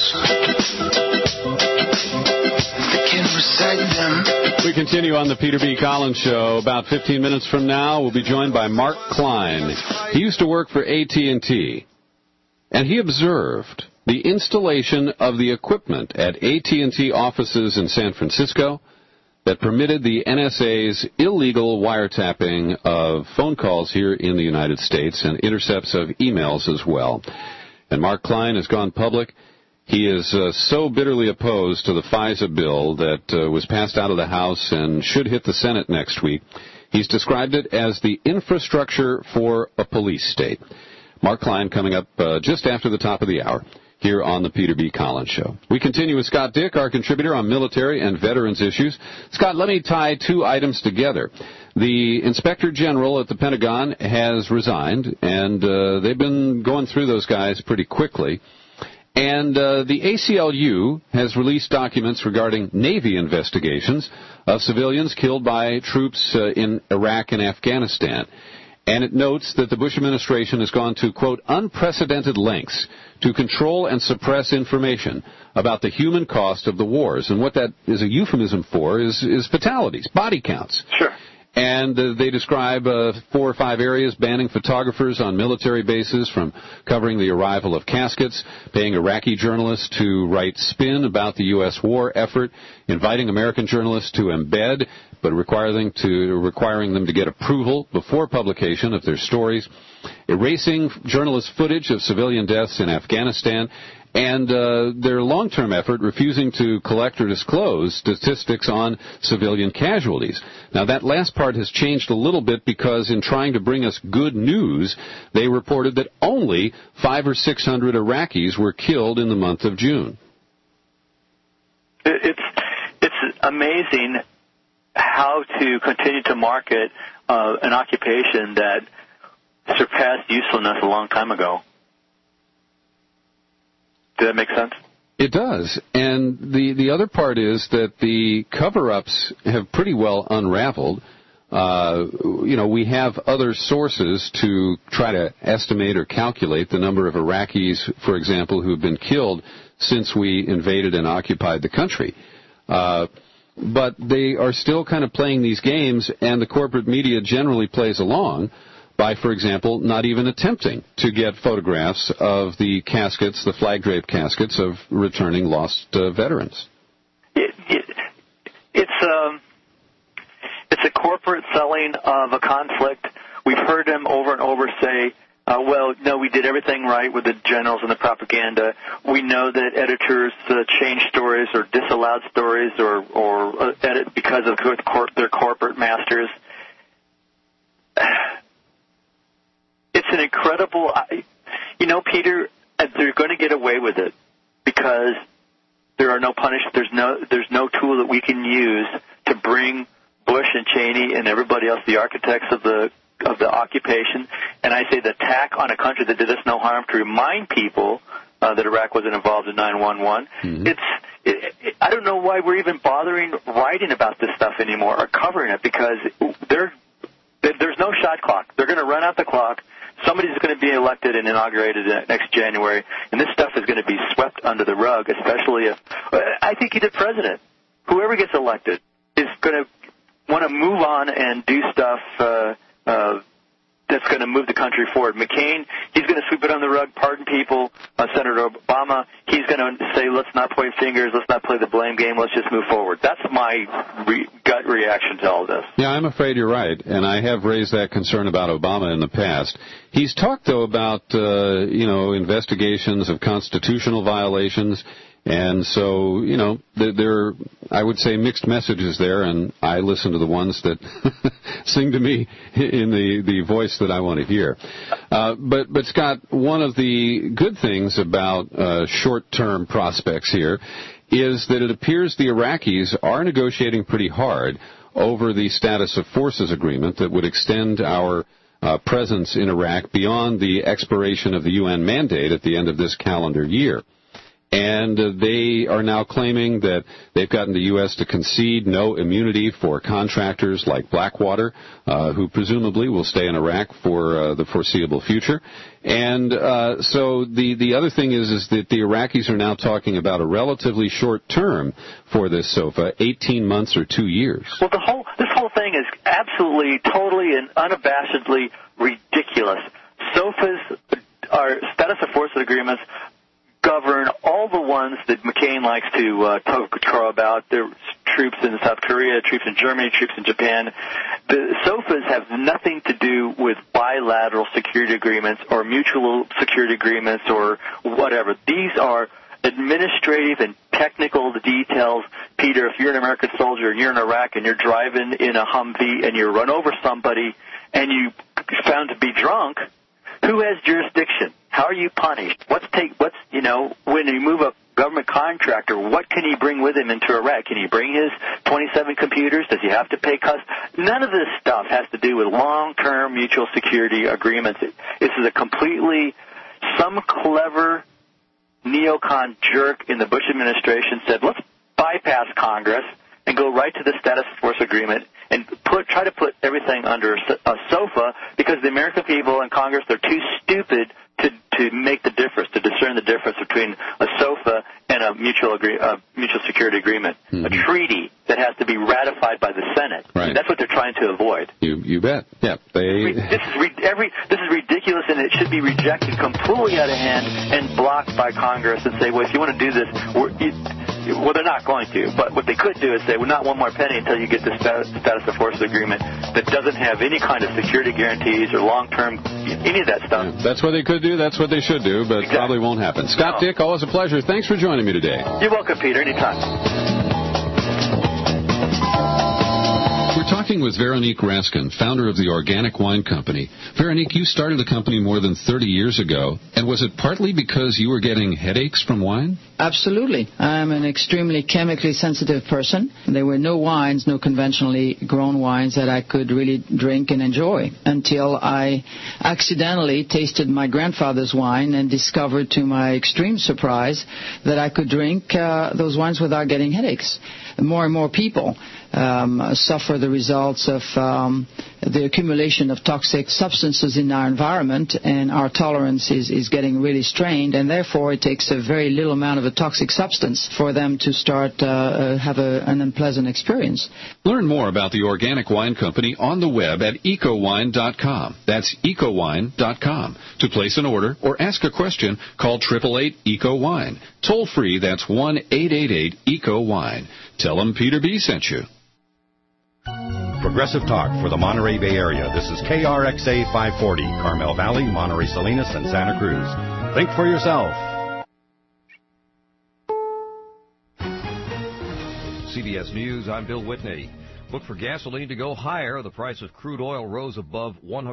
they can recite them. We continue on the Peter B. Collins Show. About 15 minutes from now, we'll be joined by Mark Klein. He used to work for AT&T, and he observed the installation of the equipment at AT&T offices in San Francisco that permitted the NSA's illegal wiretapping of phone calls here in the United States and intercepts of emails as well. And Mark Klein has gone public. He is so bitterly opposed to the FISA bill that was passed out of the House and should hit the Senate next week. He's described it as the infrastructure for a police state. Mark Klein coming up just after the top of the hour here on the Peter B. Collins Show. We continue with Scott Dick, our contributor on military and veterans issues. Scott, let me tie two items together. The Inspector General at the Pentagon has resigned, and they've been going through those guys pretty quickly. And the ACLU has released documents regarding Navy investigations of civilians killed by troops in Iraq and Afghanistan. And it notes that the Bush administration has gone to, quote, unprecedented lengths to control and suppress information about the human cost of the wars. And what that is a euphemism for is fatalities, body counts. Sure. And they describe 4 or 5 areas banning photographers on military bases from covering the arrival of caskets, paying Iraqi journalists to write spin about the U.S. war effort, inviting American journalists to embed, but requiring them to get approval before publication of their stories, erasing journalist footage of civilian deaths in Afghanistan, and their long-term effort refusing to collect or disclose statistics on civilian casualties. Now, that last part has changed a little bit because in trying to bring us good news, they reported that only 500 or 600 Iraqis were killed in the month of June. It's amazing how to continue to market an occupation that surpassed usefulness a long time ago. Does that make sense? It does. And the other part is that the cover-ups have pretty well unraveled. We have other sources to try to estimate or calculate the number of Iraqis, for example, who have been killed since we invaded and occupied the country. But they are still kind of playing these games, and the corporate media generally plays along by, for example, not even attempting to get photographs of the caskets, the flag-draped caskets of returning lost veterans. It's a corporate selling of a conflict. We've heard them over and over say, we did everything right with the generals and the propaganda. We know that editors changed stories or disallowed stories or edit because of their corporate masters. It's an incredible, Peter, they're going to get away with it because there are no punishments. There's no tool that we can use to bring Bush and Cheney and everybody else, the architects of the occupation, and I say the attack on a country that did us no harm, to remind people that Iraq wasn't involved in 9/11. Mm-hmm. I don't know why we're even bothering writing about this stuff anymore or covering it, because there's no shot clock. They're going to run out the clock. Somebody's going to be elected and inaugurated next January, and this stuff is going to be swept under the rug, especially if I think the president, whoever gets elected, is going to want to move on and do stuff that's going to move the country forward. McCain, he's going to sweep it on the rug, pardon people. Senator Obama, he's going to say, let's not point fingers, let's not play the blame game, let's just move forward. That's my gut reaction to all this. Yeah, I'm afraid you're right, and I have raised that concern about Obama in the past. He's talked, though, about, investigations of constitutional violations. And so, there are, I would say, mixed messages there, and I listen to the ones that sing to me in the voice that I want to hear. But Scott, one of the good things about short-term prospects here is that it appears the Iraqis are negotiating pretty hard over the status of forces agreement that would extend our presence in Iraq beyond the expiration of the UN mandate at the end of this calendar year. And they are now claiming that they've gotten the U.S. to concede no immunity for contractors like Blackwater, who presumably will stay in Iraq for the foreseeable future. And so the other thing is that the Iraqis are now talking about a relatively short term for this SOFA, 18 months or 2 years. Well, this whole thing is absolutely, totally, and unabashedly ridiculous. SOFAs are status of forces agreements govern all the ones that McCain likes to talk about. There are troops in South Korea, troops in Germany, troops in Japan. The SOFAs have nothing to do with bilateral security agreements or mutual security agreements or whatever. These are administrative and technical details. Peter, if you're an American soldier and you're in Iraq and you're driving in a Humvee and you run over somebody and you found to be drunk, who has jurisdiction? How are you punished? When you move a government contractor, what can he bring with him into Iraq? Can he bring his 27 computers? Does he have to pay costs? None of this stuff has to do with long-term mutual security agreements. This is some clever neocon jerk in the Bush administration said, let's bypass Congress and go right to the status force agreement and try to put everything under a sofa, because the American people and Congress, they're too stupid to make the difference, to discern the difference between a SOFA and a mutual security agreement, a treaty that has to be ratified by the Senate. Right. That's what they're trying to avoid. You bet. Yeah. This is ridiculous, and it should be rejected completely out of hand and blocked by Congress and say, well, if you want to do this, well, they're not going to. But what they could do is say, well, not one more penny until you get the status of forces agreement that doesn't have any kind of security guarantees or long-term, any of that stuff. That's what they could do. That's what they should do, but probably won't happen. Scott Dick, always a pleasure. Thanks for joining me today. You're welcome, Peter. Anytime. We're talking with Veronique Raskin, founder of the Organic Wine Company. Veronique, you started the company more than 30 years ago, and was it partly because you were getting headaches from wine? Absolutely. I'm an extremely chemically sensitive person. There were no wines, no conventionally grown wines that I could really drink and enjoy until I accidentally tasted my grandfather's wine and discovered, to my extreme surprise, that I could drink those wines without getting headaches. More and more people suffer the results of the accumulation of toxic substances in our environment, and our tolerance is getting really strained, and therefore it takes a very little amount of a toxic substance for them to start have an unpleasant experience. Learn more about the Organic Wine Company on the web at ecowine.com. That's ecowine.com. To place an order or ask a question, call 888-ECO-WINE. Toll free, that's 1-888-ECO-WINE. Tell them Peter B. sent you. Progressive Talk for the Monterey Bay Area. This is KRXA 540, Carmel Valley, Monterey Salinas, and Santa Cruz. Think for yourself. CBS News, I'm Bill Whitney. Look for gasoline to go higher. The price of crude oil rose above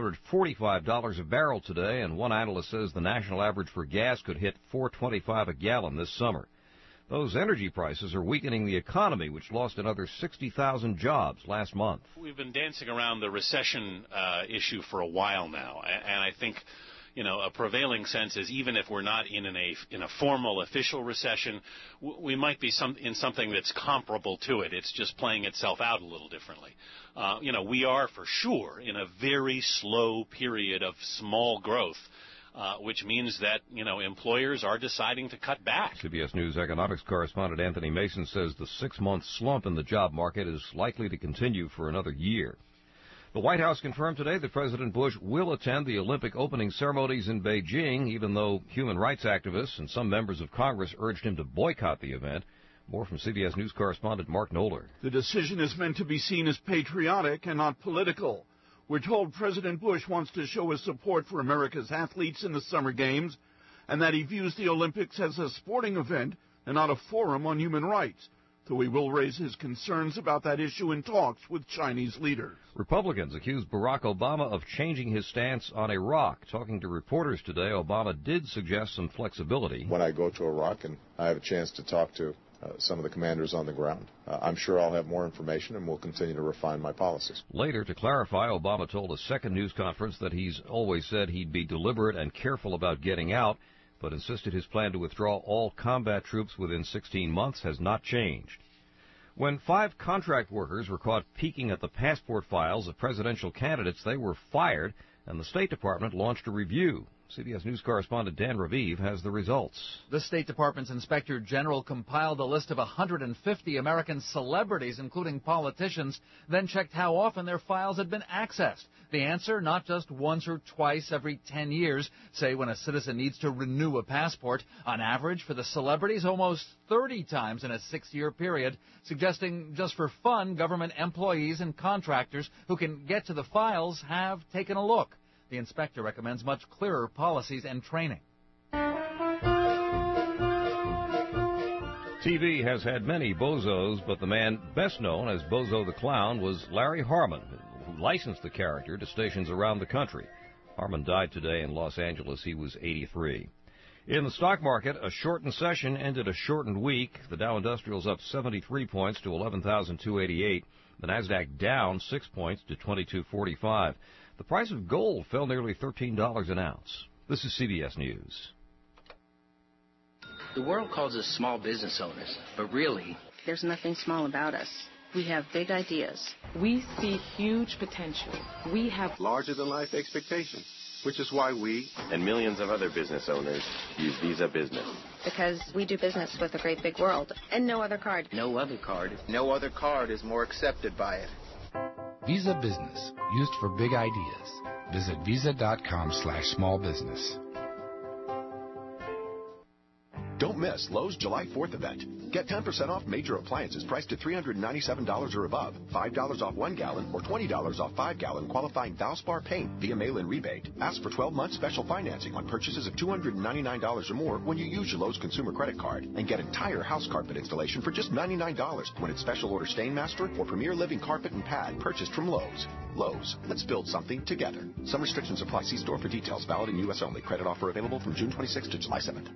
$145 a barrel today, and one analyst says the national average for gas could hit $4.25 a gallon this summer. Those energy prices are weakening the economy, which lost another 60,000 jobs last month. We've been dancing around the recession issue for a while now, and I think, a prevailing sense is even if we're not in a formal official recession, we might be in something that's comparable to it. It's just playing itself out a little differently. We are for sure in a very slow period of small growth. Which means that, employers are deciding to cut back. CBS News economics correspondent Anthony Mason says the 6-month slump in the job market is likely to continue for another year. The White House confirmed today that President Bush will attend the Olympic opening ceremonies in Beijing, even though human rights activists and some members of Congress urged him to boycott the event. More from CBS News correspondent Mark Knoller. The decision is meant to be seen as patriotic and not political. We're told President Bush wants to show his support for America's athletes in the Summer Games, and that he views the Olympics as a sporting event and not a forum on human rights, though he will raise his concerns about that issue in talks with Chinese leaders. Republicans accused Barack Obama of changing his stance on Iraq. Talking to reporters today, Obama did suggest some flexibility. When I go to Iraq and I have a chance to talk to some of the commanders on the ground, I'm sure I'll have more information and we'll continue to refine my policies. Later, to clarify, Obama told a second news conference that he's always said he'd be deliberate and careful about getting out, but insisted his plan to withdraw all combat troops within 16 months has not changed. When 5 contract workers were caught peeking at the passport files of presidential candidates, they were fired, and the State Department launched a review. CBS News correspondent Dan Raviv has the results. The State Department's Inspector General compiled a list of 150 American celebrities, including politicians, then checked how often their files had been accessed. The answer, not just once or twice every 10 years, say when a citizen needs to renew a passport. On average, for the celebrities, almost 30 times in a 6-year period, suggesting just for fun, government employees and contractors who can get to the files have taken a look. The inspector recommends much clearer policies and training. TV has had many bozos, but the man best known as Bozo the Clown was Larry Harmon, who licensed the character to stations around the country. Harmon died today in Los Angeles. He was 83. In the stock market, a shortened session ended a shortened week. The Dow Industrial's up 73 points to 11,288. The Nasdaq down 6 points to 2245. The price of gold fell nearly $13 an ounce. This is CBS News. The world calls us small business owners, but really, there's nothing small about us. We have big ideas. We see huge potential. We have larger-than-life expectations, which is why we and millions of other business owners use Visa Business. Because we do business with a great big world, and no other card. No other card. No other card is more accepted by it. Visa Business, used for big ideas. Visit visa.com/smallbusiness. Don't miss Lowe's July 4th event. Get 10% off major appliances priced at $397 or above, $5 off 1 gallon or $20 off 5 gallon qualifying Valspar paint via mail-in rebate. Ask for 12-month special financing on purchases of $299 or more when you use your Lowe's consumer credit card, and get entire house carpet installation for just $99 when it's special order Stainmaster or Premier Living carpet and pad purchased from Lowe's. Lowe's, let's build something together. Some restrictions apply. See store for details. Valid in U.S. only. Credit offer available from June 26th to July 7th.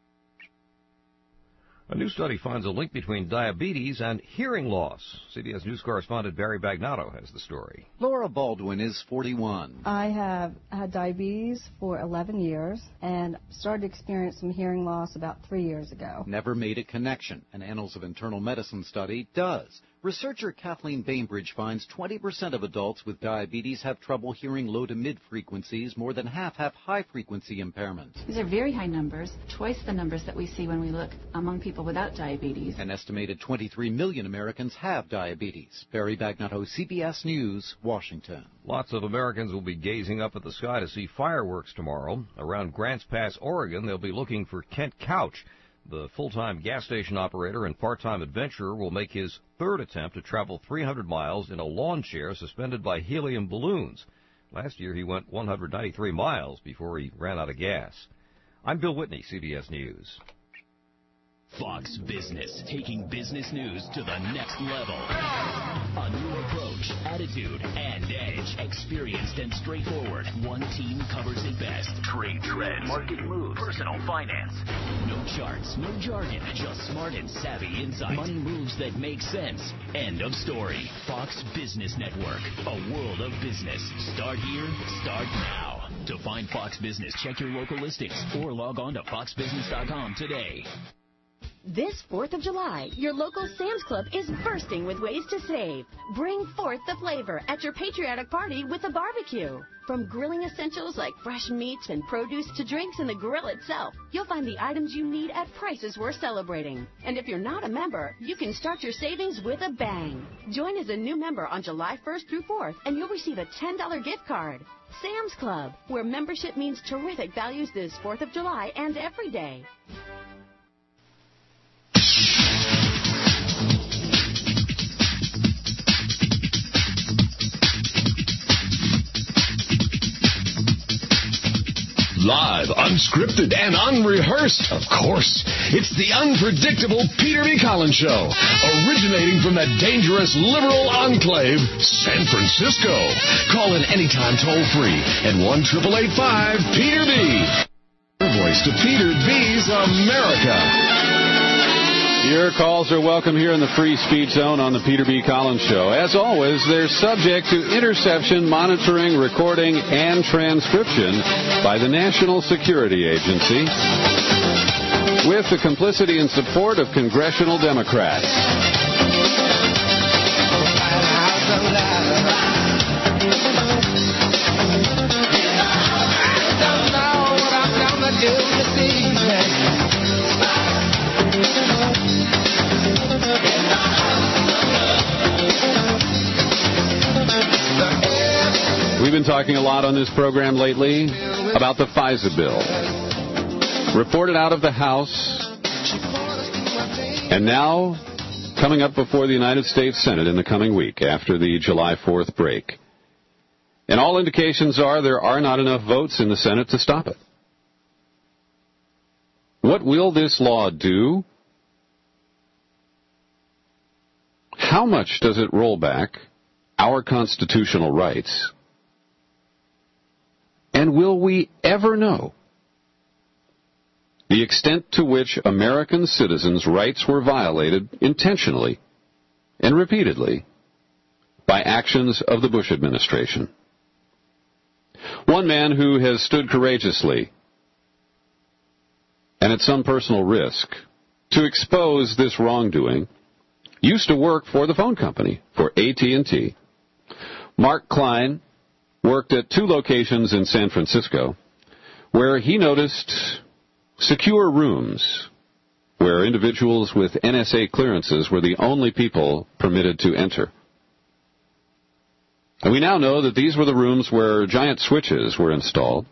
A new study finds a link between diabetes and hearing loss. CBS News correspondent Barry Bagnotto has the story. Laura Baldwin is 41. I have had diabetes for 11 years and started to experience some hearing loss about 3 years ago. Never made a connection. An Annals of Internal Medicine study does. Researcher Kathleen Bainbridge finds 20% of adults with diabetes have trouble hearing low to mid frequencies. More than half have high frequency impairment. These are very high numbers, twice the numbers that we see when we look among people without diabetes. An estimated 23 million Americans have diabetes. Barry Bagnotto, CBS News, Washington. Lots of Americans will be gazing up at the sky to see fireworks tomorrow. Around Grants Pass, Oregon, they'll be looking for Kent Couch. The full-time gas station operator and part-time adventurer will make his third attempt to travel 300 miles in a lawn chair suspended by helium balloons. Last year he went 193 miles before he ran out of gas. I'm Bill Whitney, CBS News. Fox Business, taking business news to the next level. A new approach, attitude, and edge. Experienced and straightforward. One team covers it best. Trade trends, market moves, personal finance. No charts, no jargon, just smart and savvy insight. Money moves that make sense. End of story. Fox Business Network, a world of business. Start here, start now. To find Fox Business, check your local listings or log on to foxbusiness.com today. This 4th of July, your local Sam's Club is bursting with ways to save. Bring forth the flavor at your patriotic party with a barbecue. From grilling essentials like fresh meats and produce to drinks and the grill itself, you'll find the items you need at prices worth celebrating. And if you're not a member, you can start your savings with a bang. Join as a new member on July 1st through 4th, and you'll receive a $10 gift card. Sam's Club, where membership means terrific values this 4th of July and every day. Live, unscripted, and unrehearsed, of course. It's the unpredictable Peter B. Collins Show, originating from the dangerous liberal enclave, San Francisco. Call in anytime toll-free at 1-888-5-PETER-B. Your voice to Peter B's America. Your calls are welcome here in the Free Speech Zone on the Peter B. Collins Show. As always, they're subject to interception, monitoring, recording, and transcription by the National Security Agency with the complicity and support of congressional Democrats. We've been talking a lot on this program lately about the FISA bill. Reported out of the House, and now coming up before the United States Senate in the coming week after the July 4th break. And all indications are there are not enough votes in the Senate to stop it. What will this law do? how much does it roll back our constitutional rights? And will we ever know the extent to which American citizens' rights were violated intentionally and repeatedly by actions of the Bush administration? One man who has stood courageously and at some personal risk to expose this wrongdoing used to work for the phone company, for AT&T. Mark Klein worked at 2 locations in San Francisco where he noticed secure rooms where individuals with NSA clearances were the only people permitted to enter. And we now know that these were the rooms where giant switches were installed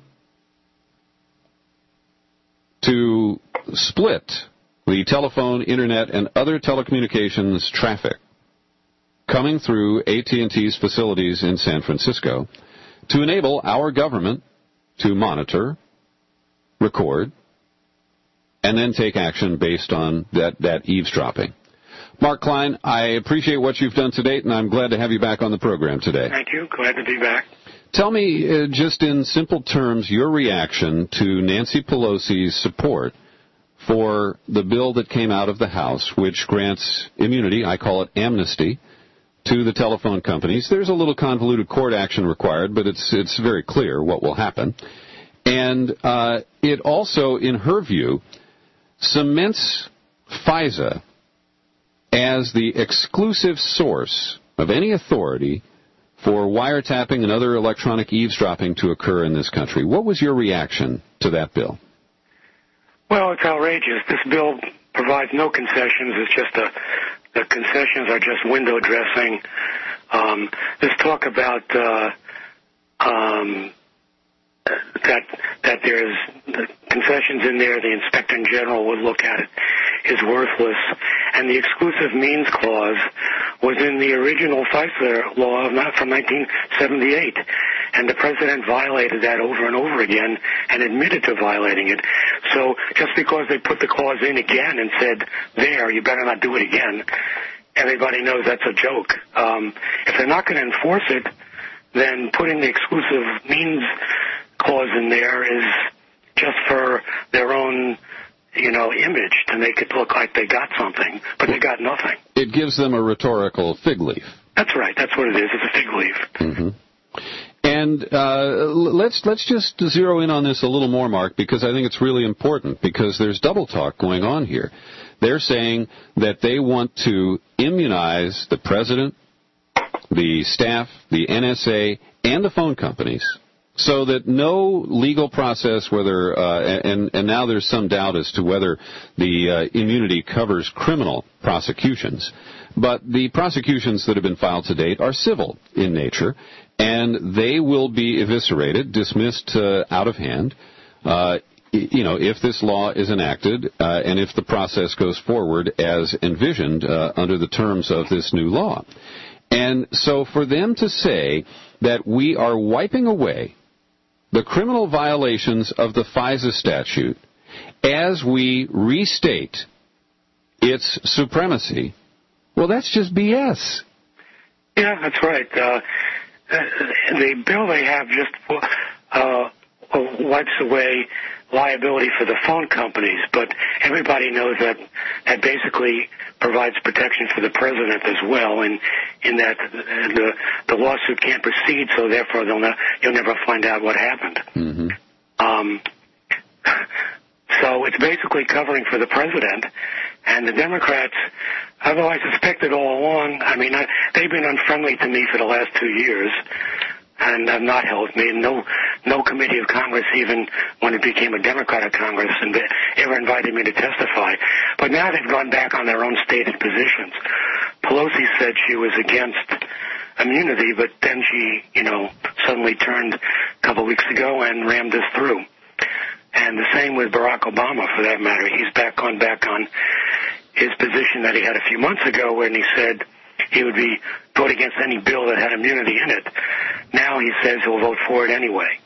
to split the telephone, internet, and other telecommunications traffic coming through AT&T's facilities in San Francisco to enable our government to monitor, record, and then take action based on that eavesdropping. Mark Klein, I appreciate what you've done to date, and I'm glad to have you back on the program today. Thank you. Glad to be back. Tell me, just in simple terms, your reaction to Nancy Pelosi's support for the bill that came out of the House, which grants immunity, I call it amnesty, to the telephone companies. There's a little convoluted court action required, but it's very clear what will happen. And it also, in her view, cements FISA as the exclusive source of any authority for wiretapping and other electronic eavesdropping to occur in this country. What was your reaction to that bill? Well, it's outrageous. This bill provides no concessions. It's just the concessions are just window dressing. This talk about that there's the concessions in there, the Inspector General would look at it, is worthless. And the exclusive means clause was in the original FISA law from 1978. And the president violated that over and over again and admitted to violating it. So just because they put the clause in again and said, there, you better not do it again, everybody knows that's a joke. If they're not going to enforce it, then putting the exclusive means clause in there is just for their own, image to make it look like they got something, but they got nothing. It gives them a rhetorical fig leaf. That's right. That's what it is. It's a fig leaf. Mm-hmm. And let's just zero in on this a little more, Mark, because I think it's really important, because there's double talk going on here. They're saying that they want to immunize the president, the staff, the NSA, and the phone companies, so that no legal process, whether and now there's some doubt as to whether the immunity covers criminal prosecutions, but the prosecutions that have been filed to date are civil in nature, and they will be eviscerated, dismissed out of hand, if this law is enacted and if the process goes forward as envisioned under the terms of this new law. And so for them to say that we are wiping away the criminal violations of the FISA statute as we restate its supremacy, well, that's just BS. Yeah, that's right. The bill they have just wipes away liability for the phone companies, but everybody knows that that basically provides protection for the president as well, in that the lawsuit can't proceed, so therefore you'll never find out what happened. Mm-hmm. So it's basically covering for the president, and the Democrats, although I suspected all along, they've been unfriendly to me for the last 2 years, and have not helped me. No committee of Congress, even when it became a Democratic Congress, ever invited me to testify. But now they've gone back on their own stated positions. Pelosi said she was against immunity, but then she, suddenly turned a couple weeks ago and rammed this through. And the same with Barack Obama, for that matter. He's gone back on his position that he had a few months ago when he said he would vote against any bill that had immunity in it. Now he says he'll vote for it anyway.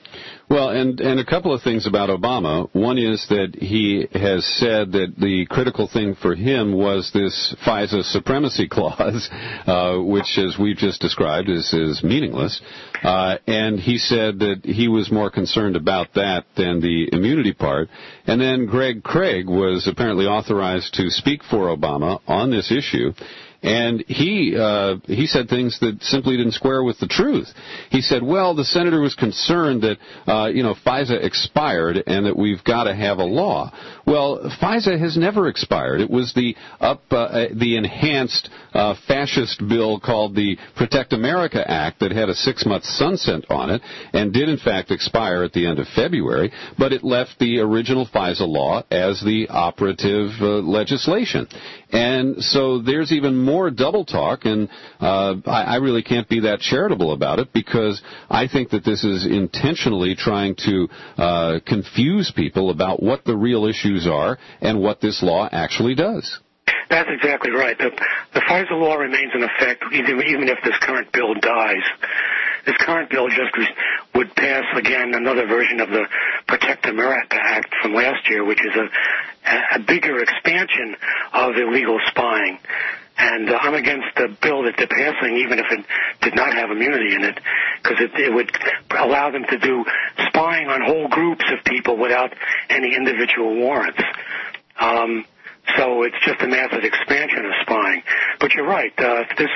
Well, and a couple of things about Obama. One is that he has said that the critical thing for him was this FISA supremacy clause, which, as we've just described, is meaningless. And he said that he was more concerned about that than the immunity part. And then Greg Craig was apparently authorized to speak for Obama on this issue. And he said things that simply didn't square with the truth. He said, well, the senator was concerned that, FISA expired and that we've got to have a law. Well, FISA has never expired. It was the enhanced fascist bill called the Protect America Act that had a 6-month sunset on it and did, in fact, expire at the end of February, but it left the original FISA law as the operative legislation. And so there's even more double talk, and I really can't be that charitable about it because I think that this is intentionally trying to confuse people about what the real issues are and what this law actually does. That's exactly right. The FISA law remains in effect even if this current bill dies. This current bill just would pass, again, another version of the Protect America Act from last year, which is a bigger expansion of illegal spying. And I'm against the bill that they're passing, even if it did not have immunity in it, because it would allow them to do spying on whole groups of people without any individual warrants. So it's just a massive expansion of spying. But you're right. If this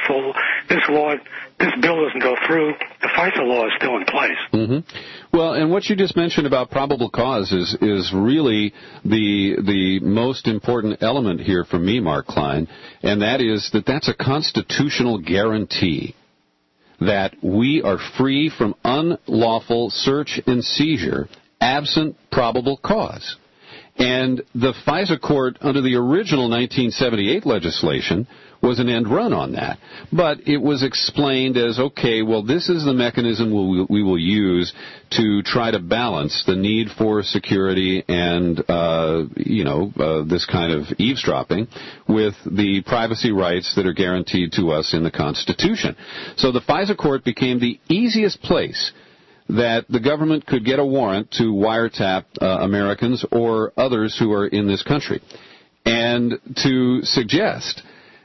bill doesn't go through, the FISA law is still in place. Mm-hmm. Well, and what you just mentioned about probable cause is really the most important element here for me, Mark Klein, and that is that that's a constitutional guarantee that we are free from unlawful search and seizure absent probable cause. And the FISA court, under the original 1978 legislation, was an end run on that. But it was explained as, okay, well, this is the mechanism we will use to try to balance the need for security and, this kind of eavesdropping with the privacy rights that are guaranteed to us in the Constitution. So the FISA court became the easiest place that the government could get a warrant to wiretap Americans or others who are in this country. And to suggest,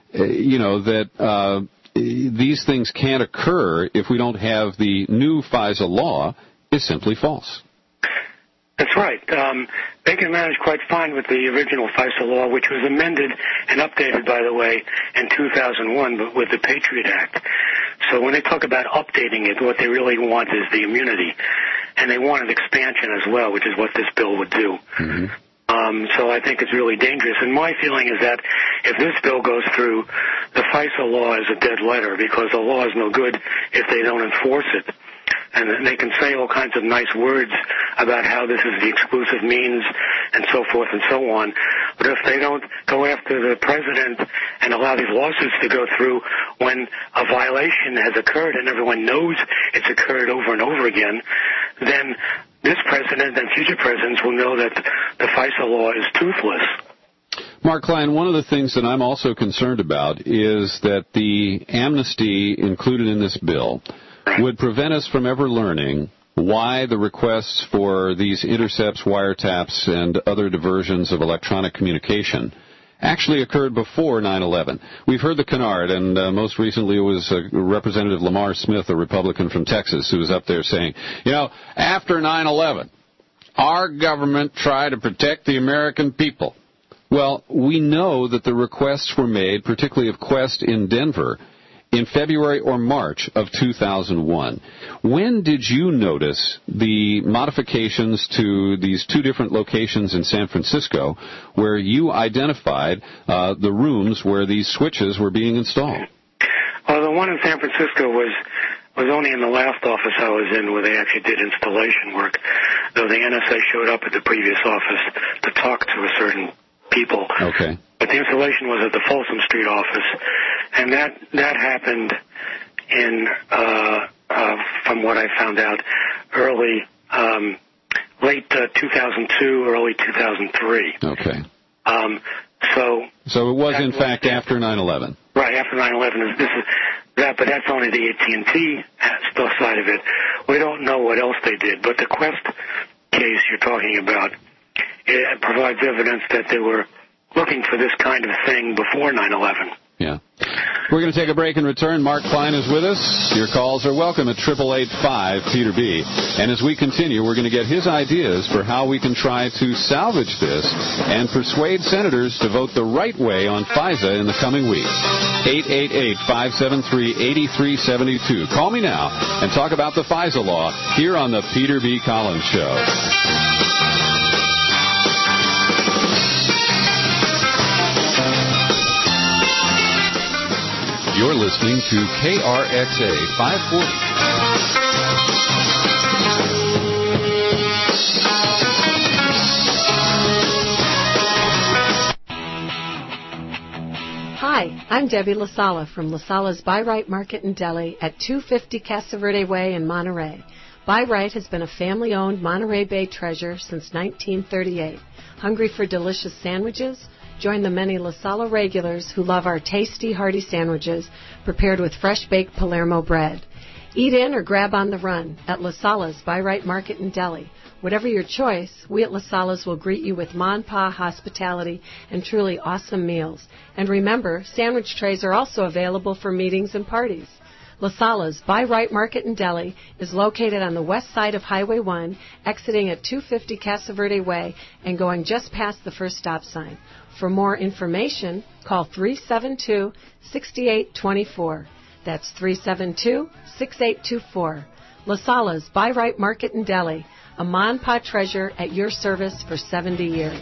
that these things can't occur if we don't have the new FISA law is simply false. That's right. They can manage quite fine with the original FISA law, which was amended and updated, by the way, in 2001 but with the Patriot Act. So when they talk about updating it, what they really want is the immunity. And they want an expansion as well, which is what this bill would do. Mm-hmm. So I think it's really dangerous. And my feeling is that if this bill goes through, the FISA law is a dead letter because the law is no good if they don't enforce it. And they can say all kinds of nice words about how this is the exclusive means and so forth and so on. But if they don't go after the president and allow these lawsuits to go through when a violation has occurred and everyone knows it's occurred over and over again, then this president and future presidents will know that the FISA law is toothless. Mark Klein, one of the things that I'm also concerned about is that the amnesty included in this bill would prevent us from ever learning why the requests for these intercepts, wiretaps, and other diversions of electronic communication actually occurred before 9/11. We've heard the canard, and most recently it was Representative Lamar Smith, a Republican from Texas, who was up there saying, after 9/11, our government tried to protect the American people. Well, we know that the requests were made, particularly of Quest in Denver, in February or March of 2001. When did you notice the modifications to these two different locations in San Francisco where you identified the rooms where these switches were being installed? Well, the one in San Francisco was only in the last office I was in where they actually did installation work, though the NSA showed up at the previous office to talk to a certain people. Okay. But the installation was at the Folsom Street office, and that happened in, from what I found out, late 2002, early 2003. Okay. So it was in fact after 9/11. Right, after 9/11. But that's only the AT&T side of it. We don't know what else they did, but the Quest case you're talking about, it provides evidence that they were looking for this kind of thing before 9/11. Yeah. We're going to take a break and return. Mark Klein is with us. Your calls are welcome at 888-5-PETER-B. And as we continue, we're going to get his ideas for how we can try to salvage this and persuade senators to vote the right way on FISA in the coming weeks. 888-573-8372. Call me now and talk about the FISA law here on the Peter B. Collins Show. You're listening to KRXA 540. Hi, I'm Debbie LaSala from LaSala's Buy Right Market and Deli at 250 Casa Verde Way in Monterey. Buy Right has been a family-owned Monterey Bay treasure since 1938. Hungry for delicious sandwiches? Join the many LaSala regulars who love our tasty, hearty sandwiches prepared with fresh-baked Palermo bread. Eat in or grab on the run at LaSala's Buy Right Market and Deli. Whatever your choice, we at LaSala's will greet you with ma and pa hospitality and truly awesome meals. And remember, sandwich trays are also available for meetings and parties. LaSala's Buy Right Market and Deli is located on the west side of Highway 1, exiting at 250 Casa Verde Way and going just past the first stop sign. For more information, call 372-6824. That's 372-6824. LaSala's Buy Right Market and Deli, a ma and pa treasure at your service for 70 years.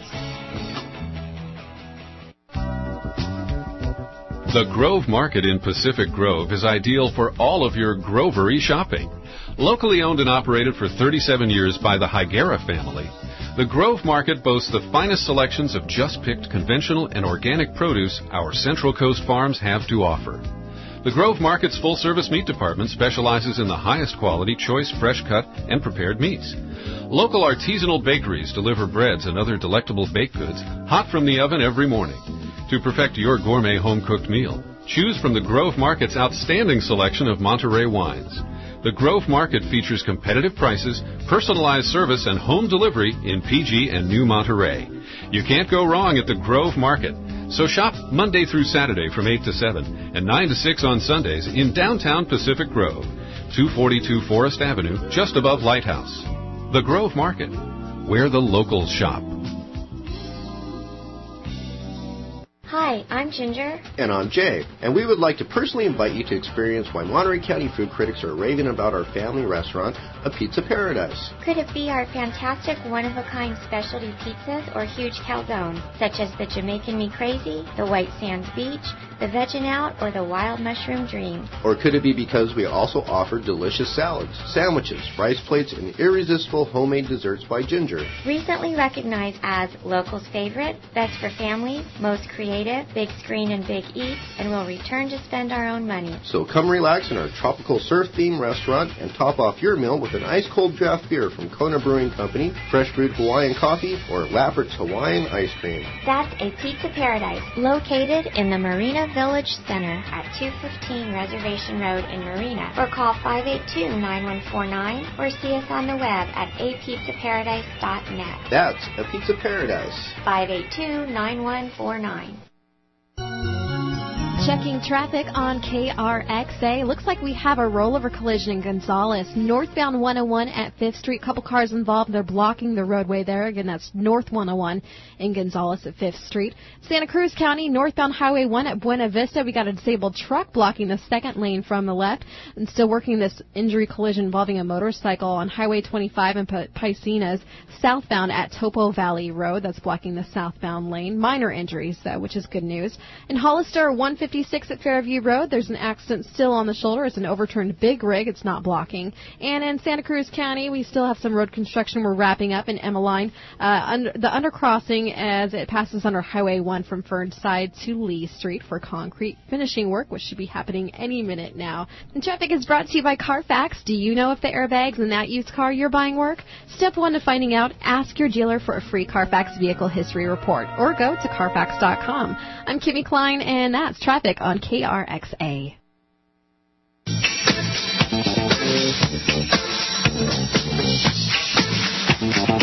The Grove Market in Pacific Grove is ideal for all of your grovery shopping. Locally owned and operated for 37 years by the Higuera family, the Grove Market boasts the finest selections of just-picked conventional and organic produce our Central Coast farms have to offer. The Grove Market's full-service meat department specializes in the highest quality, choice, fresh-cut, and prepared meats. Local artisanal bakeries deliver breads and other delectable baked goods hot from the oven every morning. To perfect your gourmet home-cooked meal, choose from the Grove Market's outstanding selection of Monterey wines. The Grove Market features competitive prices, personalized service, and home delivery in PG and New Monterey. You can't go wrong at the Grove Market. So shop Monday through Saturday from 8 to 7 and 9 to 6 on Sundays in downtown Pacific Grove, 242 Forest Avenue, just above Lighthouse. The Grove Market, where the locals shop. Hi, I'm Ginger. And I'm Jay. And we would like to personally invite you to experience why Monterey County food critics are raving about our family restaurant, A Pizza Paradise. Could it be our fantastic one-of-a-kind specialty pizzas or huge calzone, such as the Jamaican Me Crazy, the White Sands Beach, the Veggin' Out, or the Wild Mushroom Dream? Or could it be because we also offer delicious salads, sandwiches, rice plates, and irresistible homemade desserts by Ginger? Recently recognized as locals' favorite, best for families, most creative, big screen and big eats, and we'll return to spend our own money. So come relax in our tropical surf-themed restaurant and top off your meal with an ice-cold draft beer from Kona Brewing Company, fresh brewed Hawaiian coffee, or Laffert's Hawaiian ice cream. That's A Pizza Paradise, located in the Marina Village Center at 215 Reservation Road in Marina, or call 582-9149, or see us on the web at apizzaparadise.net. That's A Pizza Paradise. 582-9149. Checking traffic on KRXA. Looks like we have a rollover collision in Gonzales. Northbound 101 at 5th Street. Couple cars involved. They're blocking the roadway there. Again, that's North 101 in Gonzales at 5th Street. Santa Cruz County, northbound Highway 1 at Buena Vista. We got a disabled truck blocking the second lane from the left. And still working this injury collision involving a motorcycle on Highway 25 in Paisanas. Southbound at Topo Valley Road. That's blocking the southbound lane. Minor injuries, though, which is good news. In Hollister, 156 at Fairview Road, there's an accident still on the shoulder. It's an overturned big rig. It's not blocking. And in Santa Cruz County, we still have some road construction. We're wrapping up in Emmeline. The undercrossing as it passes under Highway 1 from Fernside to Lee Street for concrete finishing work, which should be happening any minute now. And traffic is brought to you by Carfax. Do you know if the airbags in that used car you're buying work? Step 1 to finding out, ask your dealer for a free Carfax vehicle history report or go to Carfax.com. I'm Kimmy Klein, and that's traffic on KRXA.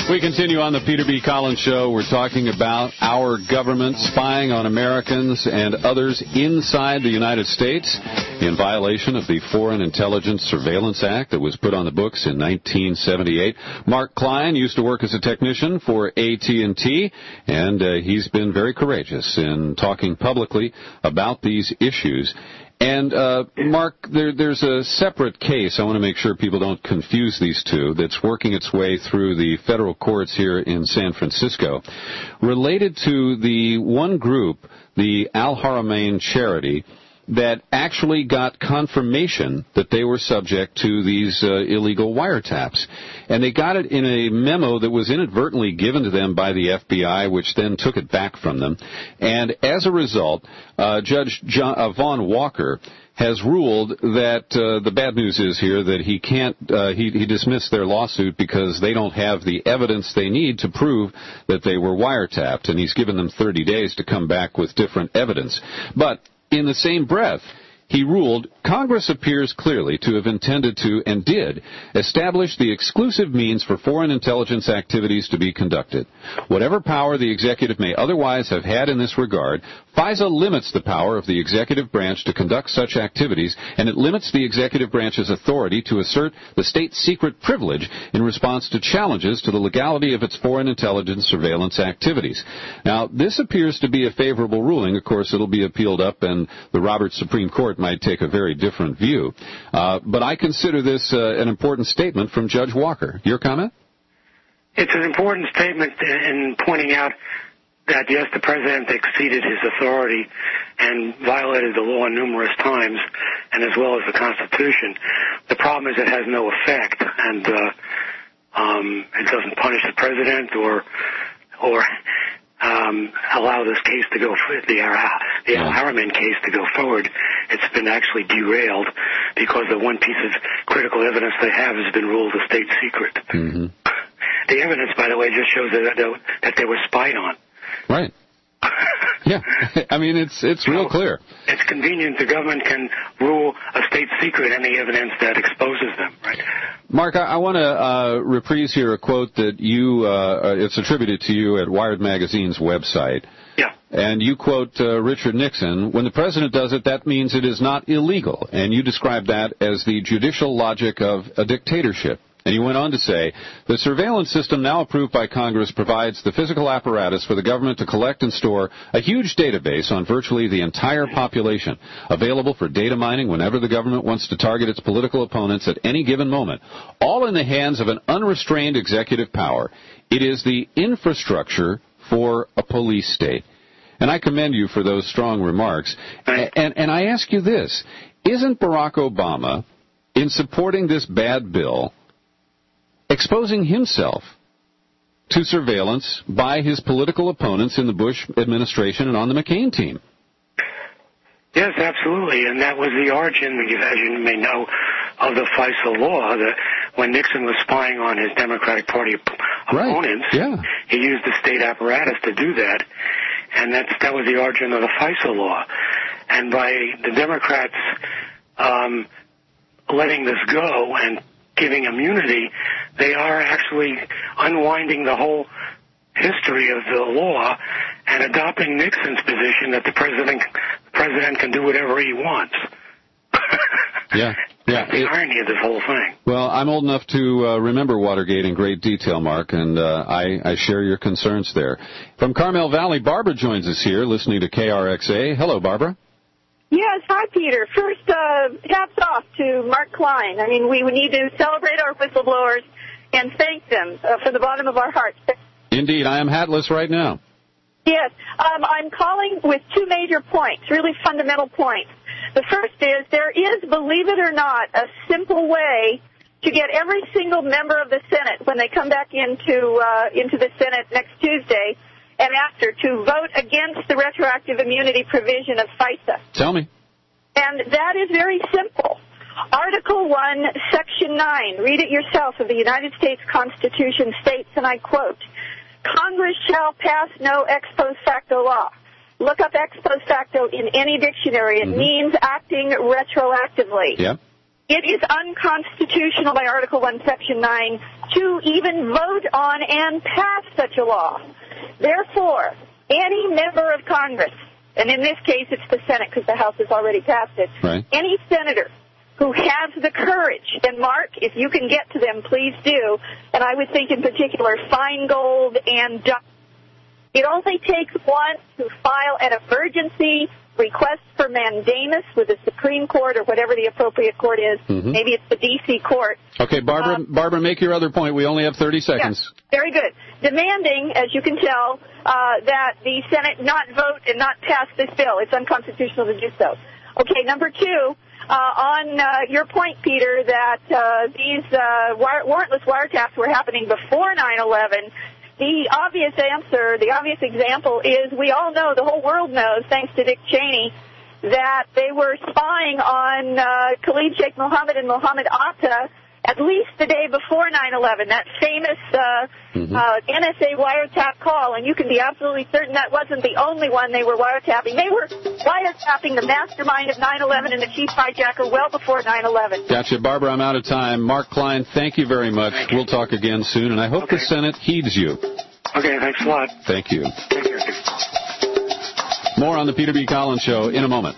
We continue on the Peter B. Collins Show. We're talking about our government spying on Americans and others inside the United States in violation of the Foreign Intelligence Surveillance Act that was put on the books in 1978. Mark Klein used to work as a technician for AT&T, and he's been very courageous in talking publicly about these issues. And, Mark, there's a separate case. I want to make sure people don't confuse these two that's working its way through the federal courts here in San Francisco related to the one group, the Al Haramain Charity, that actually got confirmation that they were subject to these illegal wiretaps. And they got it in a memo that was inadvertently given to them by the FBI, which then took it back from them. And as a result, Judge Vaughn Walker has ruled that the bad news is here that he can't, he dismissed their lawsuit because they don't have the evidence they need to prove that they were wiretapped. And he's given them 30 days to come back with different evidence. But in the same breath, he ruled Congress appears clearly to have intended to, and did, establish the exclusive means for foreign intelligence activities to be conducted. Whatever power the executive may otherwise have had in this regard, FISA limits the power of the executive branch to conduct such activities, and it limits the executive branch's authority to assert the state secret privilege in response to challenges to the legality of its foreign intelligence surveillance activities. Now, this appears to be a favorable ruling. Of course, it'll be appealed up, and the Roberts Supreme Court might take a very different view. But I consider this an important statement from Judge Walker. Your comment? It's an important statement in pointing out that, yes, the president exceeded his authority and violated the law numerous times, and as well as the Constitution. The problem is it has no effect, and it doesn't punish the president or allow this case to go, the Al Haramain case to go forward. It's been actually derailed because the one piece of critical evidence they have has been ruled a state secret. Mm-hmm. The evidence, by the way, just shows that they were spied on. Right. Yeah. I mean, it's real clear. It's convenient. The government can rule a state secret any evidence that exposes them, right? Mark, I want to reprise here a quote that you, it's attributed to you at Wired Magazine's website. Yeah. And you quote Richard Nixon, when the president does it, that means it is not illegal. And you describe that as the judicial logic of a dictatorship. And you went on to say, the surveillance system now approved by Congress provides the physical apparatus for the government to collect and store a huge database on virtually the entire population, available for data mining whenever the government wants to target its political opponents at any given moment, all in the hands of an unrestrained executive power. It is the infrastructure for a police state. And I commend you for those strong remarks. And I ask you this, isn't Barack Obama, in supporting this bad bill, exposing himself to surveillance by his political opponents in the Bush administration and on the McCain team? Yes, absolutely, and that was the origin, as you may know, of the FISA law. That when Nixon was spying on his Democratic Party opponents, he used the state apparatus to do that, and that was the origin of the FISA law. And by the Democrats letting this go and giving immunity, they are actually unwinding the whole history of the law and adopting Nixon's position that the president can do whatever he wants. Yeah. That's the irony of this whole thing. Well, I'm old enough to remember Watergate in great detail, Mark, and I share your concerns there. From Carmel Valley, Barbara joins us here, listening to KRXA. Hello, Barbara. Yes, hi, Peter. First, hats off to Mark Klein. I mean, we need to celebrate our whistleblowers and thank them from the bottom of our hearts. Indeed, I am hatless right now. Yes, I'm calling with two major points, really fundamental points. The first is there is, believe it or not, a simple way to get every single member of the Senate, when they come back into the Senate next Tuesday and after, to vote against the retroactive immunity provision of FISA. Tell me. And that is very simple. Article 1, Section 9, read it yourself, of the United States Constitution states, and I quote, Congress shall pass no ex post facto law. Look up ex post facto in any dictionary. It means acting retroactively. Yeah. it is unconstitutional by Article 1, Section 9 to even vote on and pass such a law. Therefore, any member of Congress, and in this case it's the Senate because the House has already passed it, right. Any senator who has the courage, and Mark, if you can get to them, please do, and I would think in particular Feingold and Duff. It only takes one to file an emergency request for mandamus with the Supreme Court or whatever the appropriate court is. Mm-hmm. Maybe it's the D.C. court. Okay, Barbara, make your other point. We only have 30 seconds. Yeah, very good. Demanding, as you can tell, that the Senate not vote and not pass this bill. It's unconstitutional to do so. Okay, number two, on your point, Peter, that these warrantless wiretaps were happening before 9/11, the obvious answer, the obvious example is we all know, the whole world knows, thanks to Dick Cheney, that they were spying on Khalid Sheikh Mohammed and Mohammed Atta at least the day before 9/11, that famous NSA wiretap call, and you can be absolutely certain that wasn't the only one they were wiretapping. They were wiretapping the mastermind of 9/11 and the chief hijacker well before 9/11. Gotcha. Barbara, I'm out of time. Mark Klein, thank you very much. We'll talk again soon, and I hope the Senate heeds you. Okay, thanks a lot. Thank you. Take care. More on the Peter B. Collins Show in a moment.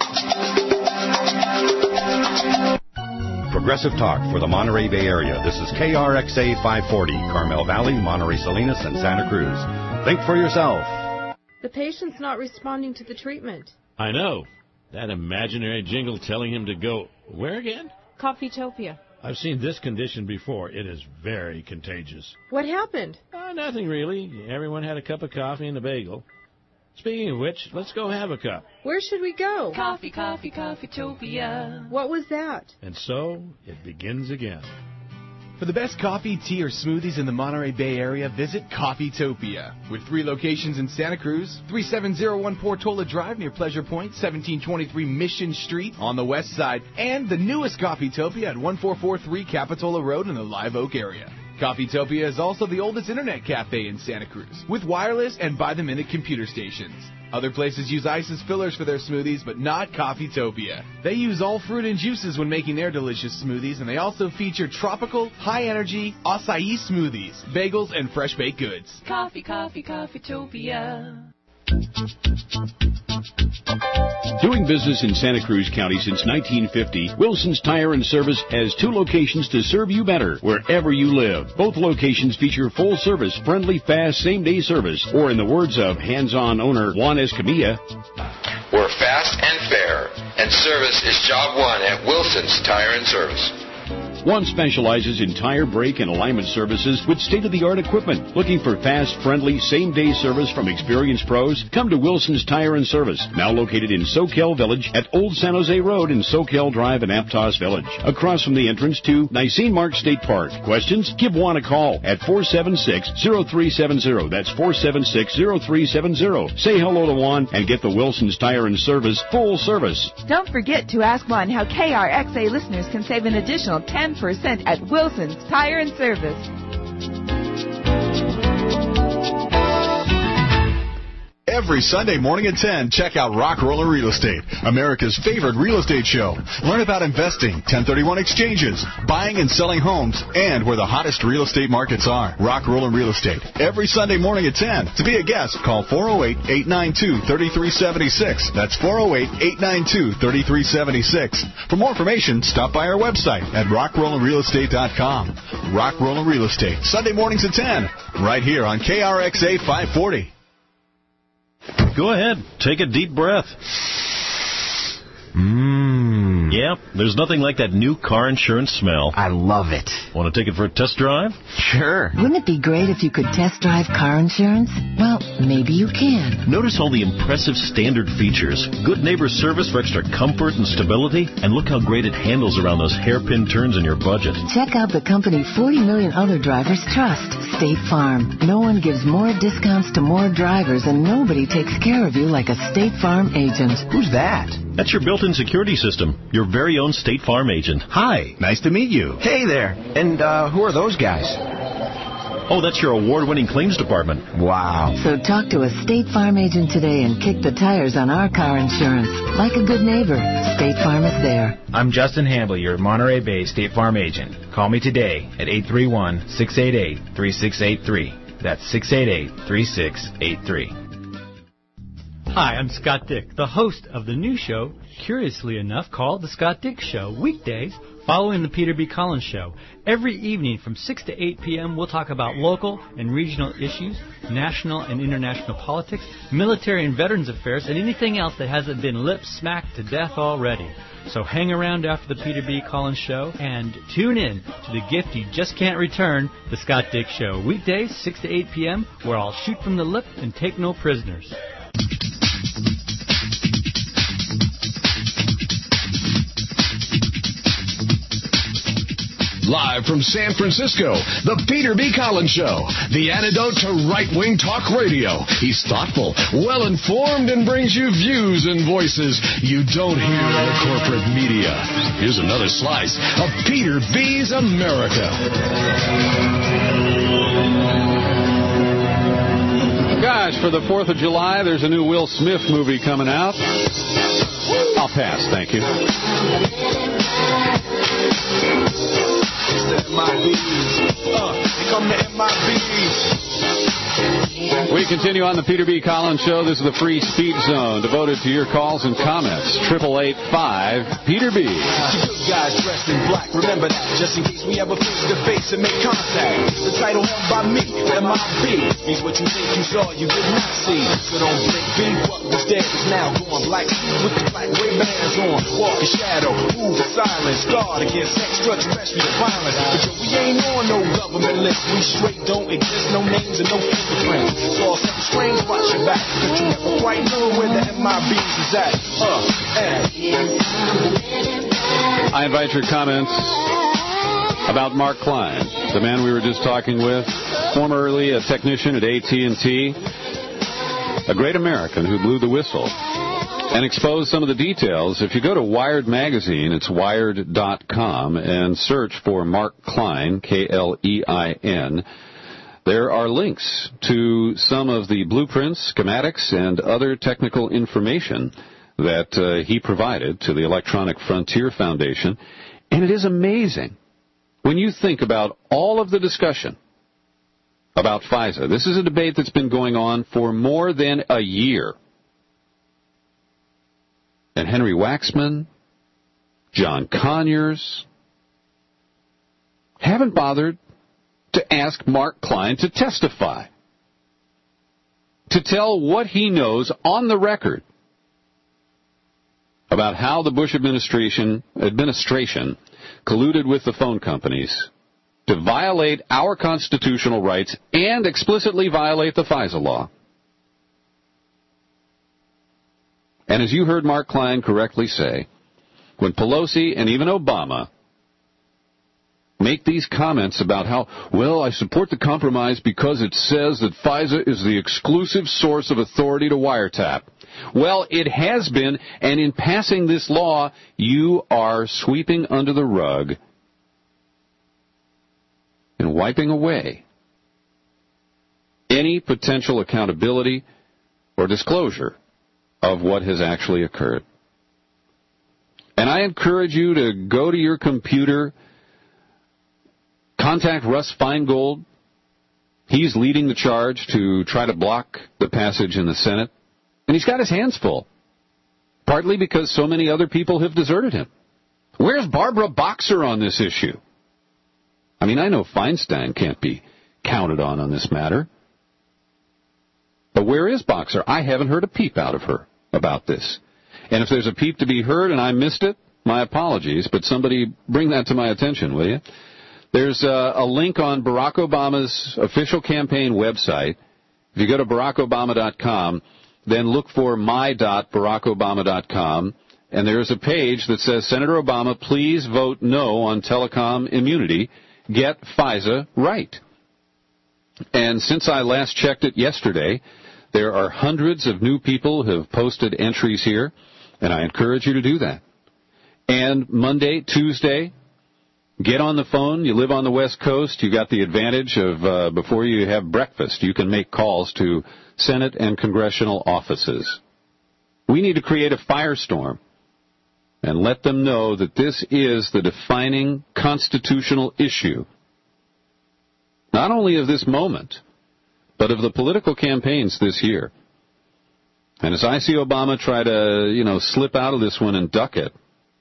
Progressive Talk for the Monterey Bay Area. This is KRXA 540, Carmel Valley, Monterey Salinas, and Santa Cruz. Think for yourself. The patient's not responding to the treatment. I know. That imaginary jingle telling him to go where again? Coffeetopia. I've seen this condition before. It is very contagious. What happened? Nothing really. Everyone had a cup of coffee and a bagel. Speaking of which, let's go have a cup. Where should we go? Coffee, Coffeetopia. What was that? And so, it begins again. For the best coffee, tea, or smoothies in the Monterey Bay Area, visit Coffeetopia. With 3 locations in Santa Cruz, 3701 Portola Drive near Pleasure Point, 1723 Mission Street on the west side, and the newest Coffeetopia at 1443 Capitola Road in the Live Oak area. Coffeetopia is also the oldest internet cafe in Santa Cruz, with wireless and by-the-minute computer stations. Other places use ice as fillers for their smoothies, but not Coffeetopia. They use all fruit and juices when making their delicious smoothies, and they also feature tropical, high-energy acai smoothies, bagels, and fresh-baked goods. Coffeetopia. Doing business in Santa Cruz County since 1950, Wilson's Tire and Service has 2 locations to serve you better wherever you live. Both locations feature full service, friendly, fast, same-day service, or in the words of hands-on owner Juan Escamilla, we're fast and fair, and service is job one at Wilson's Tire and Service. One specializes in tire, brake, and alignment services with state-of-the-art equipment. Looking for fast, friendly, same-day service from experienced pros? Come to Wilson's Tire and Service, now located in Soquel Village at Old San Jose Road in Soquel Drive in Aptos Village, across from the entrance to Nisene Mark State Park. Questions? Give Juan a call at 476-0370. That's 476-0370. Say hello to Juan and get the Wilson's Tire and Service full service. Don't forget to ask Juan how KRXA listeners can save an additional 10% at Wilson's Tire and Service. Every Sunday morning at 10, check out Rock Roller Real Estate, America's favorite real estate show. Learn about investing, 1031 exchanges, buying and selling homes, and where the hottest real estate markets are. Rock Roller Real Estate, every Sunday morning at 10. To be a guest, call 408-892-3376. That's 408-892-3376. For more information, stop by our website at rockrollerrealestate.com. Rock Roller Real Estate, Sunday mornings at 10, right here on KRXA 540. Go ahead. Take a deep breath. Yep, there's nothing like that new car insurance smell. I love it. Want to take it for a test drive? Sure. Wouldn't it be great if you could test drive car insurance? Well, maybe you can. Notice all the impressive standard features. Good neighbor service for extra comfort and stability. And look how great it handles around those hairpin turns in your budget. Check out the company 40 million other drivers trust, State Farm. No one gives more discounts to more drivers, and nobody takes care of you like a State Farm agent. Who's that? That's your built-in security system. Your very own State Farm agent. Hi, nice to meet you. Hey there. And who are those guys? Oh, that's your award-winning claims department. Wow. So talk to a State Farm agent today and kick the tires on our car insurance. Like a good neighbor, State Farm is there. I'm Justin Hamble, your Monterey Bay State Farm agent. Call me today at 831-688-3683. That's 688-3683. Hi, I'm Scott Dick, the host of the new show, curiously enough, called The Scott Dick Show, weekdays following the Peter B. Collins Show. Every evening from 6 to 8 p.m., we'll talk about local and regional issues, national and international politics, military and veterans affairs, and anything else that hasn't been lip-smacked to death already. So hang around after the Peter B. Collins Show and tune in to the gift you just can't return, The Scott Dick Show, weekdays 6 to 8 p.m., where I'll shoot from the lip and take no prisoners. Live from San Francisco, the Peter B. Collins Show, the antidote to right-wing talk radio. He's thoughtful, well-informed, and brings you views and voices you don't hear in the corporate media. Here's another slice of Peter B.'s America. Gosh, for the 4th of July, there's a new Will Smith movie coming out. I'll pass, thank you. We continue on the Peter B. Collins Show. This is the Free Speech Zone, devoted to your calls and comments. 888-5-PETER-B. Guys dressed in black, remember that, just in case we ever face to face and make contact. The title held by me, MIB, means what you think you saw, you did not see. So don't blink, big what was dead is now gone. Black with the black Ray-Bans on, walk in shadow, move in silence, guard against extraterrestrial violence. But yo, we ain't on no government list, we straight don't exist, no names and no fingerprints. It's all something strange, watch your back, but you never quite know where the MIBs is at. I invite your comments about Mark Klein, the man we were just talking with, formerly a technician at AT&T, a great American who blew the whistle and exposed some of the details. If you go to Wired Magazine, it's wired.com, and search for Mark Klein, Klein, there are links to some of the blueprints, schematics, and other technical information that he provided to the Electronic Frontier Foundation. And it is amazing when you think about all of the discussion about FISA. This is a debate that's been going on for more than a year. And Henry Waxman, John Conyers haven't bothered to ask Mark Klein to testify, to tell what he knows on the record about how the Bush administration colluded with the phone companies to violate our constitutional rights and explicitly violate the FISA law. And as you heard Mark Klein correctly say, when Pelosi and even Obama make these comments about how, well, I support the compromise because it says that FISA is the exclusive source of authority to wiretap. Well, it has been, and in passing this law, you are sweeping under the rug and wiping away any potential accountability or disclosure of what has actually occurred. And I encourage you to go to your computer, contact Russ Feingold. He's leading the charge to try to block the passage in the Senate. And he's got his hands full, partly because so many other people have deserted him. Where's Barbara Boxer on this issue? I mean, I know Feinstein can't be counted on this matter. But where is Boxer? I haven't heard a peep out of her about this. And if there's a peep to be heard and I missed it, my apologies, but somebody bring that to my attention, will you? There's a link on Barack Obama's official campaign website. If you go to barackobama.com, then look for my.barackobama.com, and there's a page that says, Senator Obama, please vote no on telecom immunity. Get FISA right. And since I last checked it yesterday, there are hundreds of new people who have posted entries here, and I encourage you to do that. And Monday, Tuesday, Get on the phone. You live on the West Coast. You got the advantage of before you have breakfast, you can make calls to Senate and congressional offices. We need to create a firestorm and let them know that this is the defining constitutional issue, not only of this moment, but of the political campaigns this year. And as I see Obama try to, slip out of this one and duck it,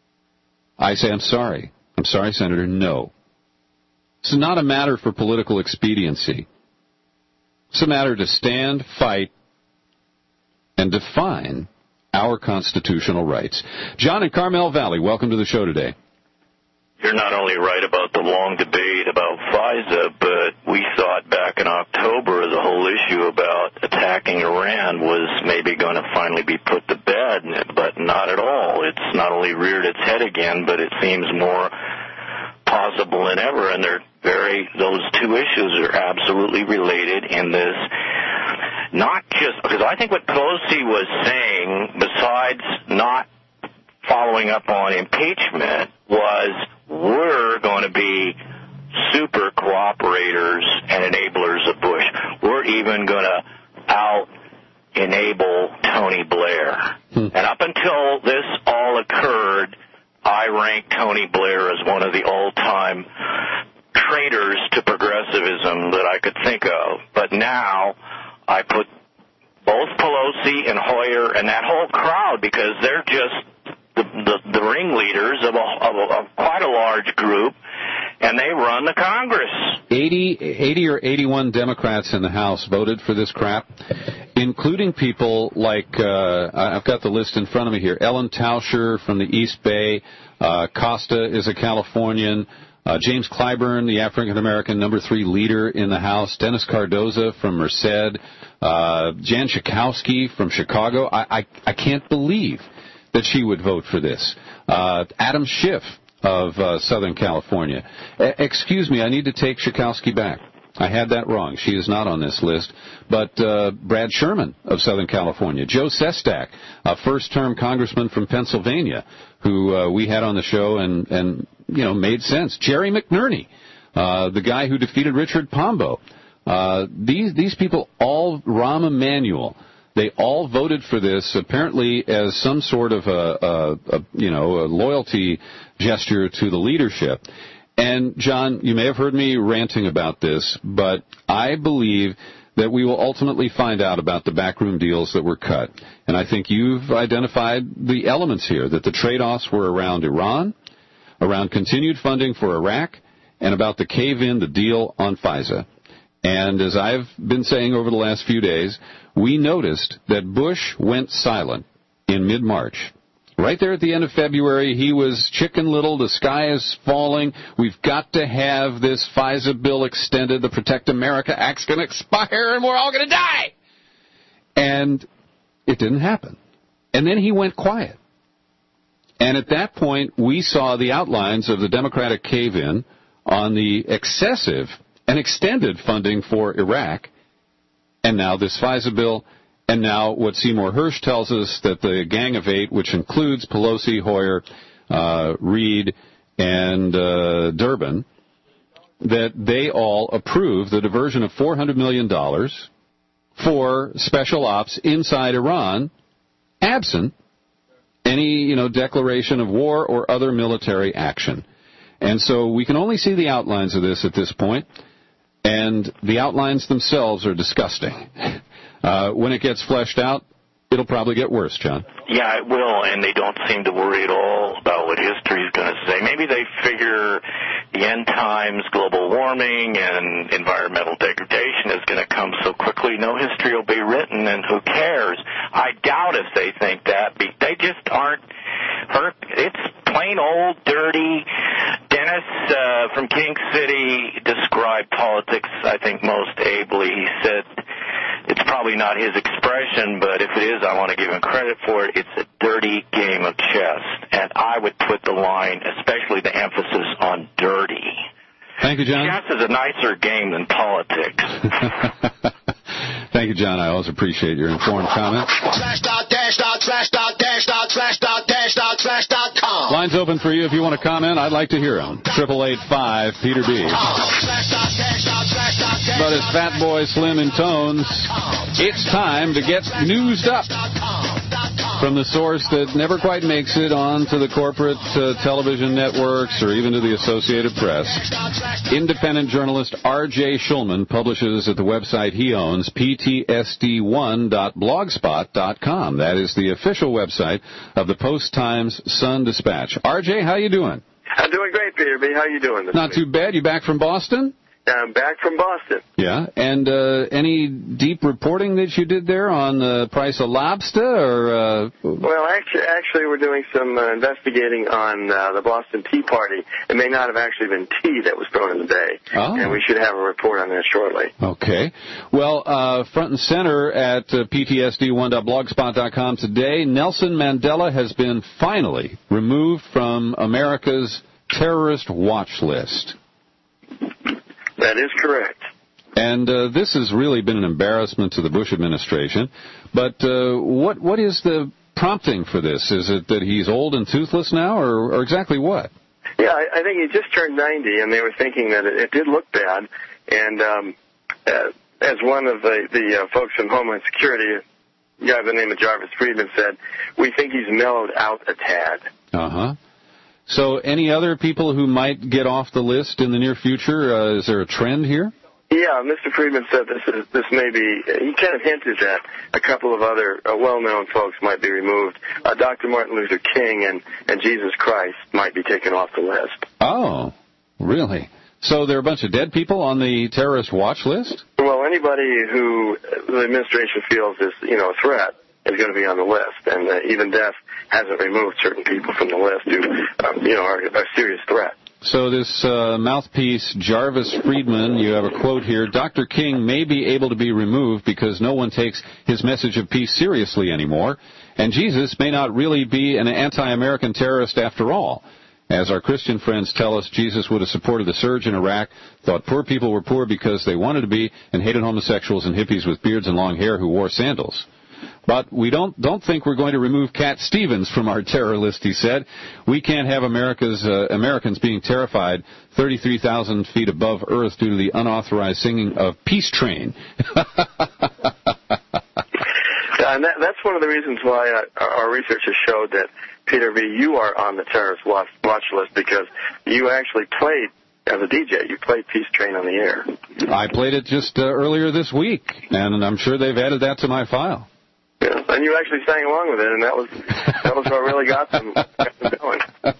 I say, I'm sorry. I'm sorry, Senator, no. This is not a matter for political expediency. It's a matter to stand, fight, and define our constitutional rights. John in Carmel Valley, welcome to the show today. You're not only right about the long debate about FISA, but we thought back in October the whole issue about attacking Iran was maybe going to finally be put to bed, but not at all. It's not only reared its head again, but it seems more possible than ever, and those two issues are absolutely related in this. Not just because I think what Pelosi was saying, besides not following up on impeachment, was we're going to be super cooperators and enablers of Bush. We're even going to out-enable Tony Blair. And up until this all occurred, I ranked Tony Blair as one of the all-time traitors to progressivism that I could think of. But now I put both Pelosi and Hoyer and that whole crowd, because they're just the ringleaders of quite a large group, and they run the Congress. 80 or 81 Democrats in the House voted for this crap, including people like, I've got the list in front of me here, Ellen Tauscher from the East Bay, Costa is a Californian, James Clyburn, the African-American number 3 leader in the House, Dennis Cardoza from Merced, Jan Schakowsky from Chicago. I can't believe that she would vote for this. Adam Schiff of Southern California. Excuse me, I need to take Schakowsky back. I had that wrong. She is not on this list. But Brad Sherman of Southern California. Joe Sestak, a first-term congressman from Pennsylvania, who we had on the show and made sense. Jerry McNerney, the guy who defeated Richard Pombo. These people all, Rahm Emanuel, they all voted for this apparently as some sort of a loyalty gesture to the leadership. And, John, you may have heard me ranting about this, but I believe that we will ultimately find out about the backroom deals that were cut. And I think you've identified the elements here, that the trade-offs were around Iran, around continued funding for Iraq, and about the cave-in, the deal on FISA. And as I've been saying over the last few days, we noticed that Bush went silent in mid-March. Right there at the end of February, he was Chicken Little, the sky is falling, we've got to have this FISA bill extended, the Protect America Act's going to expire, and we're all going to die. And it didn't happen. And then he went quiet. And at that point, we saw the outlines of the Democratic cave-in on the excessive and extended funding for Iraq, and now this FISA bill, and now what Seymour Hersh tells us, that the Gang of Eight, which includes Pelosi, Hoyer, Reid, and Durbin, that they all approve the diversion of $400 million for special ops inside Iran, absent any, declaration of war or other military action. And so we can only see the outlines of this at this point, and the outlines themselves are disgusting. When it gets fleshed out, it'll probably get worse, John. Yeah, it will, and they don't seem to worry at all about what history is going to say. Maybe they figure the end times, global warming, and environmental degradation is going to come so quickly, no history will be written, and who cares? I doubt if they think that. They just aren't hurt. It's plain old, dirty. Dennis from King City described politics, I think, most ably. He said, it's probably not his expression, but if it is, I want to give him credit for it. It's a dirty game of chess, and I would put the line, especially the emphasis on dirty. Thank you, John. Chess is a nicer game than politics. Thank you, John. I always appreciate your informed comments. Slash.com. Lines open for you if you want to comment. I'd like to hear them. 888-5 Peter B. But as Fat Boy Slim intones, it's time to get newsed up. From the source that never quite makes it onto the corporate television networks or even to the Associated Press, independent journalist R.J. Schulman publishes at the website he owns, ptsd1.blogspot.com. That is the official website of the Post-Times-Sun-Dispatch. R.J., how you doing? I'm doing great, Peter B. How you doing this Not week? too bad. You back from Boston? I'm back from Boston. Yeah, and any deep reporting that you did there on the price of lobster, or? Well, actually, we're doing some investigating on the Boston Tea Party. It may not have actually been tea that was thrown in the bay, and we should have a report on that shortly. Okay. Well, front and center at ptsd1.blogspot.com today, Nelson Mandela has been finally removed from America's terrorist watch list. That is correct. And this has really been an embarrassment to the Bush administration. But what is the prompting for this? Is it that he's old and toothless now, or exactly what? Yeah, I think he just turned 90, and they were thinking that it did look bad. And as one of the folks from Homeland Security, a guy by the name of Jarvis Friedman, said, we think he's mellowed out a tad. Uh-huh. So any other people who might get off the list in the near future? Is there a trend here? Yeah, Mr. Friedman said this may be, he kind of hinted that a couple of other well-known folks might be removed. Dr. Martin Luther King and Jesus Christ might be taken off the list. Oh, really? So there are a bunch of dead people on the terrorist watch list? Well, anybody who the administration feels is, a threat is going to be on the list, and even death hasn't removed certain people from the list who, are a serious threat. So this mouthpiece, Jarvis Friedman, you have a quote here, Dr. King may be able to be removed because no one takes his message of peace seriously anymore, and Jesus may not really be an anti-American terrorist after all. As our Christian friends tell us, Jesus would have supported the surge in Iraq, thought poor people were poor because they wanted to be, and hated homosexuals and hippies with beards and long hair who wore sandals. But we don't think we're going to remove Cat Stevens from our terror list, he said. We can't have Americans being terrified 33,000 feet above Earth due to the unauthorized singing of Peace Train. And that's one of the reasons why our researchers showed that, Peter B., you are on the terrorist watch list because you actually played, as a DJ, you played Peace Train on the air. I played it just earlier this week, and I'm sure they've added that to my file. Yeah, and you actually sang along with it, and that was what really got them going.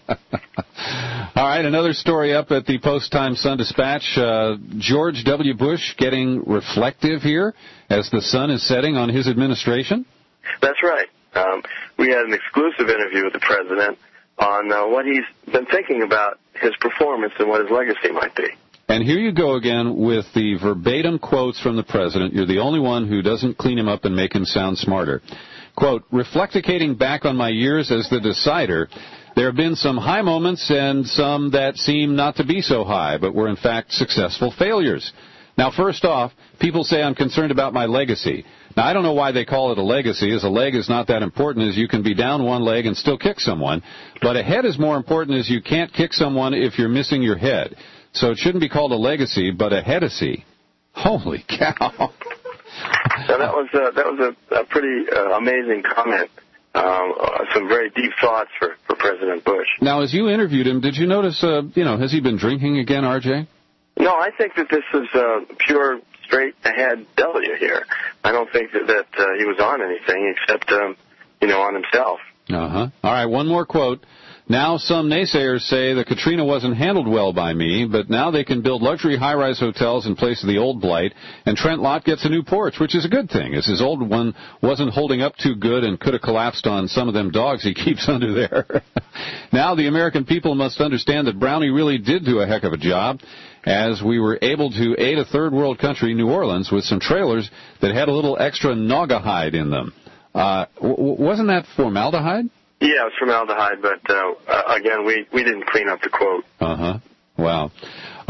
All right, another story up at the Post-Times-Sun-Dispatch. George W. Bush getting reflective here as the sun is setting on his administration? That's right. We had an exclusive interview with the president on what he's been thinking about his performance and what his legacy might be. And here you go again with the verbatim quotes from the president. You're the only one who doesn't clean him up and make him sound smarter. Quote, reflecting back on my years as the decider, there have been some high moments and some that seem not to be so high, but were in fact successful failures. Now, first off, people say I'm concerned about my legacy. Now, I don't know why they call it a legacy, as a leg is not that important, as you can be down one leg and still kick someone. But a head is more important, as you can't kick someone if you're missing your head. So it shouldn't be called a legacy, but a headacy. Holy cow. So that was a pretty amazing comment. Some very deep thoughts for President Bush. Now, as you interviewed him, did you notice, has he been drinking again, R.J.? No, I think that this is pure, straight-ahead W here. I don't think that he was on anything except, on himself. Uh-huh. All right, one more quote. Now some naysayers say that Katrina wasn't handled well by me, but now they can build luxury high-rise hotels in place of the old blight, and Trent Lott gets a new porch, which is a good thing, as his old one wasn't holding up too good and could have collapsed on some of them dogs he keeps under there. Now the American people must understand that Brownie really did do a heck of a job, as we were able to aid a third-world country, New Orleans, with some trailers that had a little extra naugahyde in them. Wasn't that formaldehyde? Yeah, it was formaldehyde, but again, we didn't clean up the quote. Uh-huh. Wow. All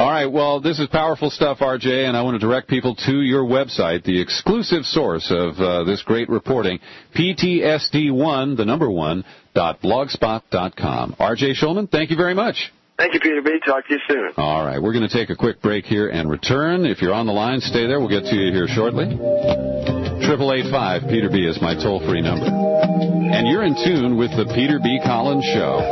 All right, well, this is powerful stuff, RJ, and I want to direct people to your website, the exclusive source of this great reporting, PTSD1, the number 1.blogspot.com. RJ Schulman, thank you very much. Thank you, Peter B. Talk to you soon. All right, we're going to take a quick break here and return. If you're on the line, stay there. We'll get to you here shortly. 888-5 Peter B is my toll-free number. And you're in tune with the Peter B. Collins Show.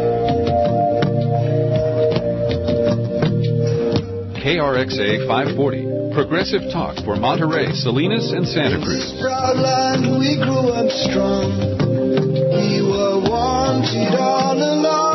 KRXA 540, progressive talk for Monterey, Salinas, and Santa Cruz. Proud land, we grew up strong. We were wanted all along.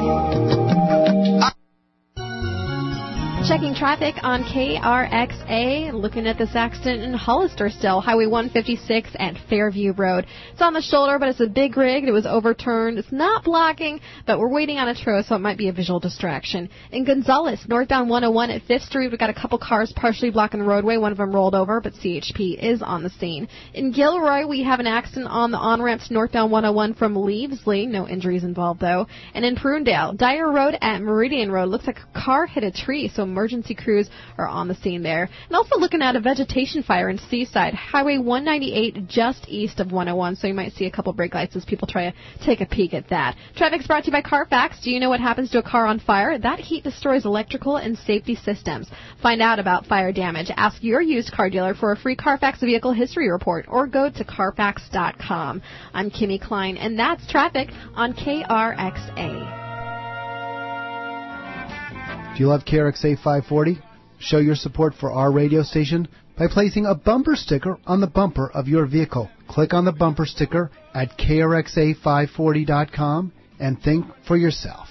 Checking traffic on KRXA, looking at this accident in Hollister still, Highway 156 at Fairview Road. It's on the shoulder, but it's a big rig. It was overturned. It's not blocking, but we're waiting on a tow, so it might be a visual distraction. In Gonzales, northbound 101 at 5th Street, we've got a couple cars partially blocking the roadway. One of them rolled over, but CHP is on the scene. In Gilroy, we have an accident on the on-ramps northbound 101 from Leavesley. No injuries involved, though. And in Prunedale, Dyer Road at Meridian Road. Looks like a car hit a tree, so emergency crews are on the scene there. And also looking at a vegetation fire in Seaside, Highway 198 just east of 101, so you might see a couple brake lights as people try to take a peek at that. Traffic's brought to you by Carfax. Do you know what happens to a car on fire? That heat destroys electrical and safety systems. Find out about fire damage. Ask your used car dealer for a free Carfax vehicle history report or go to Carfax.com. I'm Kimmy Klein, and that's traffic on KRXA. Do you love KRXA 540? Show your support for our radio station by placing a bumper sticker on the bumper of your vehicle. Click on the bumper sticker at KRXA540.com and think for yourself.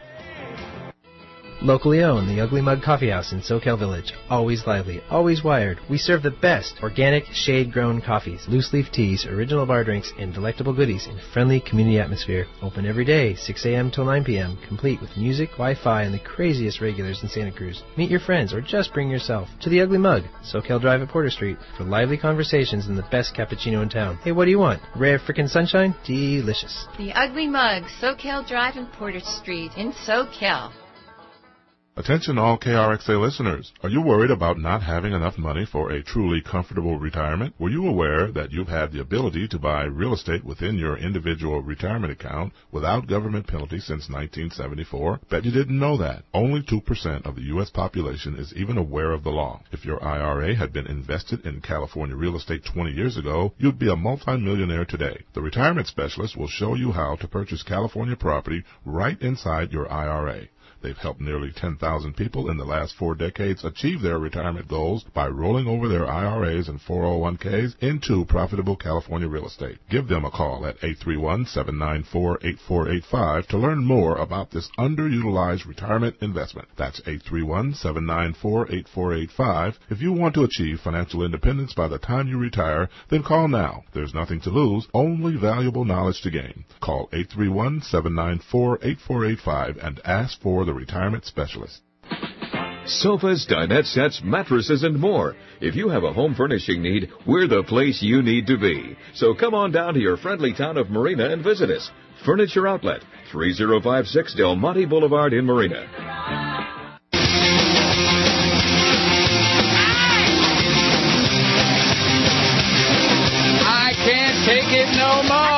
Locally owned, the Ugly Mug Coffee House in Soquel Village. Always lively, always wired. We serve the best organic, shade-grown coffees, loose-leaf teas, original bar drinks, and delectable goodies in a friendly community atmosphere. Open every day, 6 a.m. till 9 p.m., complete with music, Wi-Fi, and the craziest regulars in Santa Cruz. Meet your friends or just bring yourself to the Ugly Mug, Soquel Drive at Porter Street, for lively conversations and the best cappuccino in town. Hey, what do you want? A ray of frickin' sunshine? Delicious. The Ugly Mug, Soquel Drive and Porter Street in Soquel. Attention all KRXA listeners. Are you worried about not having enough money for a truly comfortable retirement? Were you aware that you've had the ability to buy real estate within your individual retirement account without government penalty since 1974? Bet you didn't know that. Only 2% of the U.S. population is even aware of the law. If your IRA had been invested in California real estate 20 years ago, you'd be a multimillionaire today. The retirement specialist will show you how to purchase California property right inside your IRA. They've helped nearly 10,000 people in the last 4 decades achieve their retirement goals by rolling over their IRAs and 401ks into profitable California real estate. Give them a call at 831-794-8485 to learn more about this underutilized retirement investment. That's 831-794-8485. If you want to achieve financial independence by the time you retire, then call now. There's nothing to lose, only valuable knowledge to gain. Call 831-794-8485 and ask for the retirement specialist. Sofas, dinette sets, mattresses, and more. If you have a home furnishing need, we're the place you need to be. So come on down to your friendly town of Marina and visit us. Furniture Outlet, 3056 Del Monte Boulevard in Marina. I can't take it no more.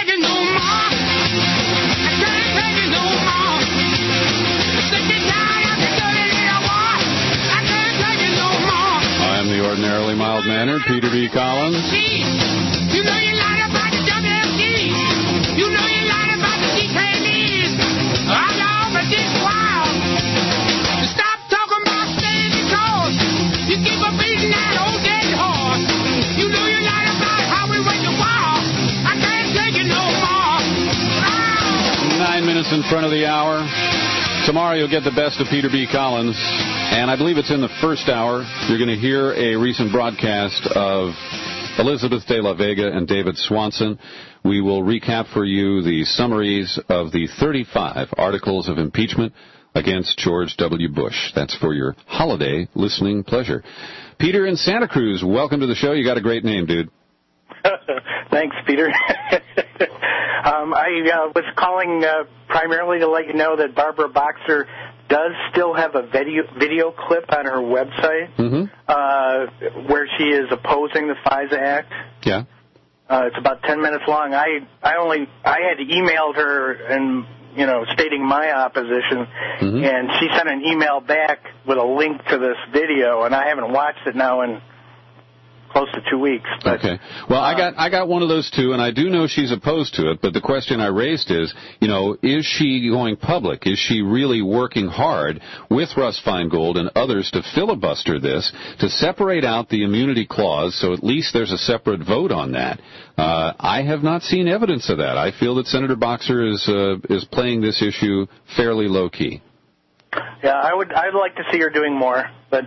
The ordinarily mild-mannered Peter B. Collins. You know you lied about the WFG. You know you lied about the detainees. I know, but this wild. Stop talking about staying because you keep on beating that old dead horse. You know you lied about how we went to war. I can't take it no more. 9 minutes in front of the hour. Tomorrow you'll get the best of Peter B. Collins. And I believe it's in the first hour. You're going to hear a recent broadcast of Elizabeth de la Vega and David Swanson. We will recap for you the summaries of the 35 articles of impeachment against George W. Bush. That's for your holiday listening pleasure. Peter in Santa Cruz, welcome to the show. You got a great name, dude. Thanks, Peter. I was calling primarily to let you know that Barbara Boxer does still have a video clip on her website where she is opposing the FISA Act. Yeah. It's about 10 minutes long. I had emailed her and stating my opposition, and she sent an email back with a link to this video, and I haven't watched it now in close to 2 weeks. But, okay. Well, I got one of those too, and I do know she's opposed to it, but the question I raised is, is she going public? Is she really working hard with Russ Feingold and others to filibuster this, to separate out the immunity clause so at least there's a separate vote on that? I have not seen evidence of that. I feel that Senator Boxer is playing this issue fairly low-key. Yeah, I'd like to see her doing more, but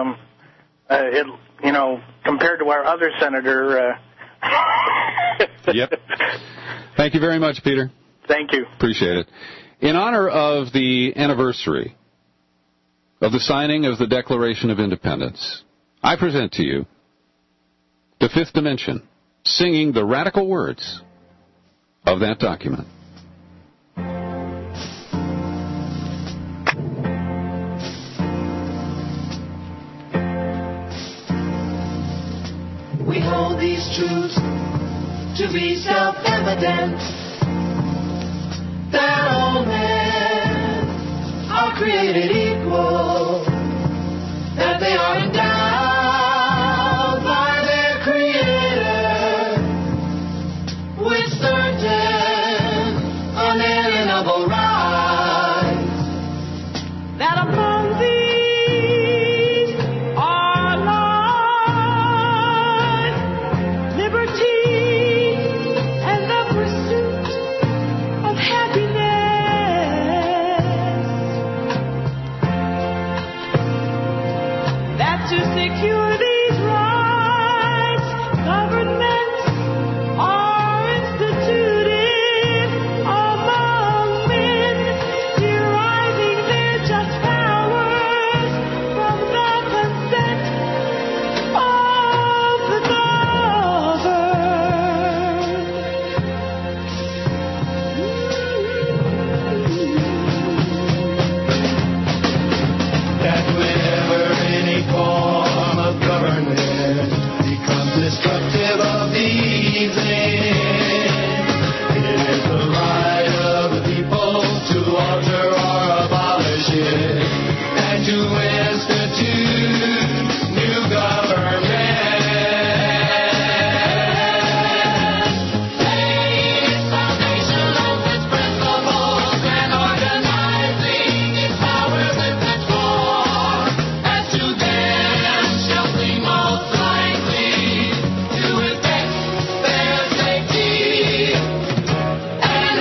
compared to our other senator. Yep. Thank you very much, Peter. Thank you. Appreciate it. In honor of the anniversary of the signing of the Declaration of Independence, I present to you the Fifth Dimension, singing the radical words of that document. We hold these truths to be self-evident, that all men are created equal, that they are endowed by their Creator with certain unalienable rights, that among these are life, liberty, and the pursuit of happiness, that to secure these rights, governments are instituted among men, deriving their just powers from the consent of the that whenever any form of government becomes destructive of these ends, it is the right of the people to alter or abolish it and to institute new government. Laying its foundation on its principles and organizing its powers with its form, as to them shall seem most likely to effect their safety and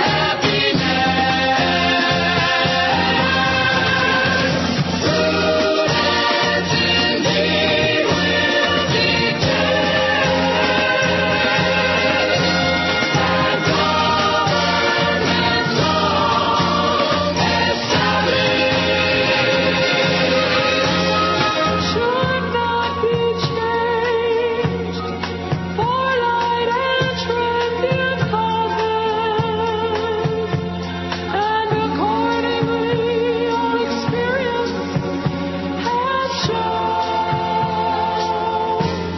happiness. Prudence indeed will dictate that government long established should not be changed for light and transient causes, and accordingly our experience has shown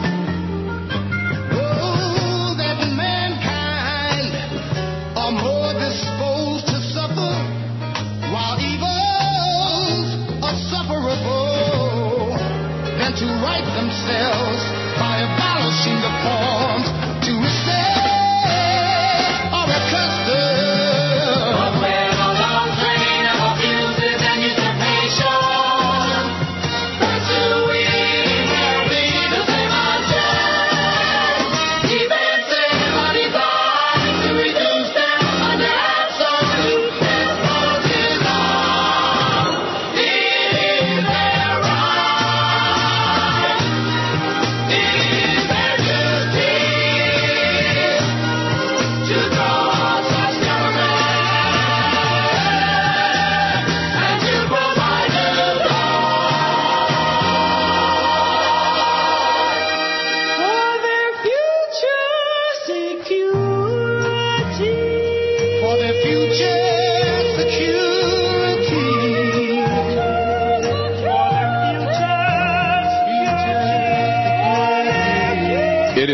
that mankind are more disposed to suffer, while evils are sufferable, than to right themselves by abolishing the forms to which they are accustomed. But when a long train of abuses and usurpation pursuing merely the same object, events are designed to reduce them under absolute despotism. It is their right, it is their duty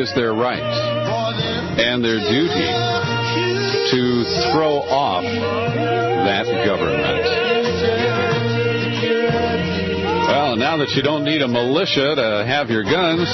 is their right and their duty to throw off that government. Well, now that you don't need a militia to have your guns,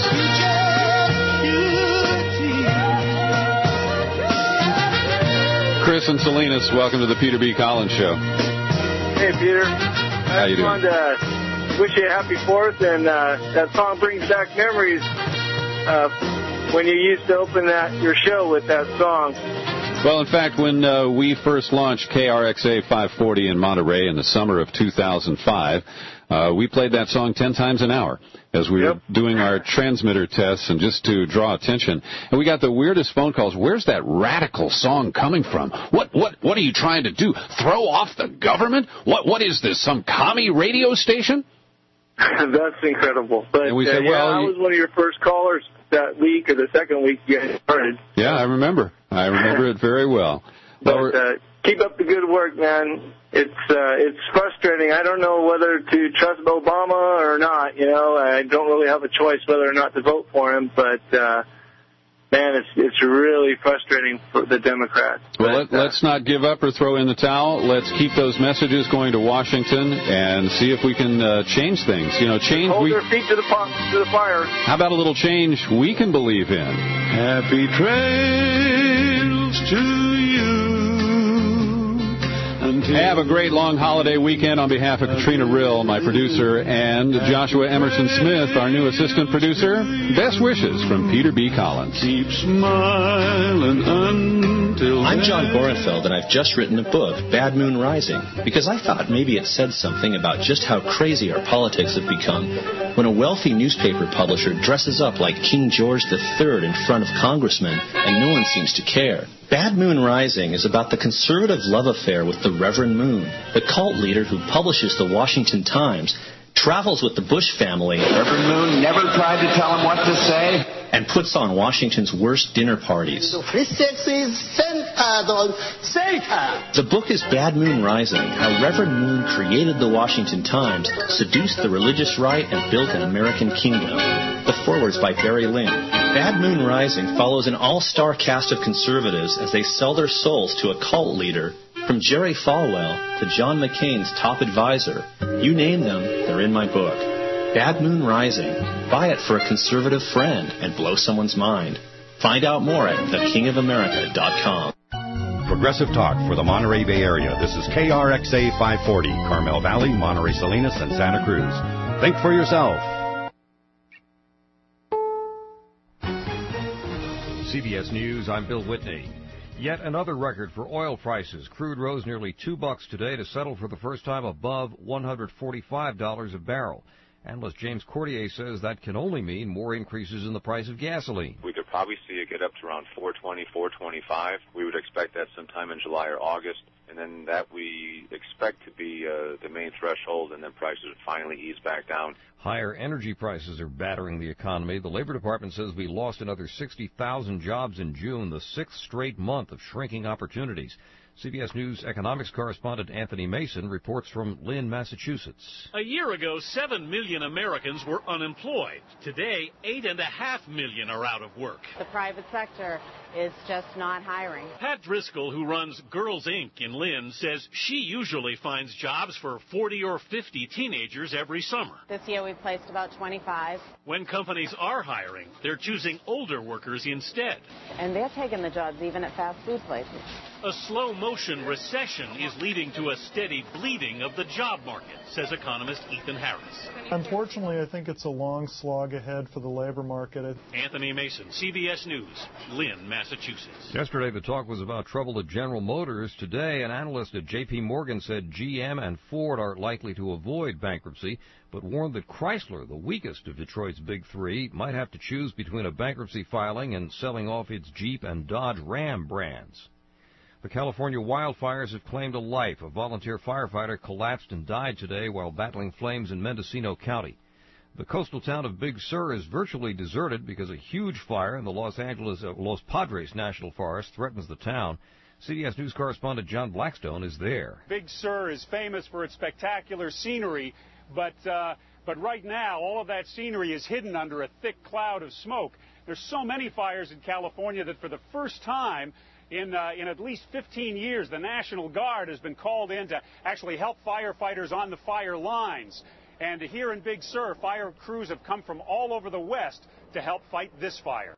Chris and Salinas, welcome to the Peter B. Collins Show. Hey, Peter. How you doing? I just wanted to wish you a happy 4th, and that song brings back memories when you used to open your show with that song. Well, in fact, when we first launched KRXA 540 in Monterey in the summer of 2005, we played that song 10 times an hour as we were doing our transmitter tests and just to draw attention. And we got the weirdest phone calls. Where's that radical song coming from? What are you trying to do? Throw off the government? What is this, some commie radio station? That's incredible. But and we said, well, I was one of your first callers that week or the second week you guys started. Yeah, I remember. I remember it very well. But keep up the good work, man. It's frustrating. I don't know whether to trust Obama or not. You know, I don't really have a choice whether or not to vote for him. But man, it's really frustrating for the Democrats. Well, let's not give up or throw in the towel. Let's keep those messages going to Washington and see if we can change things. You know, change. Hold their feet to the fire. How about a little change we can believe in? Happy trails to you. Have a great long holiday weekend on behalf of Katrina Rill, my producer, and Joshua Emerson Smith, our new assistant producer. Best wishes from Peter B. Collins. Keep smiling until I'm John Gorenfeld, and I've just written a book, Bad Moon Rising, because I thought maybe it said something about just how crazy our politics have become when a wealthy newspaper publisher dresses up like King George III in front of congressmen and no one seems to care. Bad Moon Rising is about the conservative love affair with the Reverend Moon, the cult leader who publishes the Washington Times, travels with the Bush family. Reverend Moon never tried to tell him what to say. And puts on Washington's worst dinner parties. The book is Bad Moon Rising, how Reverend Moon created the Washington Times, seduced the religious right, and built an American kingdom. The foreword's by Barry Lynn. Bad Moon Rising follows an all-star cast of conservatives as they sell their souls to a cult leader. From Jerry Falwell to John McCain's top advisor, you name them, they're in my book. Bad Moon Rising. Buy it for a conservative friend and blow someone's mind. Find out more at thekingofamerica.com. Progressive talk for the Monterey Bay Area. This is KRXA 540, Carmel Valley, Monterey, Salinas, and Santa Cruz. Think for yourself. CBS News, I'm Bill Whitney. Yet another record for oil prices. Crude rose nearly $2 today to settle for the first time above $145 a barrel. Analyst James Cordier says that can only mean more increases in the price of gasoline. We could probably see it get up to around $4.20, $4.25. We would expect that sometime in July or August, and then that we expect to be the main threshold, and then prices would finally ease back down. Higher energy prices are battering the economy. The Labor Department says we lost another 60,000 jobs in June, the sixth straight month of shrinking opportunities. CBS News economics correspondent Anthony Mason reports from Lynn, Massachusetts. A year ago, 7 million Americans were unemployed. Today, 8.5 million are out of work. The private sector is just not hiring. Pat Driscoll, who runs Girls Inc. in Lynn, says she usually finds jobs for 40 or 50 teenagers every summer. This year we placed about 25. When companies are hiring, they're choosing older workers instead. And they're taking the jobs even at fast food places. A slow-motion recession is leading to a steady bleeding of the job market, says economist Ethan Harris. Unfortunately, I think it's a long slog ahead for the labor market. Anthony Mason, CBS News, Lynn, Massachusetts. Yesterday, the talk was about trouble at General Motors. Today, an analyst at J.P. Morgan said GM and Ford are likely to avoid bankruptcy, but warned that Chrysler, the weakest of Detroit's big three, might have to choose between a bankruptcy filing and selling off its Jeep and Dodge Ram brands. The California wildfires have claimed a life. A volunteer firefighter collapsed and died today while battling flames in Mendocino County. The coastal town of Big Sur is virtually deserted because a huge fire in the Los Padres National Forest threatens the town. CBS News correspondent John Blackstone is there. Big Sur is famous for its spectacular scenery, but right now all of that scenery is hidden under a thick cloud of smoke. There's so many fires in California that for the first time in at least 15 years, the National Guard has been called in to actually help firefighters on the fire lines. And here in Big Sur, fire crews have come from all over the West to help fight this fire.